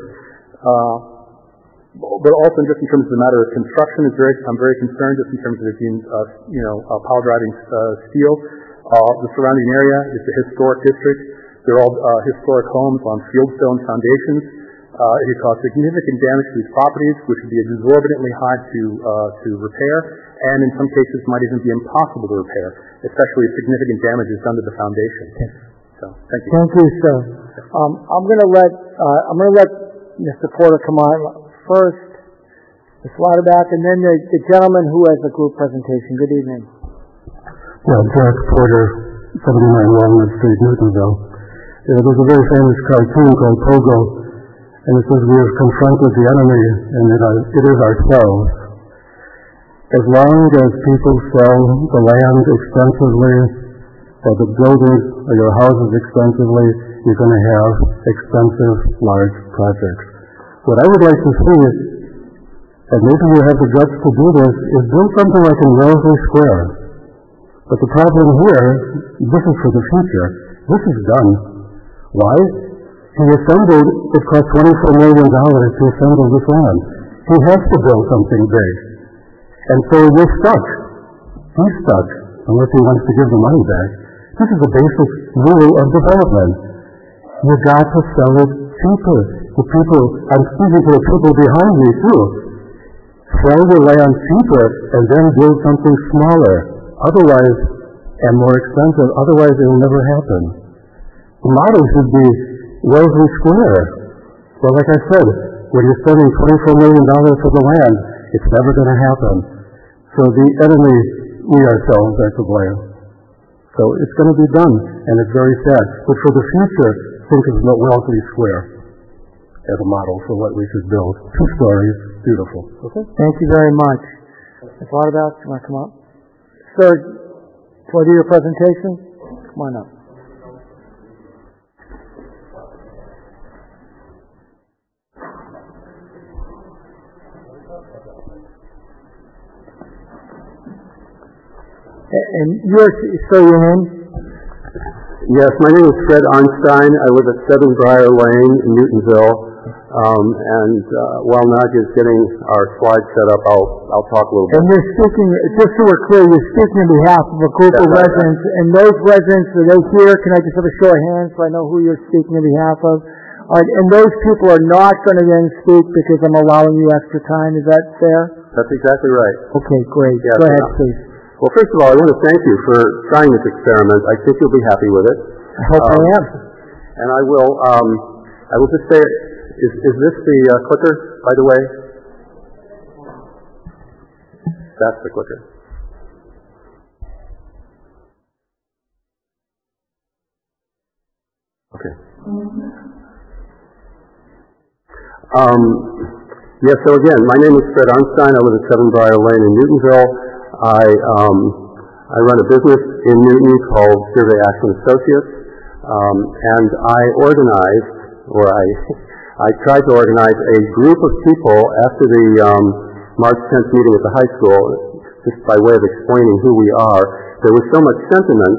Speaker 20: But also just in terms of the matter of construction, I'm very concerned just in terms of it being, pile driving steel. The surrounding area is a historic district. They're all historic homes on fieldstone foundations. It would cause significant damage to these properties, which would be exorbitantly high to repair, and in some cases might even be impossible to repair, especially if significant damage is done to the foundation. Okay. So, thank you.
Speaker 1: Thank you, sir. I'm going to let Mr. Porter come on first, Ms. Lauterbach, and then the gentleman who has the group presentation. Good evening.
Speaker 19: Yeah, Jack Porter, 79 Walnut Street, Newtonville. There's a very famous cartoon called Pogo. And it says we have confronted the enemy, and it is ourselves. As long as people sell the land extensively, or the buildings or your houses extensively, you're going to have expensive, large projects. What I would like to see, and maybe you have the guts to do this, is build something like in Wellesley Square. But the problem here, this is for the future. This is done. Why? It cost $24 million to assemble this land. He has to build something big. And so we're stuck. He's stuck, unless he wants to give the money back. This is the basic rule of development. You got to sell it cheaper. I'm speaking to the people behind me too. Sell the land cheaper and then build something smaller. Otherwise, and more expensive, otherwise it will never happen. The model should be Wellesley Square. Well, like I said, when you're spending $24 million for the land, it's never going to happen. So the enemy, we ourselves, are to blame. So it's going to be done, and it's very sad. But for the future, think of Wellesley Square as a model for what we should build. 2 stories, beautiful.
Speaker 1: Okay. Thank you very much. Ms. Lauterbach, you want to come up? Sir, for your presentation? Come Come on up. And so your name?
Speaker 17: Yes, my name is Fred Arnstein. I live at 7 Briar Lane in Newtonville. While Nadia is getting our slides set up, I'll talk a little bit.
Speaker 1: And you're speaking, just so we're clear, you're speaking on behalf of a group of residents. And those residents, are they here? Can I just have a show of hands so I know who you're speaking on behalf of? And those people are not going to then speak because I'm allowing you extra time. Is that fair?
Speaker 17: That's exactly right.
Speaker 1: Okay, great.
Speaker 17: Yes,
Speaker 1: go ahead, please.
Speaker 17: Well, first of all, I want to thank you for trying this experiment. I think you'll be happy with it.
Speaker 1: I hope I am.
Speaker 17: And I will just say, is this the clicker, by the way? That's the clicker. Okay. Yes, so again, my name is Fred Arnstein. I live at 7 Briar Lane in Newtonville. I run a business in Newton called Survey Action Associates, and I tried to organize a group of people after the March 10th meeting at the high school, just by way of explaining who we are. There was so much sentiment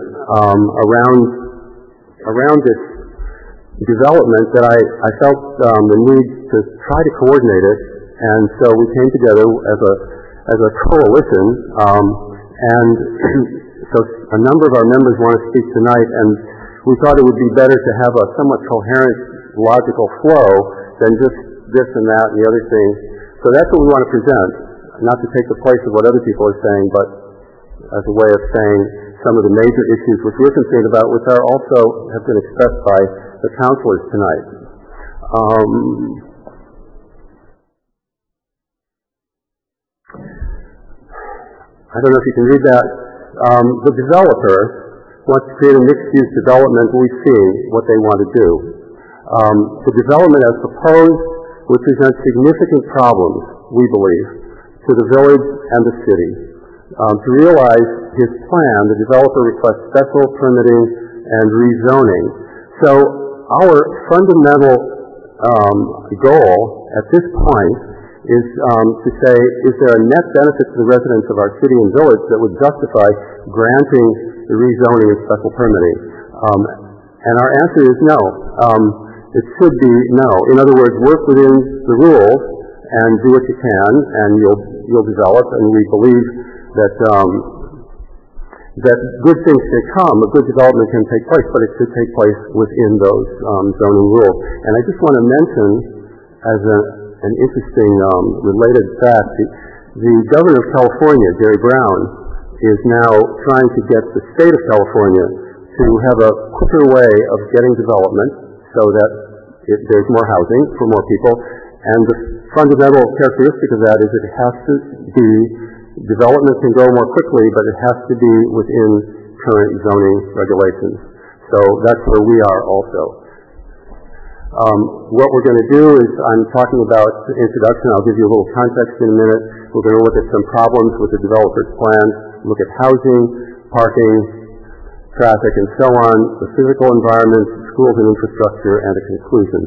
Speaker 17: around this development that I felt the need to try to coordinate it, and so we came together as a coalition, and so a number of our members want to speak tonight, and we thought it would be better to have a somewhat coherent, logical flow than just this and that and the other thing. So that's what we want to present, not to take the place of what other people are saying, but as a way of saying some of the major issues which we're concerned about, which are also have been expressed by the counselors tonight. I don't know if you can read that. The developer wants to create a mixed-use development. We see what they want to do. The development as proposed would present significant problems, we believe, to the village and the city. To realize his plan, the developer requests special permitting and rezoning. So our fundamental goal at this point is to say, is there a net benefit to the residents of our city and village that would justify granting the rezoning and special permitting? And our answer is no. It should be no. In other words, work within the rules and do what you can, and you'll develop. And we believe that that good things can come, a good development can take place, but it should take place within those zoning rules. And I just want to mention, as an interesting related fact, the governor of California, Jerry Brown, is now trying to get the state of California to have a quicker way of getting development so that there's more housing for more people. And the fundamental characteristic of that is it has to be, development can go more quickly, but it has to be within current zoning regulations. So that's where we are also. What we're going to do is, I'm talking about introduction, I'll give you a little context in a minute. We're going to look at some problems with the developer's plans, look at housing, parking, traffic, and so on, the physical environment, schools and infrastructure, and a conclusion.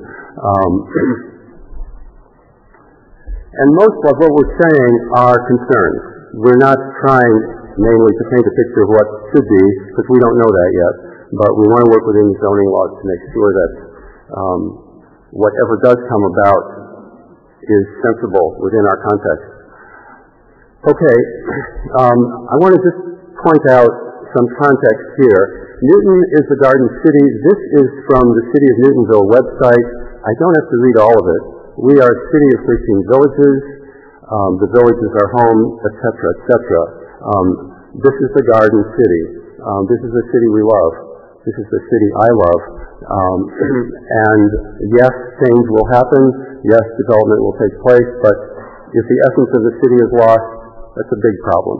Speaker 17: And most of what we're saying are concerns. We're not trying mainly to paint a picture of what should be, because we don't know that yet, but we want to work within zoning laws to make sure that whatever does come about is sensible within our context. Okay, I want to just point out some context here. Newton is the Garden City. This is from the City of Newtonville website. I don't have to read all of it. We are a city of 13 villages. The villages are home, etc., etc. This is the Garden City. This is the city we love. This is the city I love. And yes, change will happen. Yes, development will take place. But if the essence of the city is lost, that's a big problem.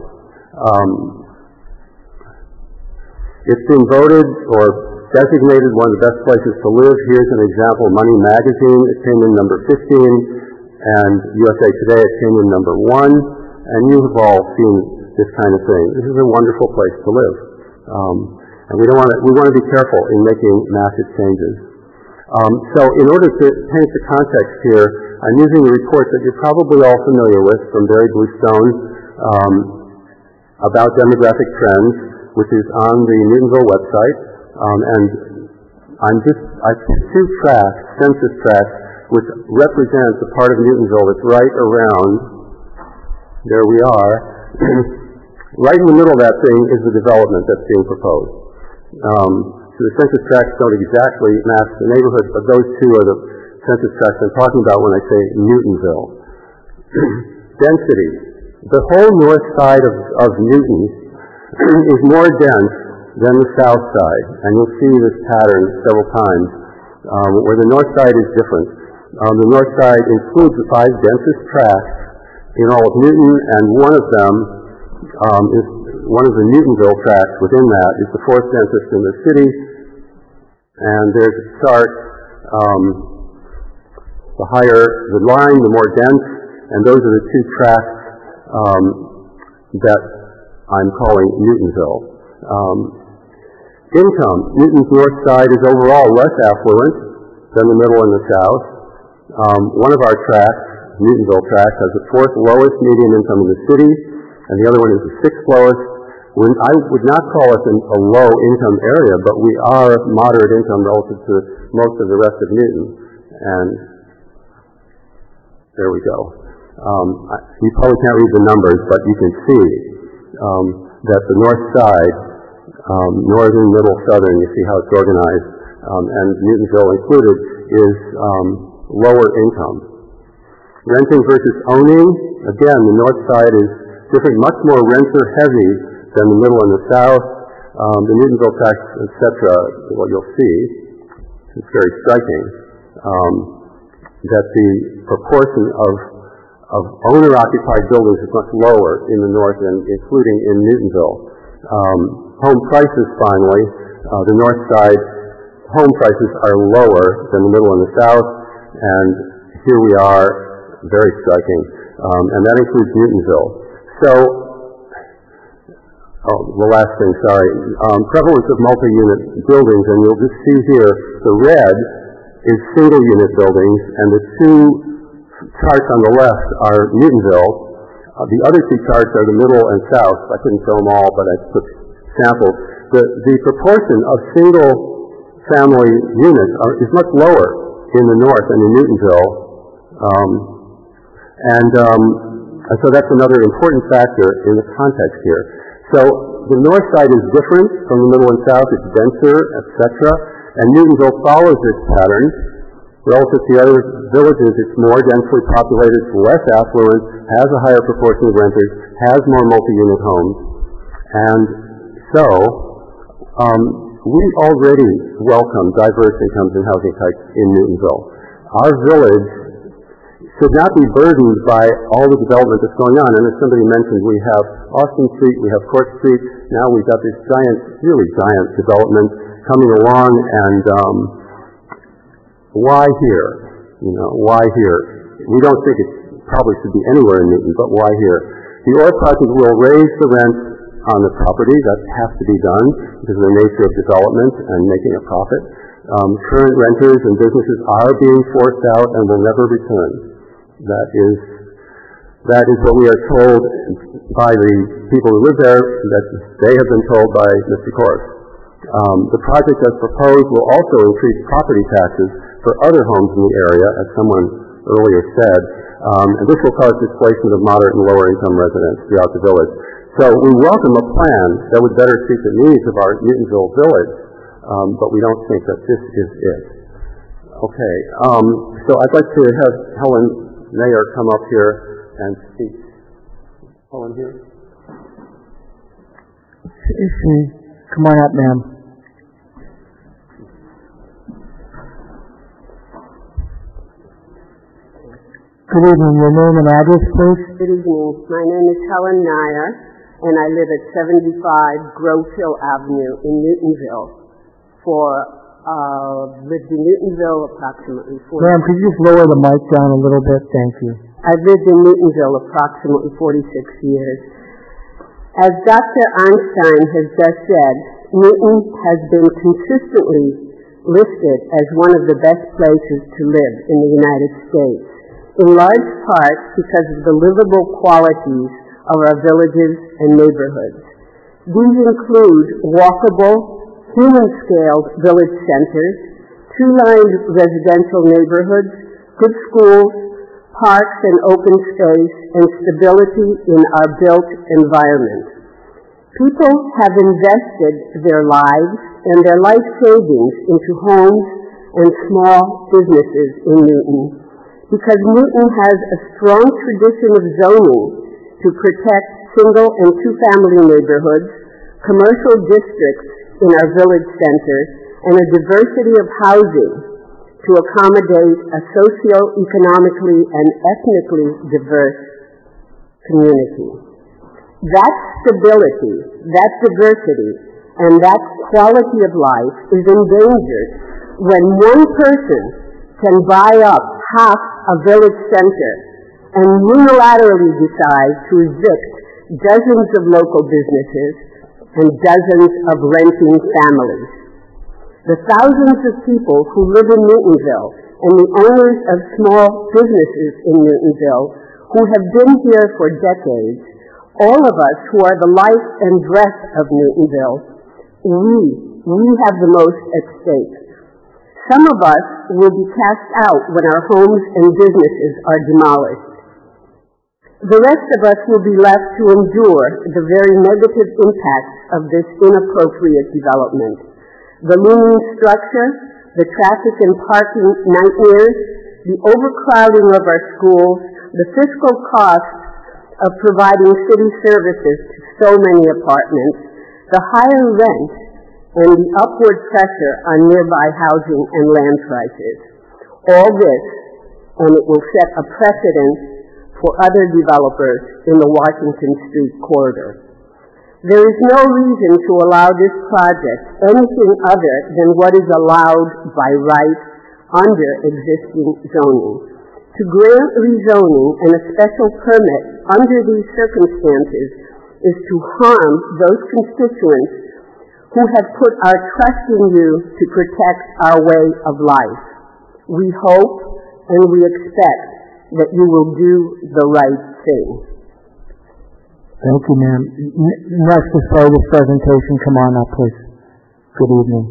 Speaker 17: It's been voted or designated one of the best places to live. Here's an example. Money Magazine, it came in number 15, and USA Today, it came in number 1, and you have all seen this kind of thing. This is a wonderful place to live.
Speaker 8: And we want to be careful in making massive changes. So in order to paint the context here, I'm using a report that you're probably all familiar with from Barry Bluestone about demographic trends, which is on the Newtonville website. And I put two tracks, census tracks, which represents the part of Newtonville that's right around, there we are. Right in the middle of that thing is the development that's being proposed. So the census tracts don't exactly match the neighborhood, but those two are the census tracts I'm talking about when I say Newtonville. Density. The whole north side of Newton is more dense than the south side, and you'll see this pattern several times, where the north side is different. The north side includes the 5 densest tracts in all of Newton, and one of them is one of the Newtonville tracts within that is the 4th densest in the city. And there's a chart. The higher the line, the more dense, and those are the 2 tracts that I'm calling Newtonville. Income. Newton's north side is overall less affluent than the middle and the south. One of our tracts, Newtonville tract, has the 4th lowest median income in the city, and the other one is the 6th lowest. I would not call us a low-income area, but we are moderate income relative to most of the rest of Newton. And there we go. You probably can't read the numbers, but you can see that the north side, northern, middle, southern, you see how it's organized, and Newtonville included, is lower income. Renting versus owning, again, the north side is different, much more renter-heavy than the middle and the south. The Newtonville tracts, etc., what you'll see, it's very striking, that the proportion of owner-occupied buildings is much lower in the north, and including in Newtonville. Home prices, finally, the north side, home prices are lower than the middle and the south, and here we are, very striking, and that includes Newtonville. So, the last thing, sorry, prevalence of multi-unit buildings, and you'll just see here, the red is single-unit buildings, and the 2 charts on the left are Newtonville. The other 2 charts are the middle and south. I couldn't show them all, but I put samples. The proportion of single-family units is much lower in the north than in Newtonville, and so that's another important factor in the context here. So the north side is different from the middle and south. It's denser, etc. And Newtonville follows this pattern. Relative to the other villages, it's more densely populated, it's less affluent, has a higher proportion of renters, has more multi-unit homes. And so we already welcome diverse incomes and housing types in Newtonville. Our village should not be burdened by all the development that's going on. And as somebody mentioned, we have Austin Street, we have Court Street, now we've got this giant, really giant development coming along, and why here? Why here? We don't think it probably should be anywhere in Newton, but why here? The OR project will raise the rent on the property. That has to be done because of the nature of development and making a profit. Current renters and businesses are being forced out and will never return. That is what we are told by the people who live there, that they have been told by Mr. Korf. The project as proposed will also increase property taxes for other homes in the area, as someone earlier said, and this will cause displacement of moderate and lower income residents throughout the village. So we welcome a plan that would better suit the needs of our Newtonville village, but we don't think that this is it. Okay, so I'd like to have Helen Mayer come up here and speak. Helen here?
Speaker 1: Is she? Come on up, ma'am. Good evening. Your name and address, please?
Speaker 21: Good evening. My name is Helen Nair, and I live at 75 Grove Hill Avenue in Newtonville. Lived in Newtonville approximately 40
Speaker 1: Ma'am, could you just lower the mic down a little bit? Thank you.
Speaker 21: I've lived in Newtonville approximately 46 years. As Dr. Einstein has just said, Newton has been consistently listed as one of the best places to live in the United States, in large part because of the livable qualities of our villages and neighborhoods. These include walkable, human-scaled village centers, two-lined residential neighborhoods, good schools, parks and open space, and stability in our built environment. People have invested their lives and their life savings into homes and small businesses in Newton because Newton has a strong tradition of zoning to protect single and two-family neighborhoods, commercial districts in our village centers, and a diversity of housing to accommodate a socio-economically and ethnically diverse community. That stability, that diversity, and that quality of life is endangered when one person can buy up half a village center and unilaterally decide to evict dozens of local businesses and dozens of renting families. The thousands of people who live in Newtonville and the owners of small businesses in Newtonville who have been here for decades, all of us who are the life and breath of Newtonville, we have the most at stake. Some of us will be cast out when our homes and businesses are demolished. The rest of us will be left to endure the very negative impacts of this inappropriate development. The looming structure, the traffic and parking nightmares, the overcrowding of our schools, the fiscal costs of providing city services to so many apartments, the higher rent, and the upward pressure on nearby housing and land prices. All this, and it will set a precedent for other developers in the Washington Street corridor. There is no reason to allow this project anything other than what is allowed by right under existing zoning. To grant rezoning and a special permit under these circumstances is to harm those constituents who have put our trust in you to protect our way of life. We hope and we expect that you will do the right thing.
Speaker 1: Thank you, ma'am. Next to start this presentation, come on up, please. Good evening.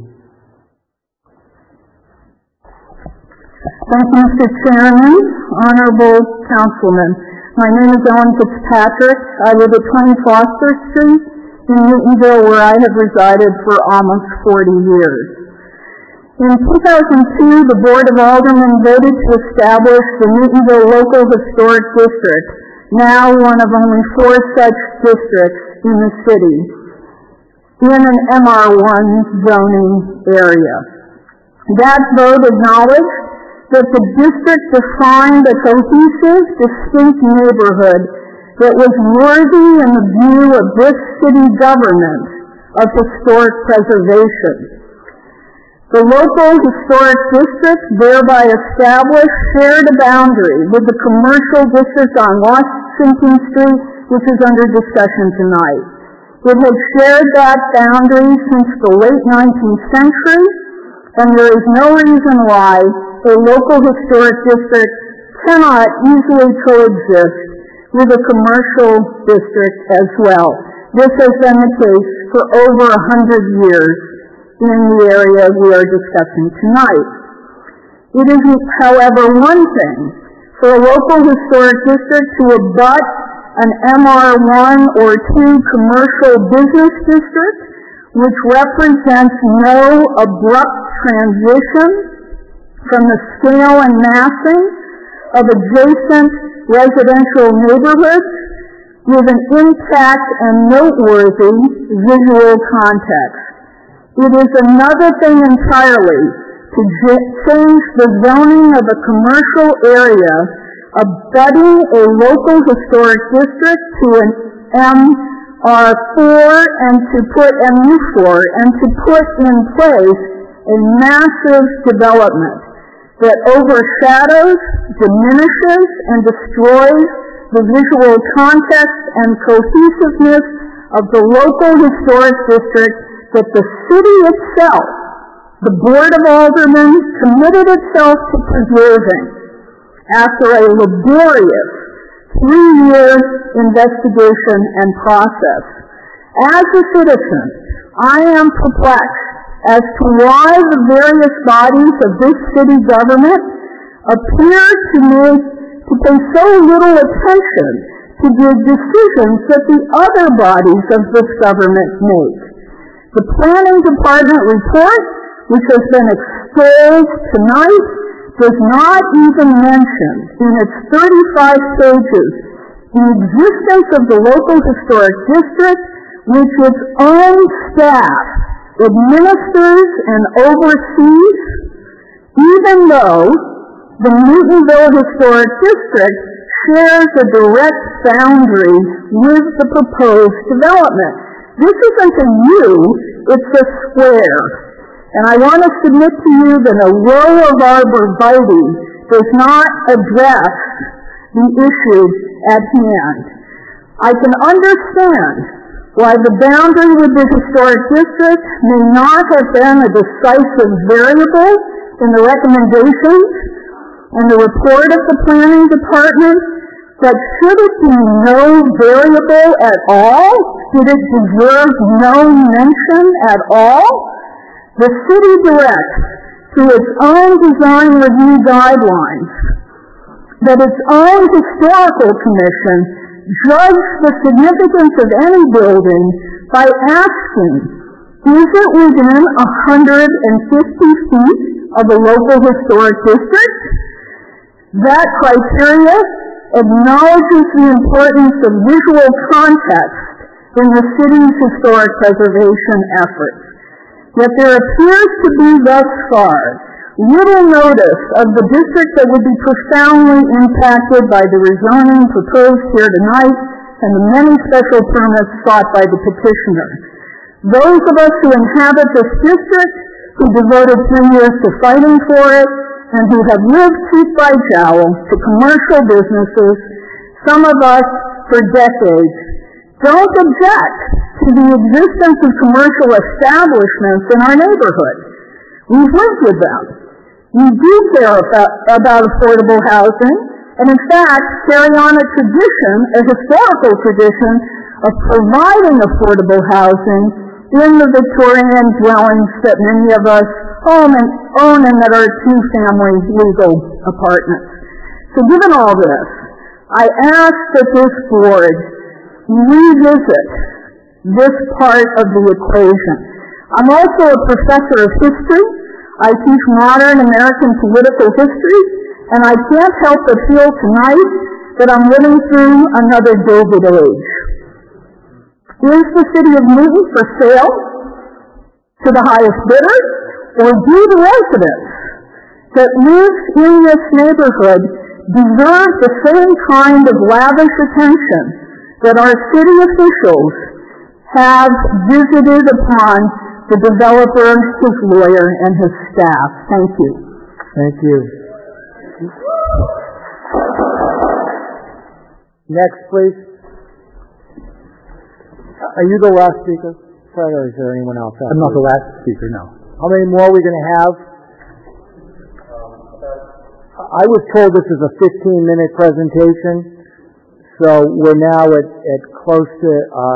Speaker 3: Thank you, Mr. Chairman, honorable councilmen. My name is Ellen Fitzpatrick. I live at 20 Foster Street in Newtonville, where I have resided for almost 40 years. In 2002, the Board of Aldermen voted to establish the Newtonville Local Historic District, now one of only 4 such districts in the city, in an MR1 zoning area. That vote acknowledged that the district defined a cohesive, distinct neighborhood that was worthy in the view of this city government of historic preservation. The local historic district thereby established shared a boundary with the commercial district on Washington Street, which is under discussion tonight. It had shared that boundary since the late 19th century, and there is no reason why a local historic district cannot easily coexist with a commercial district as well. This has been the case for over 100 years in the area we are discussing tonight. It is, however, one thing for a local historic district to abut an MR1 or 2 commercial business district, which represents no abrupt transition from the scale and massing of adjacent residential neighborhoods with an intact and noteworthy visual context. It is another thing entirely to change the zoning of a commercial area abutting a local historic district to an MR4 and to put MU4 and to put in place a massive development that overshadows, diminishes, and destroys the visual context and cohesiveness of the local historic district that the city itself, the Board of Aldermen, committed itself to preserving after a laborious 3-year investigation and process. As a citizen, I am perplexed as to why the various bodies of this city government appear to pay so little attention to the decisions that the other bodies of this government make. The Planning Department report, which has been exposed tonight, does not even mention in its 35 pages the existence of the local historic district, which its own staff administers and oversees, even though the Newtonville Historic District shares a direct boundary with the proposed development. This isn't a U, it's a square. And I want to submit to you that a row of arborvitae does not address the issue at hand. I can understand why the boundary with the historic district may not have been a decisive variable in the recommendations and the report of the Planning Department, but should it be no variable at all? Did it deserve no mention at all? The city directs, through its own design review guidelines, that its own historical commission judge the significance of any building by asking, is it within 150 feet of a local historic district? That criteria acknowledges the importance of visual context in the city's historic preservation efforts. Yet there appears to be thus far little notice of the district that would be profoundly impacted by the rezoning proposed here tonight and the many special permits sought by the petitioner. Those of us who inhabit this district, who devoted 3 years to fighting for it, and who have lived cheek by jowl to commercial businesses, some of us for decades, don't object to the existence of commercial establishments in our neighborhood. We've lived with them. We do care about affordable housing, and in fact carry on a tradition, a historical tradition, of providing affordable housing in the Victorian dwellings that many of us own and that are two-family legal apartments. So given all this, I ask that this board revisit this part of the equation. I'm also a professor of history. I teach modern American political history, and I can't help but feel tonight that I'm living through another Gilded Age. Is the city of Newton for sale to the highest bidder, or do the residents that live in this neighborhood deserve the same kind of lavish attention that our city officials have visited upon the developer, his lawyer, and his staff? Thank you.
Speaker 1: Thank you. Next, please. Are you the last speaker, Fred, or is there anyone else?
Speaker 6: I'm not the last speaker, no.
Speaker 1: How many more are we going to have? I was told this is a 15-minute presentation, so we're now at close to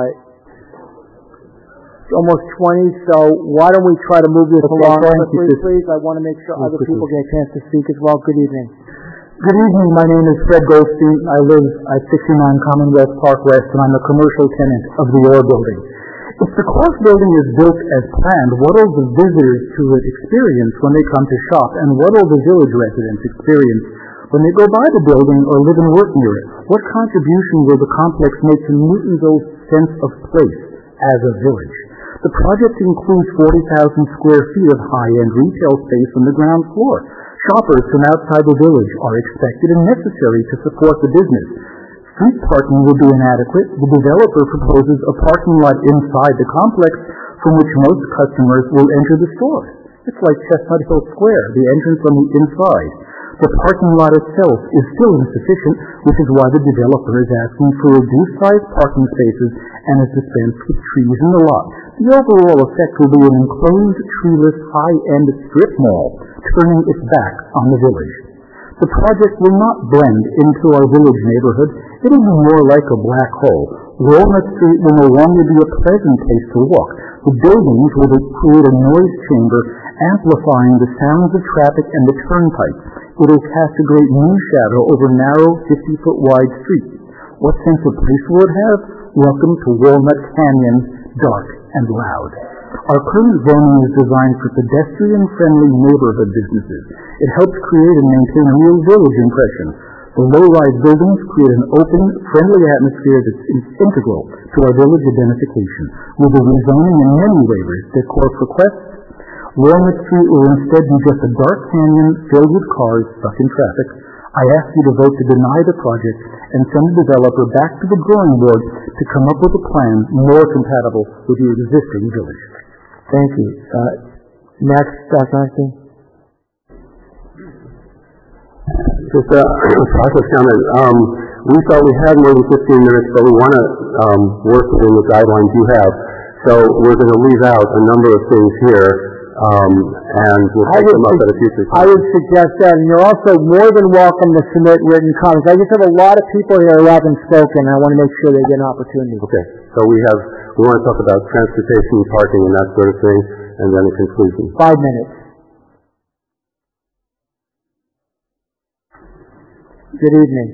Speaker 1: almost 20, so why don't we try to move this along quickly, please? I want to make sure other people get a chance to speak as well. Good evening.
Speaker 2: Good evening. My name is Fred Goldstein. I live at 69 Commonwealth Park West, and I'm a commercial tenant of the Orr Building. If the Cross Building is built as planned, what will the visitors to it experience when they come to shop, and what will the village residents experience when they go by the building or live and work near it? What contribution will the complex make to Newtonville's sense of place as a village? The project includes 40,000 square feet of high-end retail space on the ground floor. Shoppers from outside the village are expected and necessary to support the business. Street parking will be inadequate. The developer proposes a parking lot inside the complex from which most customers will enter the store. It's like Chestnut Hill Square, the entrance on the inside. The parking lot itself is still insufficient, which is why the developer is asking for reduced-sized parking spaces and has dispensed with trees in the lot. The overall effect will be an enclosed, treeless, high-end strip mall, turning its back on the village. The project will not blend into our village neighborhood. It will be more like a black hole. Walnut Street will no longer be a pleasant place to walk. The buildings will create a noise chamber, amplifying the sounds of traffic and the turnpike. It will cast a great moon shadow over narrow, 50-foot wide streets. What sense of place will it have? Welcome to Walnut Canyon, dark and loud. Our current zoning is designed for pedestrian-friendly neighborhood businesses. It helps create and maintain a real village impression. The low-rise buildings create an open, friendly atmosphere that is integral to our village identification. With the rezoning and many waivers that court requests, Walnut Street will instead be just a dark canyon filled with cars stuck in traffic. I ask you to vote to deny the project and send the developer back to the drawing board to come up with a plan more compatible with the existing village.
Speaker 1: Thank you. Next, Dr. Einstein.
Speaker 8: Just a process comment. We thought we had more than 15 minutes, but we want to work within the guidelines you have. So we're going to leave out a number of things here, and we'll take them up at a future time.
Speaker 1: I would suggest that, and you're also more than welcome to submit written comments. I just have a lot of people here who haven't spoken, and I want to make sure they get an opportunity.
Speaker 8: Okay. So we want to talk about transportation, parking, and that sort of thing, and then a conclusion.
Speaker 1: 5 minutes. Good evening.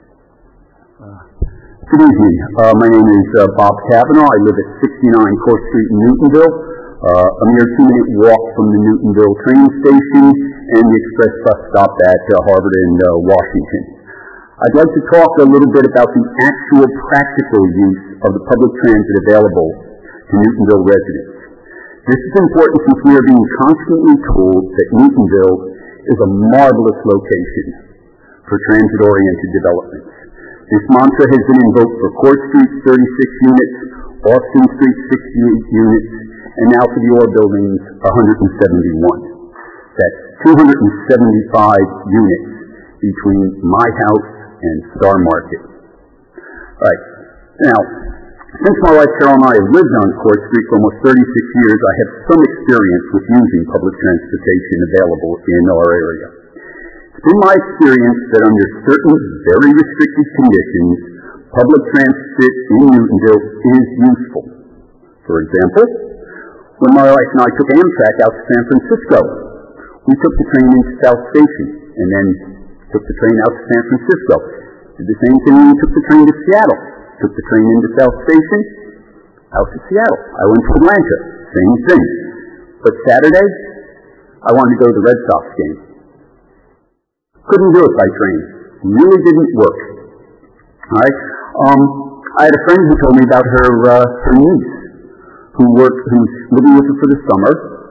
Speaker 4: Good evening. My name is Bob Cavanaugh. I live at 69 Court Street in Newtonville, a mere 2-minute walk from the Newtonville train station and the express bus stop at Harvard and Washington. I'd like to talk a little bit about the actual practical use of the public transit available to Newtonville residents. This is important since we are being constantly told that Newtonville is a marvelous location for transit-oriented developments. This mantra has been invoked for Court Street, 36 units, Austin Street, 68 units, and now for the Orr Buildings, 171. That's 275 units between my house and Star Market. All right. Now, since my wife Carol and I have lived on Court Street for almost 36 years, I have some experience with using public transportation available in our area. It's been my experience that under certain very restricted conditions, public transit in Newtonville is useful. For example, when my wife and I took Amtrak out to San Francisco, we took the train into South Station and then took the train out to San Francisco. Did the same thing when we took the train to Seattle. Took the train into South Station, out to Seattle. I went to Atlanta, same thing. But Saturday, I wanted to go to the Red Sox game. Couldn't do it by train. Really didn't work. All right. I had a friend who told me about her niece who's living with her for the summer,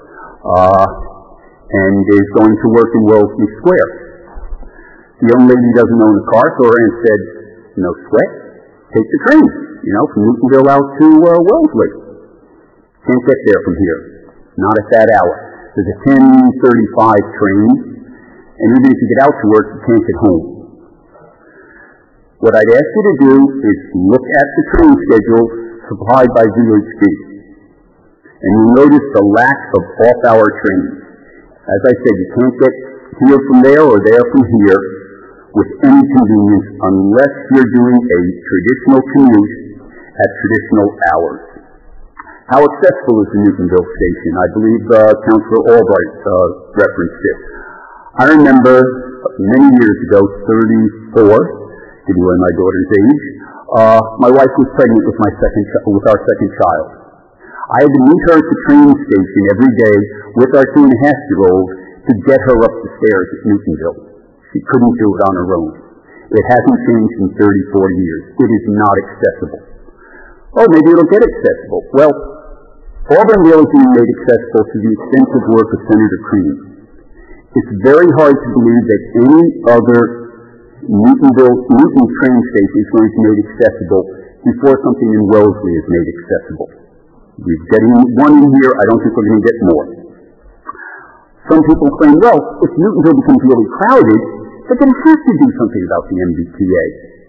Speaker 4: and is going to work in Wellesley Square. The young lady doesn't own a car, so her aunt said, "No sweat. Take the train, from Newtonville out to Wellesley. Can't get there from here. Not at that hour. There's a 10:35 train, and even if you get out to work, you can't get home." What I'd ask you to do is look at the train schedules supplied by VHB, and you'll notice the lack of off-hour trains. As I said, you can't get here from there or there from here with any convenience unless you're doing a traditional commute at traditional hours. How accessible is the Newtonville station? I believe Councilor Albright referenced it. I remember many years ago, 34, give you away my daughter's age, my wife was pregnant with our second child. I had to meet her at the train station every day with our 2.5-year-old to get her up the stairs at Newtonville. She couldn't do it on her own. It hasn't changed in 30, 40 years. It is not accessible. Oh, maybe it'll get accessible. Well, Auburndale is being made accessible through the extensive work of Senator Crean. It's very hard to believe that any other Newton train station is going to be made accessible before something in Wellesley is made accessible. We're getting one in here. I don't think we're going to get more. Some people claim, well, if Newtonville becomes really crowded, they're going to have to do something about the MBTA.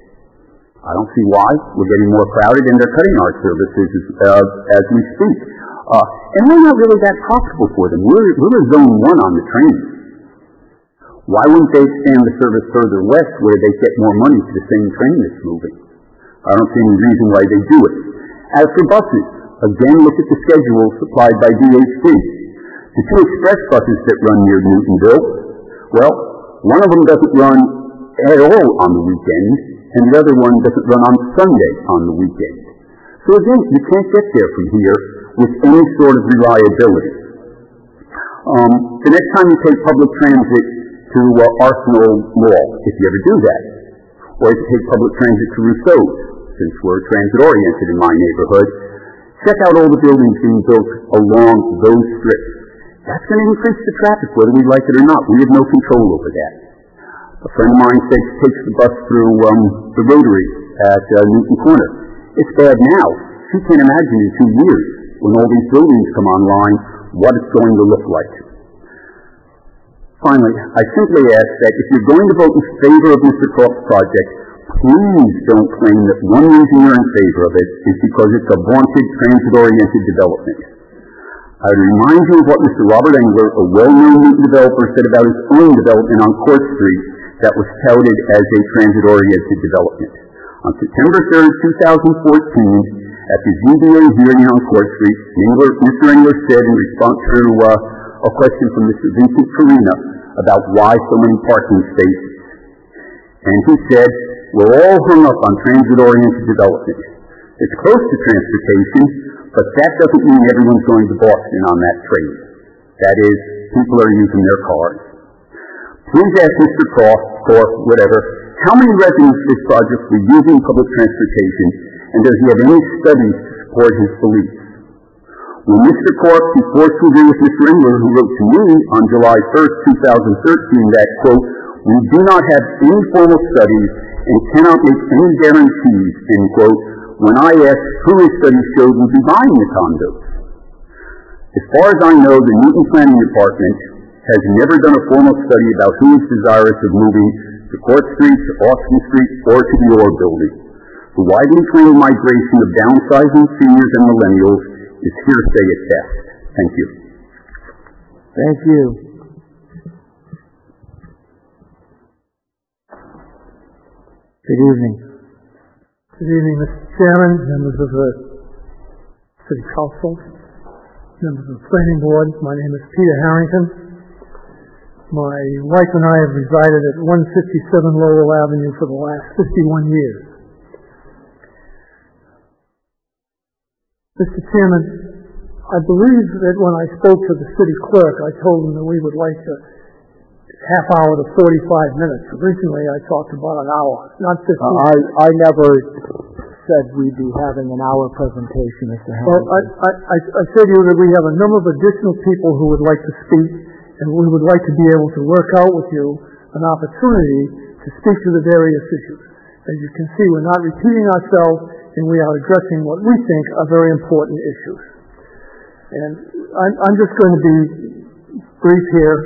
Speaker 4: I don't see why. We're getting more crowded, and they're cutting our services as we speak. And we're not really that profitable for them. We're a zone 1 on the trains. Why wouldn't they expand the service further west where they get more money for the same train that's moving? I don't see any reason why they do it. As for buses, again, look at the schedules supplied by DHC. The 2 express buses that run near Newtonville, well, one of them doesn't run at all on the weekend, and the other one doesn't run on Sunday on the weekend. So again, you can't get there from here with any sort of reliability. The next time you take public transit to Arsenal Mall, if you ever do that, or if you take public transit to Rousseau's, since we're transit-oriented in my neighborhood, check out all the buildings being built along those strips. That's going to increase the traffic, whether we like it or not. We have no control over that. A friend of mine takes the bus through the Rotary at Newton Corner. It's bad now. She can't imagine in 2 years, when all these buildings come online, what it's going to look like. Finally, I simply ask that if you're going to vote in favor of Mr. Croft's project, please don't claim that one reason you're in favor of it is because it's a vaunted transit-oriented development. I would remind you of what Mr. Robert Engler, a well-known Newton developer, said about his own development on Court Street that was touted as a transit-oriented development. On September 3rd, 2014, at the ZBA hearing on Court Street, Mr. Engler said in response to a question from Mr. Vincent Farina about why so many parking spaces. And he said, we're all hung up on transit-oriented development. It's close to transportation, but that doesn't mean everyone's going to Boston on that train. That is, people are using their cars. Please ask Mr. Croft, or whatever, how many residents of this project were using public transportation, and does he have any studies to support his beliefs? When Mr. Croft is forced to agree with Mr. Engler, who wrote to me on July 1st, 2013, that, quote, we do not have any formal studies and cannot make any guarantees, end quote, when I asked who his studies showed would be buying the condos. As far as I know, the Newton Planning Department has never done a formal study about who is desirous of moving to Court Street, to Austin Street, or to the Orr Building. The widely claimed migration of downsizing seniors and millennials is hearsay at best. Thank you.
Speaker 1: Thank you. Good evening.
Speaker 15: Good evening, Mr. Chairman, members of the City Council, members of the Planning Board. My name is Peter Harrington. My wife and I have resided at 157 Lowell Avenue for the last 51 years. Mr. Chairman, I believe that when I spoke to the city clerk, I told him that we would like a half hour to 45 minutes. Originally, I talked about an hour, not 15.
Speaker 1: I never said we'd be having an hour presentation, Mr. Harrington.
Speaker 15: Well, I said to you that we have a number of additional people who would like to speak, and we would like to be able to work out with you an opportunity to speak to the various issues. As you can see, we're not repeating ourselves, and we are addressing what we think are very important issues. And I'm just going to be brief here.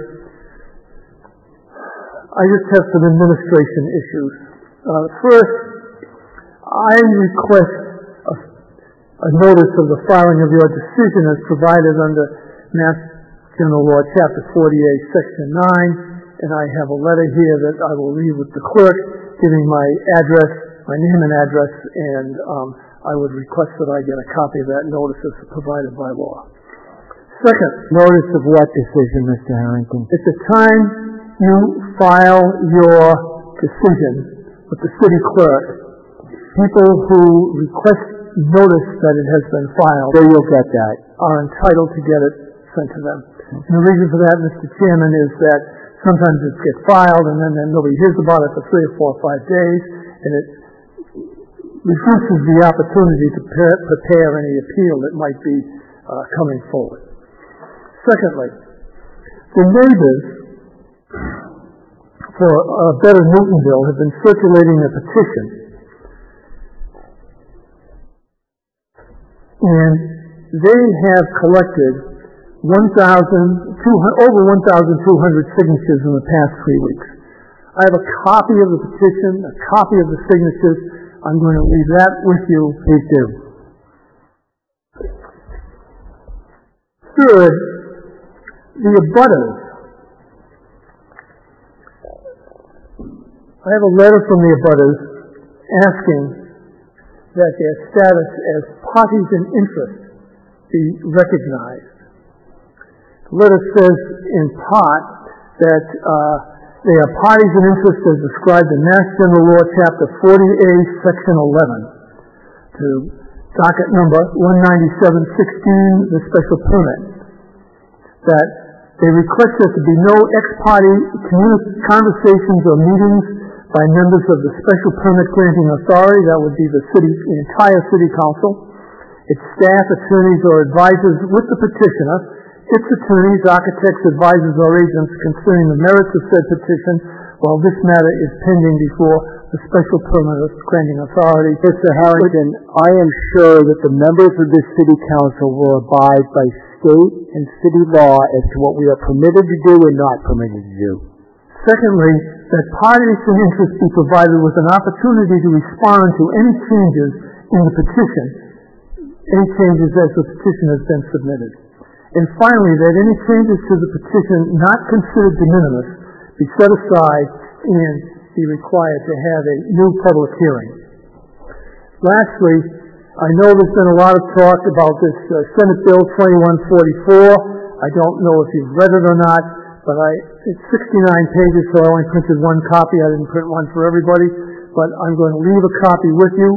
Speaker 15: I just have some administration issues. First, I request a notice of the filing of your decision as provided under Mass General Law, Chapter 48, Section 9, and I have a letter here that I will read with the clerk, giving my address, my name and address, and I would request that I get a copy of that notice as provided by law. Second,
Speaker 1: notice of what decision, Mr. Harrington?
Speaker 15: At the time you file your decision with the city clerk, people who request notice that it has been filed,
Speaker 1: sure you'll get that,
Speaker 15: are entitled to get it sent to them. And the reason for that, Mr. Chairman, is that sometimes it gets filed and then nobody hears about it for 3 or 4 or 5 days, and it reduces the opportunity to prepare any appeal that might be coming forward. Secondly, the neighbors for Better Newtonville have been circulating a petition, and they have collected over 1,200 signatures in the past 3 weeks. I have a copy of the petition, a copy of the signatures. I'm going to leave that with you.
Speaker 1: Please do.
Speaker 15: Third, the abutters. I have a letter from the abutters asking that their status as parties in interest be recognized. The letter says in part that they are parties in interest as described in Mass General Law, Chapter 40A, Section 11, to docket number 19716, the special permit, that they request there to be no ex-party conversations or meetings by members of the special permit granting authority, that would be the entire city council, its staff, attorneys, or advisors with the petitioner, its attorneys, architects, advisors, or agents concerning the merits of said petition while this matter is pending before the special permit granting authority.
Speaker 1: Mr. Harrington, I am sure that the members of this city council will abide by state and city law as to what we are permitted to do and not permitted to do.
Speaker 15: Secondly, that parties in interest be provided with an opportunity to respond to any changes in the petition, any changes as the petition has been submitted. And finally, that any changes to the petition not considered de minimis be set aside and be required to have a new public hearing. Lastly, I know there's been a lot of talk about this Senate Bill 2144. I don't know if you've read it or not, but it's 69 pages, so I only printed one copy. I didn't print one for everybody, but I'm going to leave a copy with you.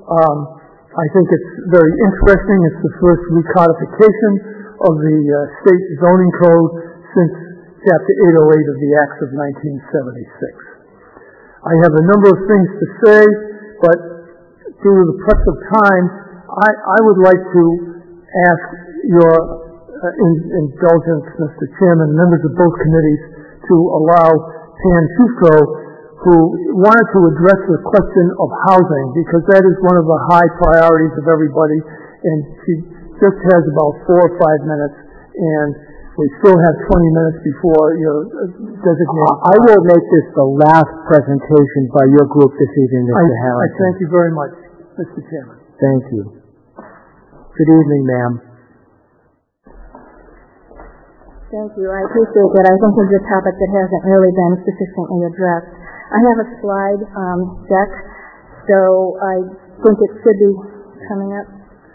Speaker 15: I think it's very interesting. It's the first recodification of the state zoning code since Chapter 808 of the Acts of 1976. I have a number of things to say, but due to the press of time, I would like to ask your indulgence, Mr. Chairman, members of both committees, to allow Pam Shufro, who wanted to address the question of housing, because that is one of the high priorities of everybody, and she just has about 4 or 5 minutes, and we still have 20 minutes before your designated.
Speaker 1: I will make this the last presentation by your group this evening, Mr. Harrington.
Speaker 15: I thank you very much, Mr. Chairman.
Speaker 1: Thank you. Good evening, ma'am.
Speaker 7: Thank you. I appreciate that. I think it's a topic that hasn't really been sufficiently addressed. I have a slide deck, so I think it should be coming up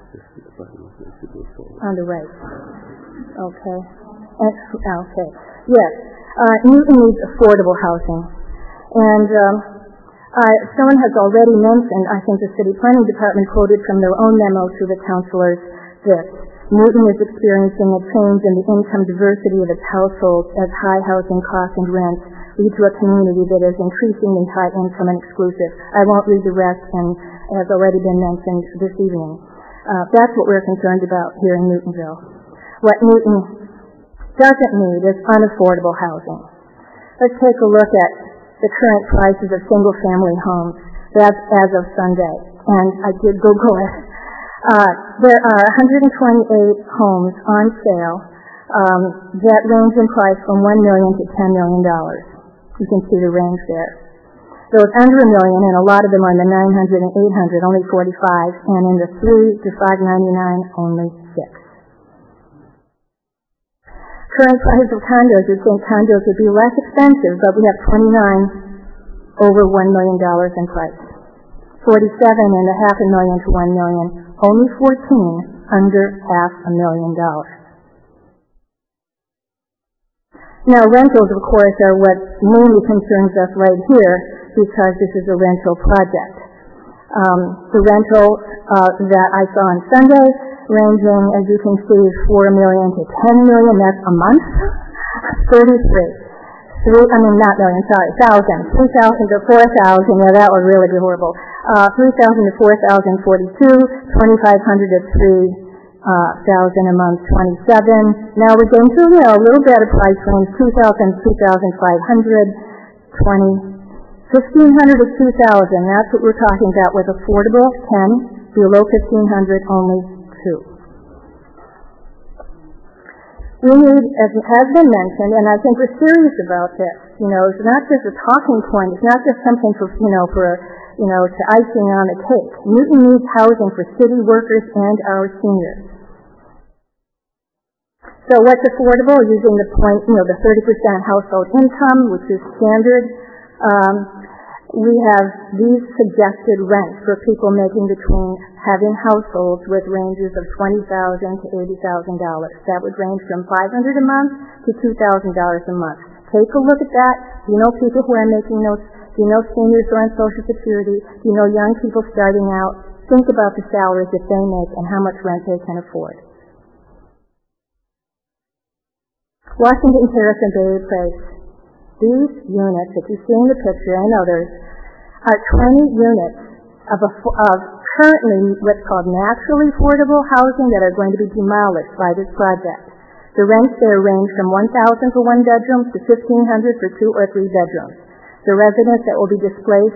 Speaker 7: on the right. Okay. Okay. Yes. Newton needs affordable housing. And someone has already mentioned, I think the City Planning Department quoted from their own memo to the councilors this. Newton is experiencing a change in the income diversity of its households as high housing costs and rents lead to a community that is increasingly high income and exclusive. I won't read the rest, and has already been mentioned this evening. That's what we're concerned about here in Newtonville. What Newton doesn't need is unaffordable housing. Let's take a look at the current prices of single-family homes. That's as of Sunday, and I did Google it. There are 128 homes on sale that range in price from $1 million to $10 million. You can see the range there. Those under $1 million, and a lot of them are in the 900 and 800, only 45, and in the 3 to 599, only 6. Current prices of condos, you'd think condos would be less expensive, but we have 29 over $1 million in price. 47 in the $500,000 to $1 million, only 14 under $500,000. Now, rentals, of course, are what mainly concerns us right here because this is a rental project. The rental that I saw on Sunday, ranging, as you can see, $4 million to $10 million, that's a month. 1,000 to 4,000, yeah, that would really be horrible. 3,000 to 4,042, 2,500 to 3,000 a month, 27. Now we're getting to a little better price range, 2,000, 2,500, 20, 1,500 to 2,000. That's what we're talking about with affordable, 10, below 1,500, only 2. We need, as has been mentioned, and I think we're serious about this. It's not just a talking point. It's not just something for to icing on the cake. Newton needs housing for city workers and our seniors. So what's affordable? Using the 30% household income, which is standard. We have these suggested rents for people having households with ranges of $20,000 to $80,000. That would range from $500 a month to $2,000 a month. Take a look at that. Do you know people who are making those? Do you know seniors who are on Social Security? Do you know young people starting out? Think about the salaries that they make and how much rent they can afford. Washington Terrace and Berry Place. These units that you see in the picture and others are 20 units of currently what's called naturally affordable housing that are going to be demolished by this project. The rents there range from $1,000 for one bedroom to $1,500 for 2 or 3 bedrooms. The residents that will be displaced,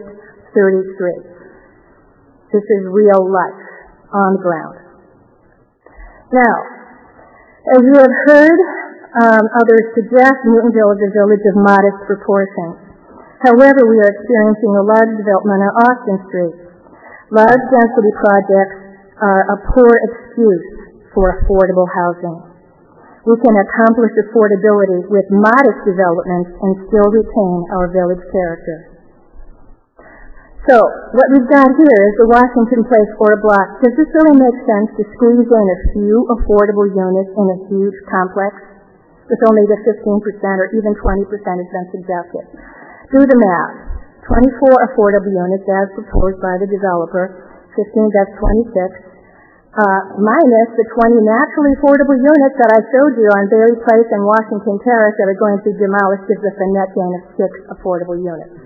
Speaker 7: 33. This is real life on the ground. Now, as you have heard others suggest, Newtonville is a village of modest proportions. However, we are experiencing a large development on Austin Street. Large density projects are a poor excuse for affordable housing. We can accomplish affordability with modest developments and still retain our village character. So, what we've got here is the Washington Place 4 block. Does this really make sense to squeeze in a few affordable units in a huge complex with only the 15% or even 20% has been suggested? Do the math. 24 affordable units as proposed by the developer, 15, that's 26. Minus the 20 naturally affordable units that I showed you on Berry Place and Washington Terrace that are going to be demolished gives us a net gain of 6 affordable units.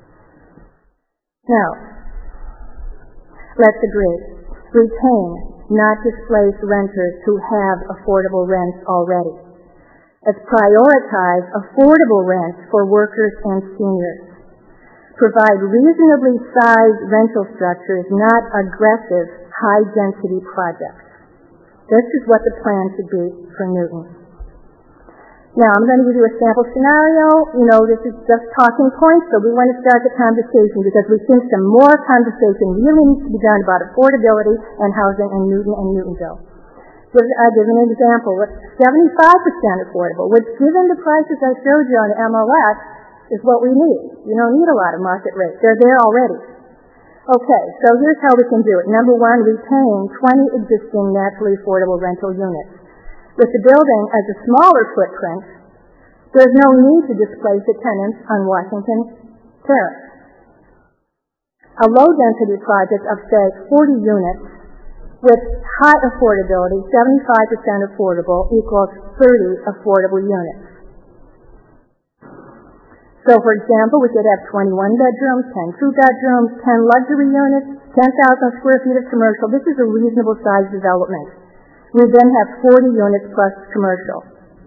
Speaker 7: Now, let's agree. Retain, not displace renters who have affordable rents already. Let's prioritize affordable rents for workers and seniors. Provide reasonably sized rental structures, not aggressive, high-density projects. This is what the plan should be for Newton. Now, I'm going to give you a sample scenario. This is just talking points, so we want to start the conversation because we think some more conversation really needs to be done about affordability and housing in Newton and Newtonville. I'll give an example. 75% affordable, which given the prices I showed you on the MLS, is what we need. You don't need a lot of market rates. They're there already. Okay, so here's how we can do it. Number one, retain 20 existing naturally affordable rental units. With the building as a smaller footprint, there's no need to displace the tenants on Washington Terrace. A low-density project of, say, 40 units with high affordability, 75% affordable, equals 30 affordable units. So, for example, we could have 21 bedrooms, 10 two-bedrooms, 10 luxury units, 10,000 square feet of commercial. This is a reasonable size development. We then have 40 units plus commercial.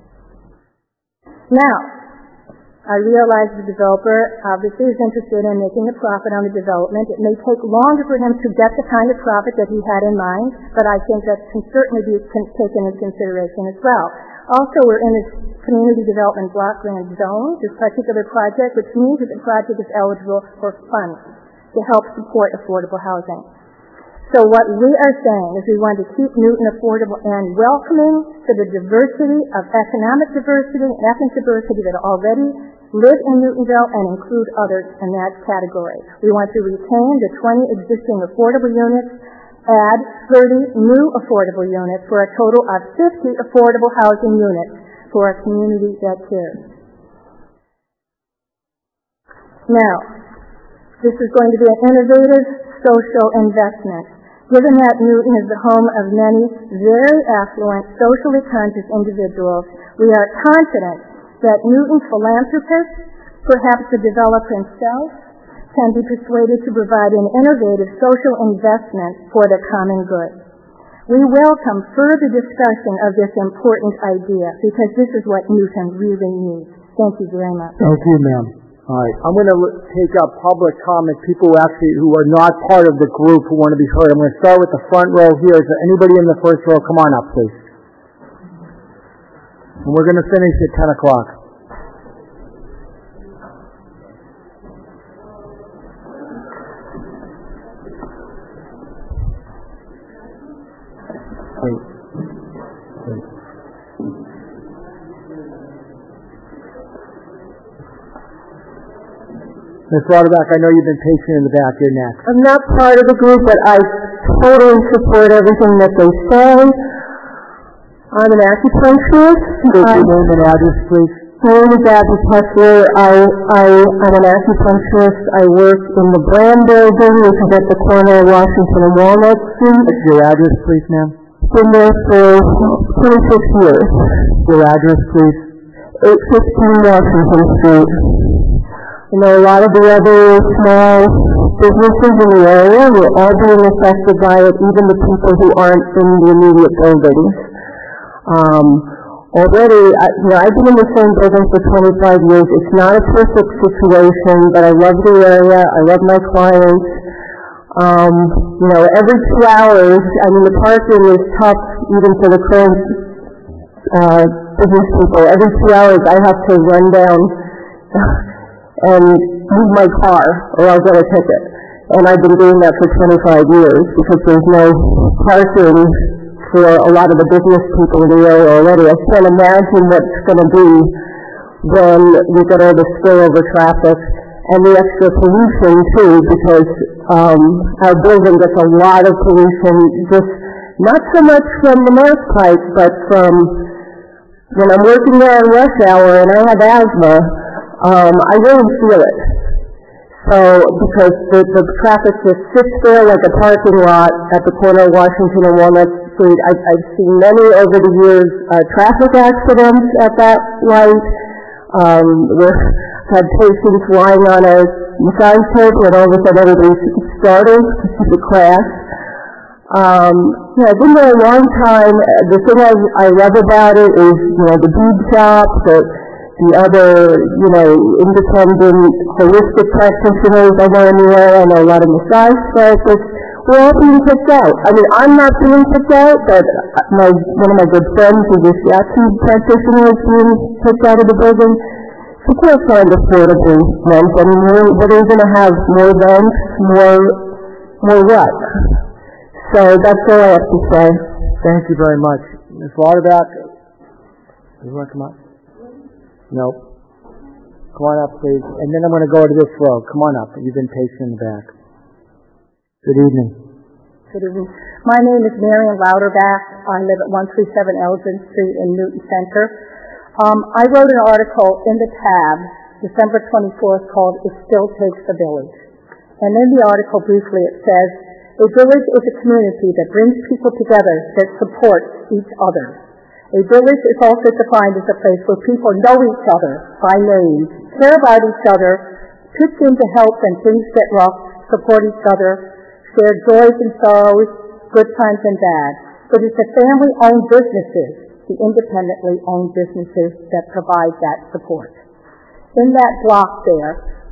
Speaker 7: Now, I realize the developer obviously is interested in making a profit on the development. It may take longer for him to get the kind of profit that he had in mind, but I think that can certainly be taken into consideration as well. Also, we're in this community development block grant zone, this particular project, which means that the project is eligible for funds to help support affordable housing. So what we are saying is we want to keep Newton affordable and welcoming to the diversity of economic diversity and ethnic diversity that already live in Newtonville and include others in that category. We want to retain the 20 existing affordable units, add 30 new affordable units for a total of 50 affordable housing units for a community that cares. Now, this is going to be an innovative social investment. Given that Newton is the home of many very affluent, socially conscious individuals, we are confident that Newton philanthropists, perhaps the developer himself, can be persuaded to provide an innovative social investment for the common good. We welcome further discussion of this important idea because this is what Newton really needs. Thank you very much.
Speaker 1: Thank you, ma'am. All right, I'm going to take up public comment, people who are not part of the group who want to be heard. I'm going to start with the front row here. Is there anybody in the first row? Come on up, please. And we're going to finish at 10 o'clock. Ms. Lauterbach, I know you've been patient in the back. You're next.
Speaker 21: I'm not part of the group, but I totally support everything that they say. I'm an acupuncturist.
Speaker 1: State your name and address, please.
Speaker 21: My name is Abby Kessler. I'm an acupuncturist. I work in the Brand Building, which is at the corner of Washington and Walnut Street.
Speaker 1: Your address, please, ma'am.
Speaker 21: Been there for 26 years.
Speaker 1: Your address, please.
Speaker 21: 815 Washington Street. You know, a lot of the other small businesses in the area were all being affected by it, even the people who aren't in the immediate buildings. Already, I've been in the same building for 25 years. It's not a perfect situation, but I love the area. I love my clients. Every 2 hours, the parking is tough even for the current business people. Every 2 hours, I have to run down and move my car, or I'll get a ticket. And I've been doing that for 25 years because there's no parking for a lot of the business people in the area already. I can't imagine what's going to be when we get all the spillover traffic and the extra pollution too, because our building gets a lot of pollution, just not so much from the MARS pipe, but from when I'm working there in rush hour and I have asthma, I really feel it. So, because the traffic just sits there like a parking lot at the corner of Washington and Walnut Street. I've seen many over the years traffic accidents at that light. We've had patients lying on a massage table and all of a sudden everybody's startled to see the crash. I've been there a long time. The thing I love about it is, the bead shop, the other, independent holistic practitioners I know in the area. I know a lot of massage therapists. We're all being picked out. I'm not being picked out, but one of my good friends who's a shiatsu practitioner is being picked out of the building. You can't find affordable rent anymore. What are you going to have? More rent? More what? So that's all I have to say.
Speaker 1: Thank you very much. Ms. Lauterbach, do you want to come up? No. Come on up, please. And then I'm going to go to this row. Come on up. You've been patient in the back. Good evening.
Speaker 10: Good evening. My name is Marion Lauterbach. I live at 137 Elgin Street in Newton Center. I wrote an article in the tab, December 24th, called It Still Takes a Village. And in the article, briefly, it says, a village is a community that brings people together that supports each other. A village is also defined as a place where people know each other by name, care about each other, pitch in to help when things get rough, support each other, share joys and sorrows, good times and bad. But it's the family-owned businesses, the independently owned businesses that provide that support. In that block there,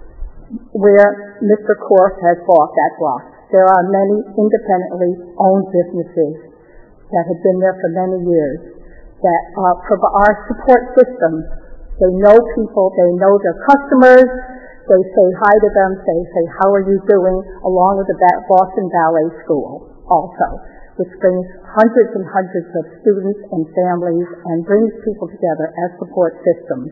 Speaker 10: where Mr. Korf has bought that block, there are many independently owned businesses that have been there for many years that provide our support system. They know people, they know their customers, they say hi to them, they say, how are you doing, along with the Boston Ballet School also, which brings hundreds and hundreds of students and families and brings people together as support systems.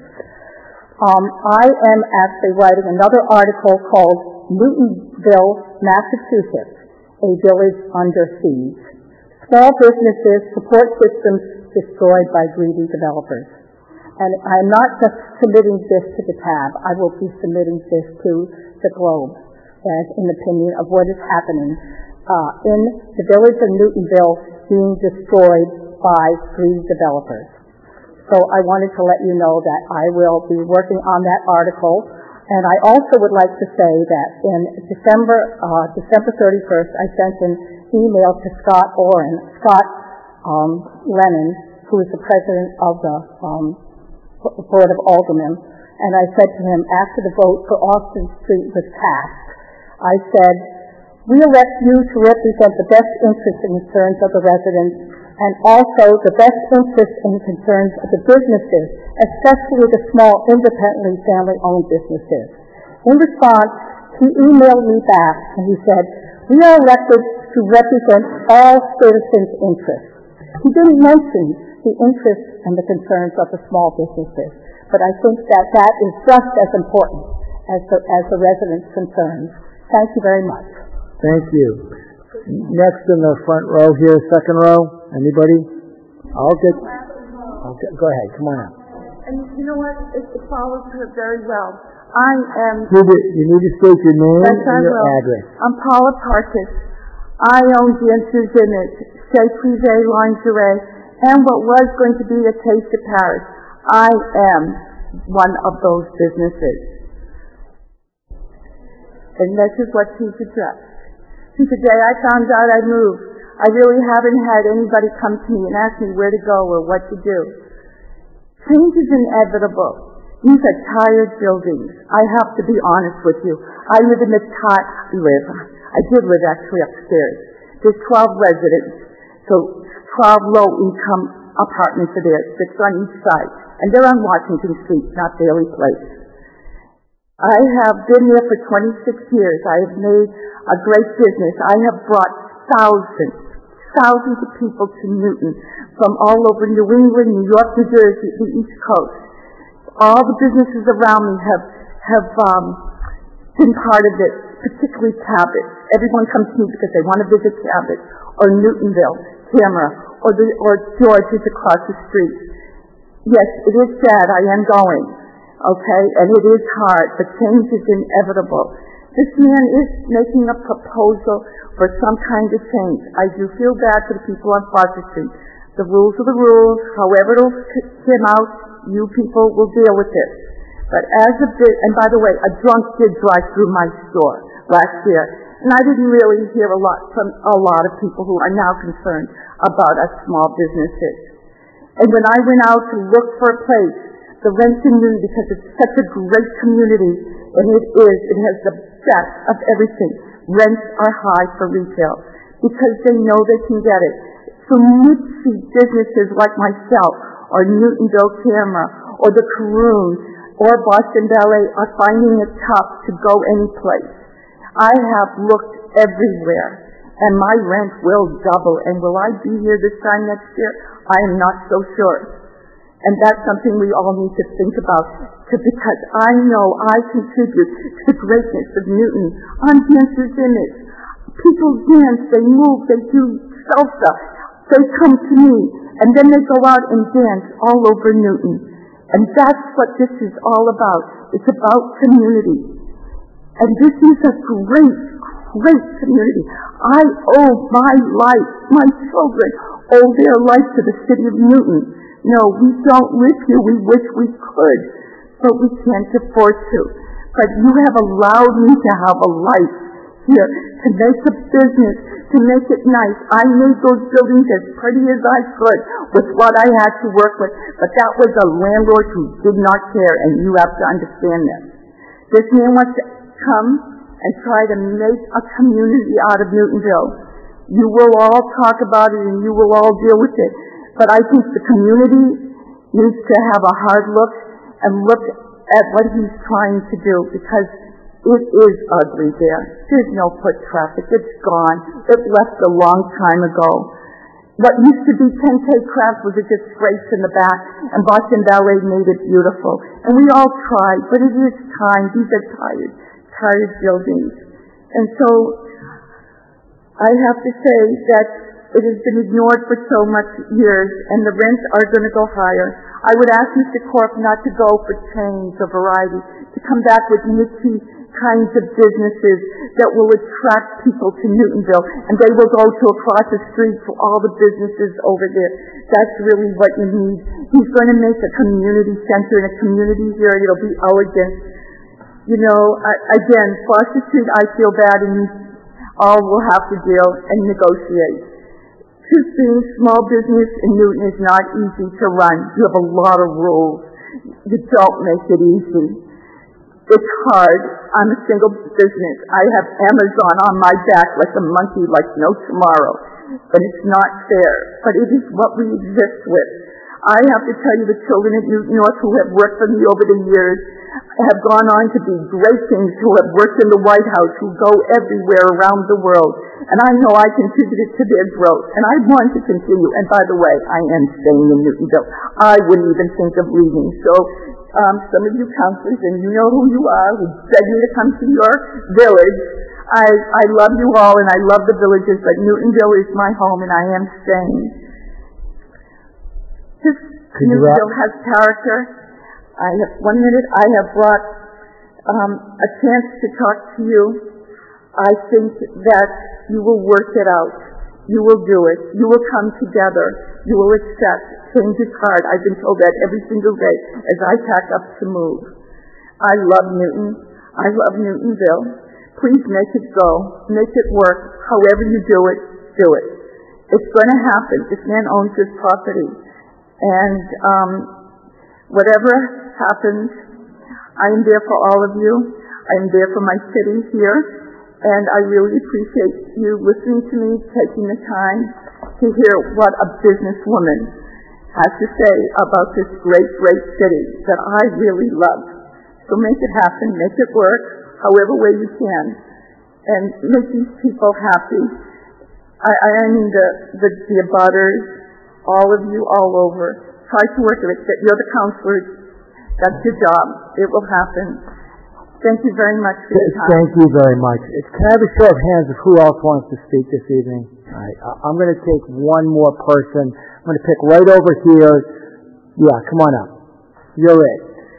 Speaker 10: I am actually writing another article called Newtonville, Massachusetts, a Village Under Siege. Small businesses, support systems destroyed by greedy developers. And I'm not just submitting this to the tab, I will be submitting this to the Globe as an opinion of what is happening in the village of Newtonville being destroyed by greedy developers. So I wanted to let you know that I will be working on that article. And I also would like to say that in December 31st, I sent an email to Scott Lennon, who is the president of the Board of Aldermen, and I said to him, after the vote for Austin Street was passed, I said, we elect you to represent the best interests and concerns of the residents and also the best interests and concerns of the businesses, especially the small, independently family-owned businesses. In response, he emailed me back and he said, we are elected to represent all citizens' interests. He didn't mention
Speaker 3: the interests and the concerns of the small businesses. But I think that that is just as important as the residents' concerns. Thank you very much.
Speaker 1: Thank you. Next in the front row here, second row. Anybody? Go ahead. Come on up.
Speaker 11: And you know what? It follows her very well. I am...
Speaker 1: You need to state your name and your address.
Speaker 11: I'm Paula Parkis. I own Dancer's Image, Chez Privé Lingerie, and what was going to be a Taste of Paris. I am one of those businesses. And this is what she's addressed. Since the day I found out I moved, I really haven't had anybody come to me and ask me where to go or what to do. Change is inevitable. These are tired buildings. I have to be honest with you. I did live actually upstairs. There's 12 residents, so 12 low-income apartments are there, 6 on each side, and they're on Washington Street, not Daly Place. I have been there for 26 years. I have made a great business. I have brought thousands of people to Newton from all over New England, New York, New Jersey, the East Coast. All the businesses around me have been part of it, particularly Cabot. Everyone comes to me because they want to visit Cabot or Newtonville, Tamara, or George's across the street. Yes, it is sad. I am going, okay, and it is hard, but change is inevitable. This man is making a proposal for some kind of change. I do feel bad for the people on Foster Street. The rules are the rules. However it'll come out, you people will deal with it. But and by the way, a drunk did drive through my store last year, and I didn't really hear a lot from a lot of people who are now concerned about us small businesses. And when I went out to look for a place, the rents in Newton, because it's such a great community, and it has the best of everything. Rents are high for retail because they know they can get it. So niche businesses like myself, or Newtonville Camera, or the Caroon, or Boston Ballet are finding it tough to go any place. I have looked everywhere, and my rent will double. And will I be here this time next year? I am not so sure. And that's something we all need to think about, because I know I contribute to the greatness of Newton. I'm Dancer's Image. People dance, they move, they do salsa. They come to me, and then they go out and dance all over Newton. And that's what this is all about. It's about community. And this is a great, great community. I owe my life, my children owe their life to the city of Newton. No, we don't live here. We wish we could, but we can't afford to. But you have allowed me to have a life here, to make a business, to make it nice. I made those buildings as pretty as I could with what I had to work with, but that was a landlord who did not care, and you have to understand that. This man wants to come and try to make a community out of Newtonville. You will all talk about it, and you will all deal with it. But I think the community needs to have a hard look and look at what he's trying to do, because it is ugly there. There's no foot traffic. It's gone. It left a long time ago. What used to be 10K Crafts was a disgrace in the back, and Boston Ballet made it beautiful. And we all tried, but it is time. These are tired buildings. And so I have to say that it has been ignored for so much years, and the rents are going to go higher. I would ask Mr. Corp not to go for change or variety, to come back with niche kinds of businesses that will attract people to Newtonville, and they will go to across the street to all the businesses over there. That's really what you need. He's going to make a community center and a community here, and it'll be elegant. You know, again, Foster Street, I feel bad, and you all will have to deal and negotiate. Just being small business in Newton is not easy to run. You have a lot of rules. You don't make it easy. It's hard. I'm a single business. I have Amazon on my back like a monkey, like no tomorrow. And it's not fair. But it is what we exist with. I have to tell you, the children at Newton North who have worked for me over the years, have gone on to be great things, who have worked in the White House, who go everywhere around the world. And I know I contributed to their growth, and I want to continue. And by the way, I am staying in Newtonville. I wouldn't even think of leaving. So some of you counselors, and you know who you are, who begged me to come to your village, I love you all, and I love the villages, but Newtonville is my home, and I am staying. Newtonville has character. I have 1 minute. I have brought a chance to talk to you. I think that you will work it out. You will do it. You will come together. You will accept. Change is hard. I've been told that every single day as I pack up to move. I love Newton. I love Newtonville. Please make it go. Make it work. However you do it, do it. It's going to happen. This man owns this property. And whatever happens, I am there for all of you. I am there for my city here. And I really appreciate you listening to me, taking the time to hear what a businesswoman has to say about this great, great city that I really love. So make it happen. Make it work. However way you can, and make these people happy. I mean the abutters, all of you all over. Try to work it. You're the counselors. That's your job. It will happen. Thank you very much for your time.
Speaker 1: Thank you very much. Can I have a show of hands of who else wants to speak this evening? All right. I'm going to take one more person. I'm going to pick right over here. Yeah, come on up. You're it.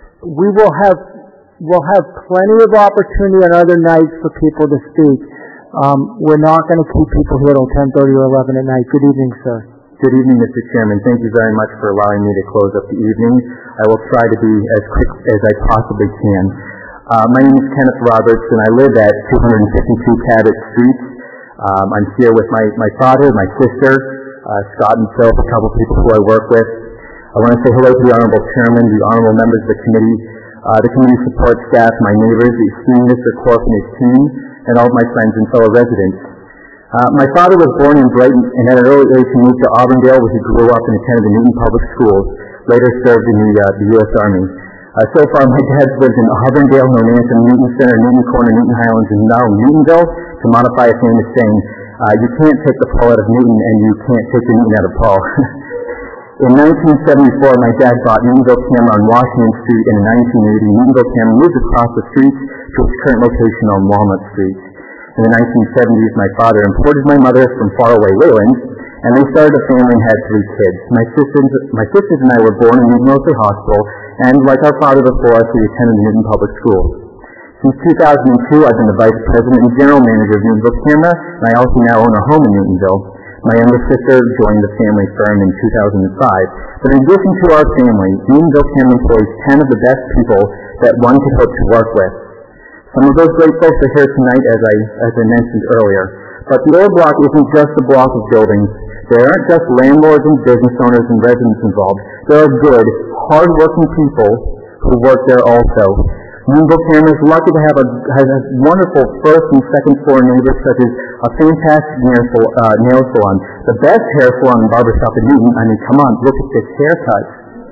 Speaker 1: We'll have plenty of opportunity on other nights for people to speak. We're not going to keep people here till 10:30 or 11 at night. Good evening, sir.
Speaker 5: Good evening, Mr. Chairman. Thank you very much for allowing me to close up the evening. I will try to be as quick as I possibly can. My name is Kenneth Roberts, and I live at 252 Cabot Street. I'm here with my father, my sister, Scott and Phil, a couple of people who I work with. I want to say hello to the Honorable Chairman, the Honorable members of the committee support staff, my neighbors, the esteemed Mr. Corf and his team, and all of my friends and fellow residents. My father was born in Brighton, and at an early age he moved to Auburndale, where he grew up and attended the Newton Public Schools, later served in the U.S. Army. So far, my dad's lived in Auburndale, Normanton, Newton Center, Newton Corner, Newton Highlands, and now Newtonville, to modify a famous saying, you can't take the Paul out of Newton, and you can't take the Newton out of Paul. In 1974, my dad bought Newtonville Camera on Washington Street, and in 1980, Newtonville Camera moved across the street to its current location on Walnut Street. In the 1970s, my father imported my mother from faraway Wayland, and they started a family and had 3 kids. My sisters and I were born in Newton Military Hospital, and like our father before us, we attended Newton Public Schools. Since 2002, I've been the Vice President and General Manager of Newtonville Camera, and I also now own a home in Newtonville. My younger sister joined the family firm in 2005. But in addition to our family, Newtonville Camera employs 10 of the best people that one could hope to work with. Some of those great folks are here tonight, as I mentioned earlier. But the old block isn't just a block of buildings. There aren't just landlords and business owners and residents involved. There are good, hard-working people who work there also. Newtonville Camera is lucky to have a wonderful first and second floor neighbors, such as a fantastic nail salon, the best hair salon and barbershop in Newton. I mean, come on, look at this haircut.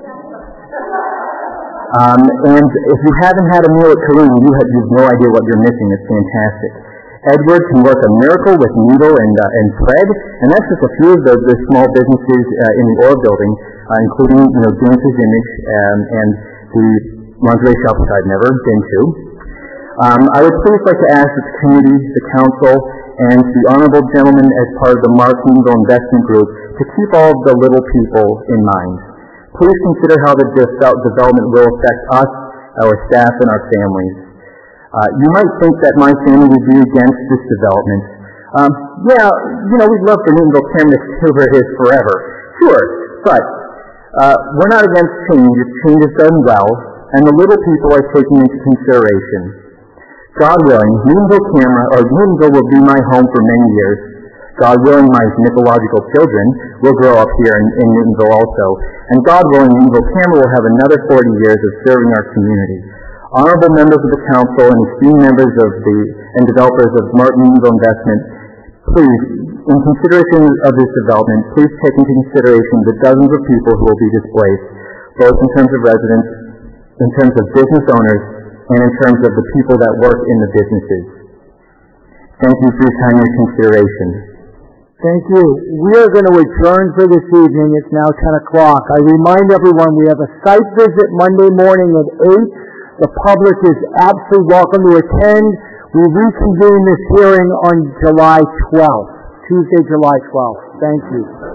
Speaker 5: And if you haven't had a meal at Karoon, you have no idea what you're missing. It's fantastic. Edward can work a miracle with needle and thread, and that's just a few of the small businesses in the Orr building, including Dance's Image and the lingerie shop, which I've never been to. I would please like to ask the committee, the council, and the honorable gentleman as part of the Mark Newtonville Investment Group to keep all of the little people in mind. Please consider how the development will affect us, our staff, and our families. You might think that my family would be against this development. We'd love for Newtonville Camera to stay where it is forever. Sure, but we're not against change if change is done well, and the little people are taken into consideration. God willing, Newtonville will be my home for many years. God willing, my mythological children will grow up here in Newtonville also. And God willing, Newtonville Camera will have another 40 years of serving our community. Honorable members of the council and esteemed members and developers of Mark Newtonville Investment, please, in consideration of this development, please take into consideration the dozens of people who will be displaced, both in terms of residents, in terms of business owners,
Speaker 9: and in terms of the people that work in the businesses. Thank you for your time and consideration.
Speaker 1: Thank you. We are going to adjourn for this evening. It's now 10 o'clock. I remind everyone we have a site visit Monday morning at 8. The public is absolutely welcome to attend. We reconvene this hearing on July 12th, Tuesday, July 12th. Thank you.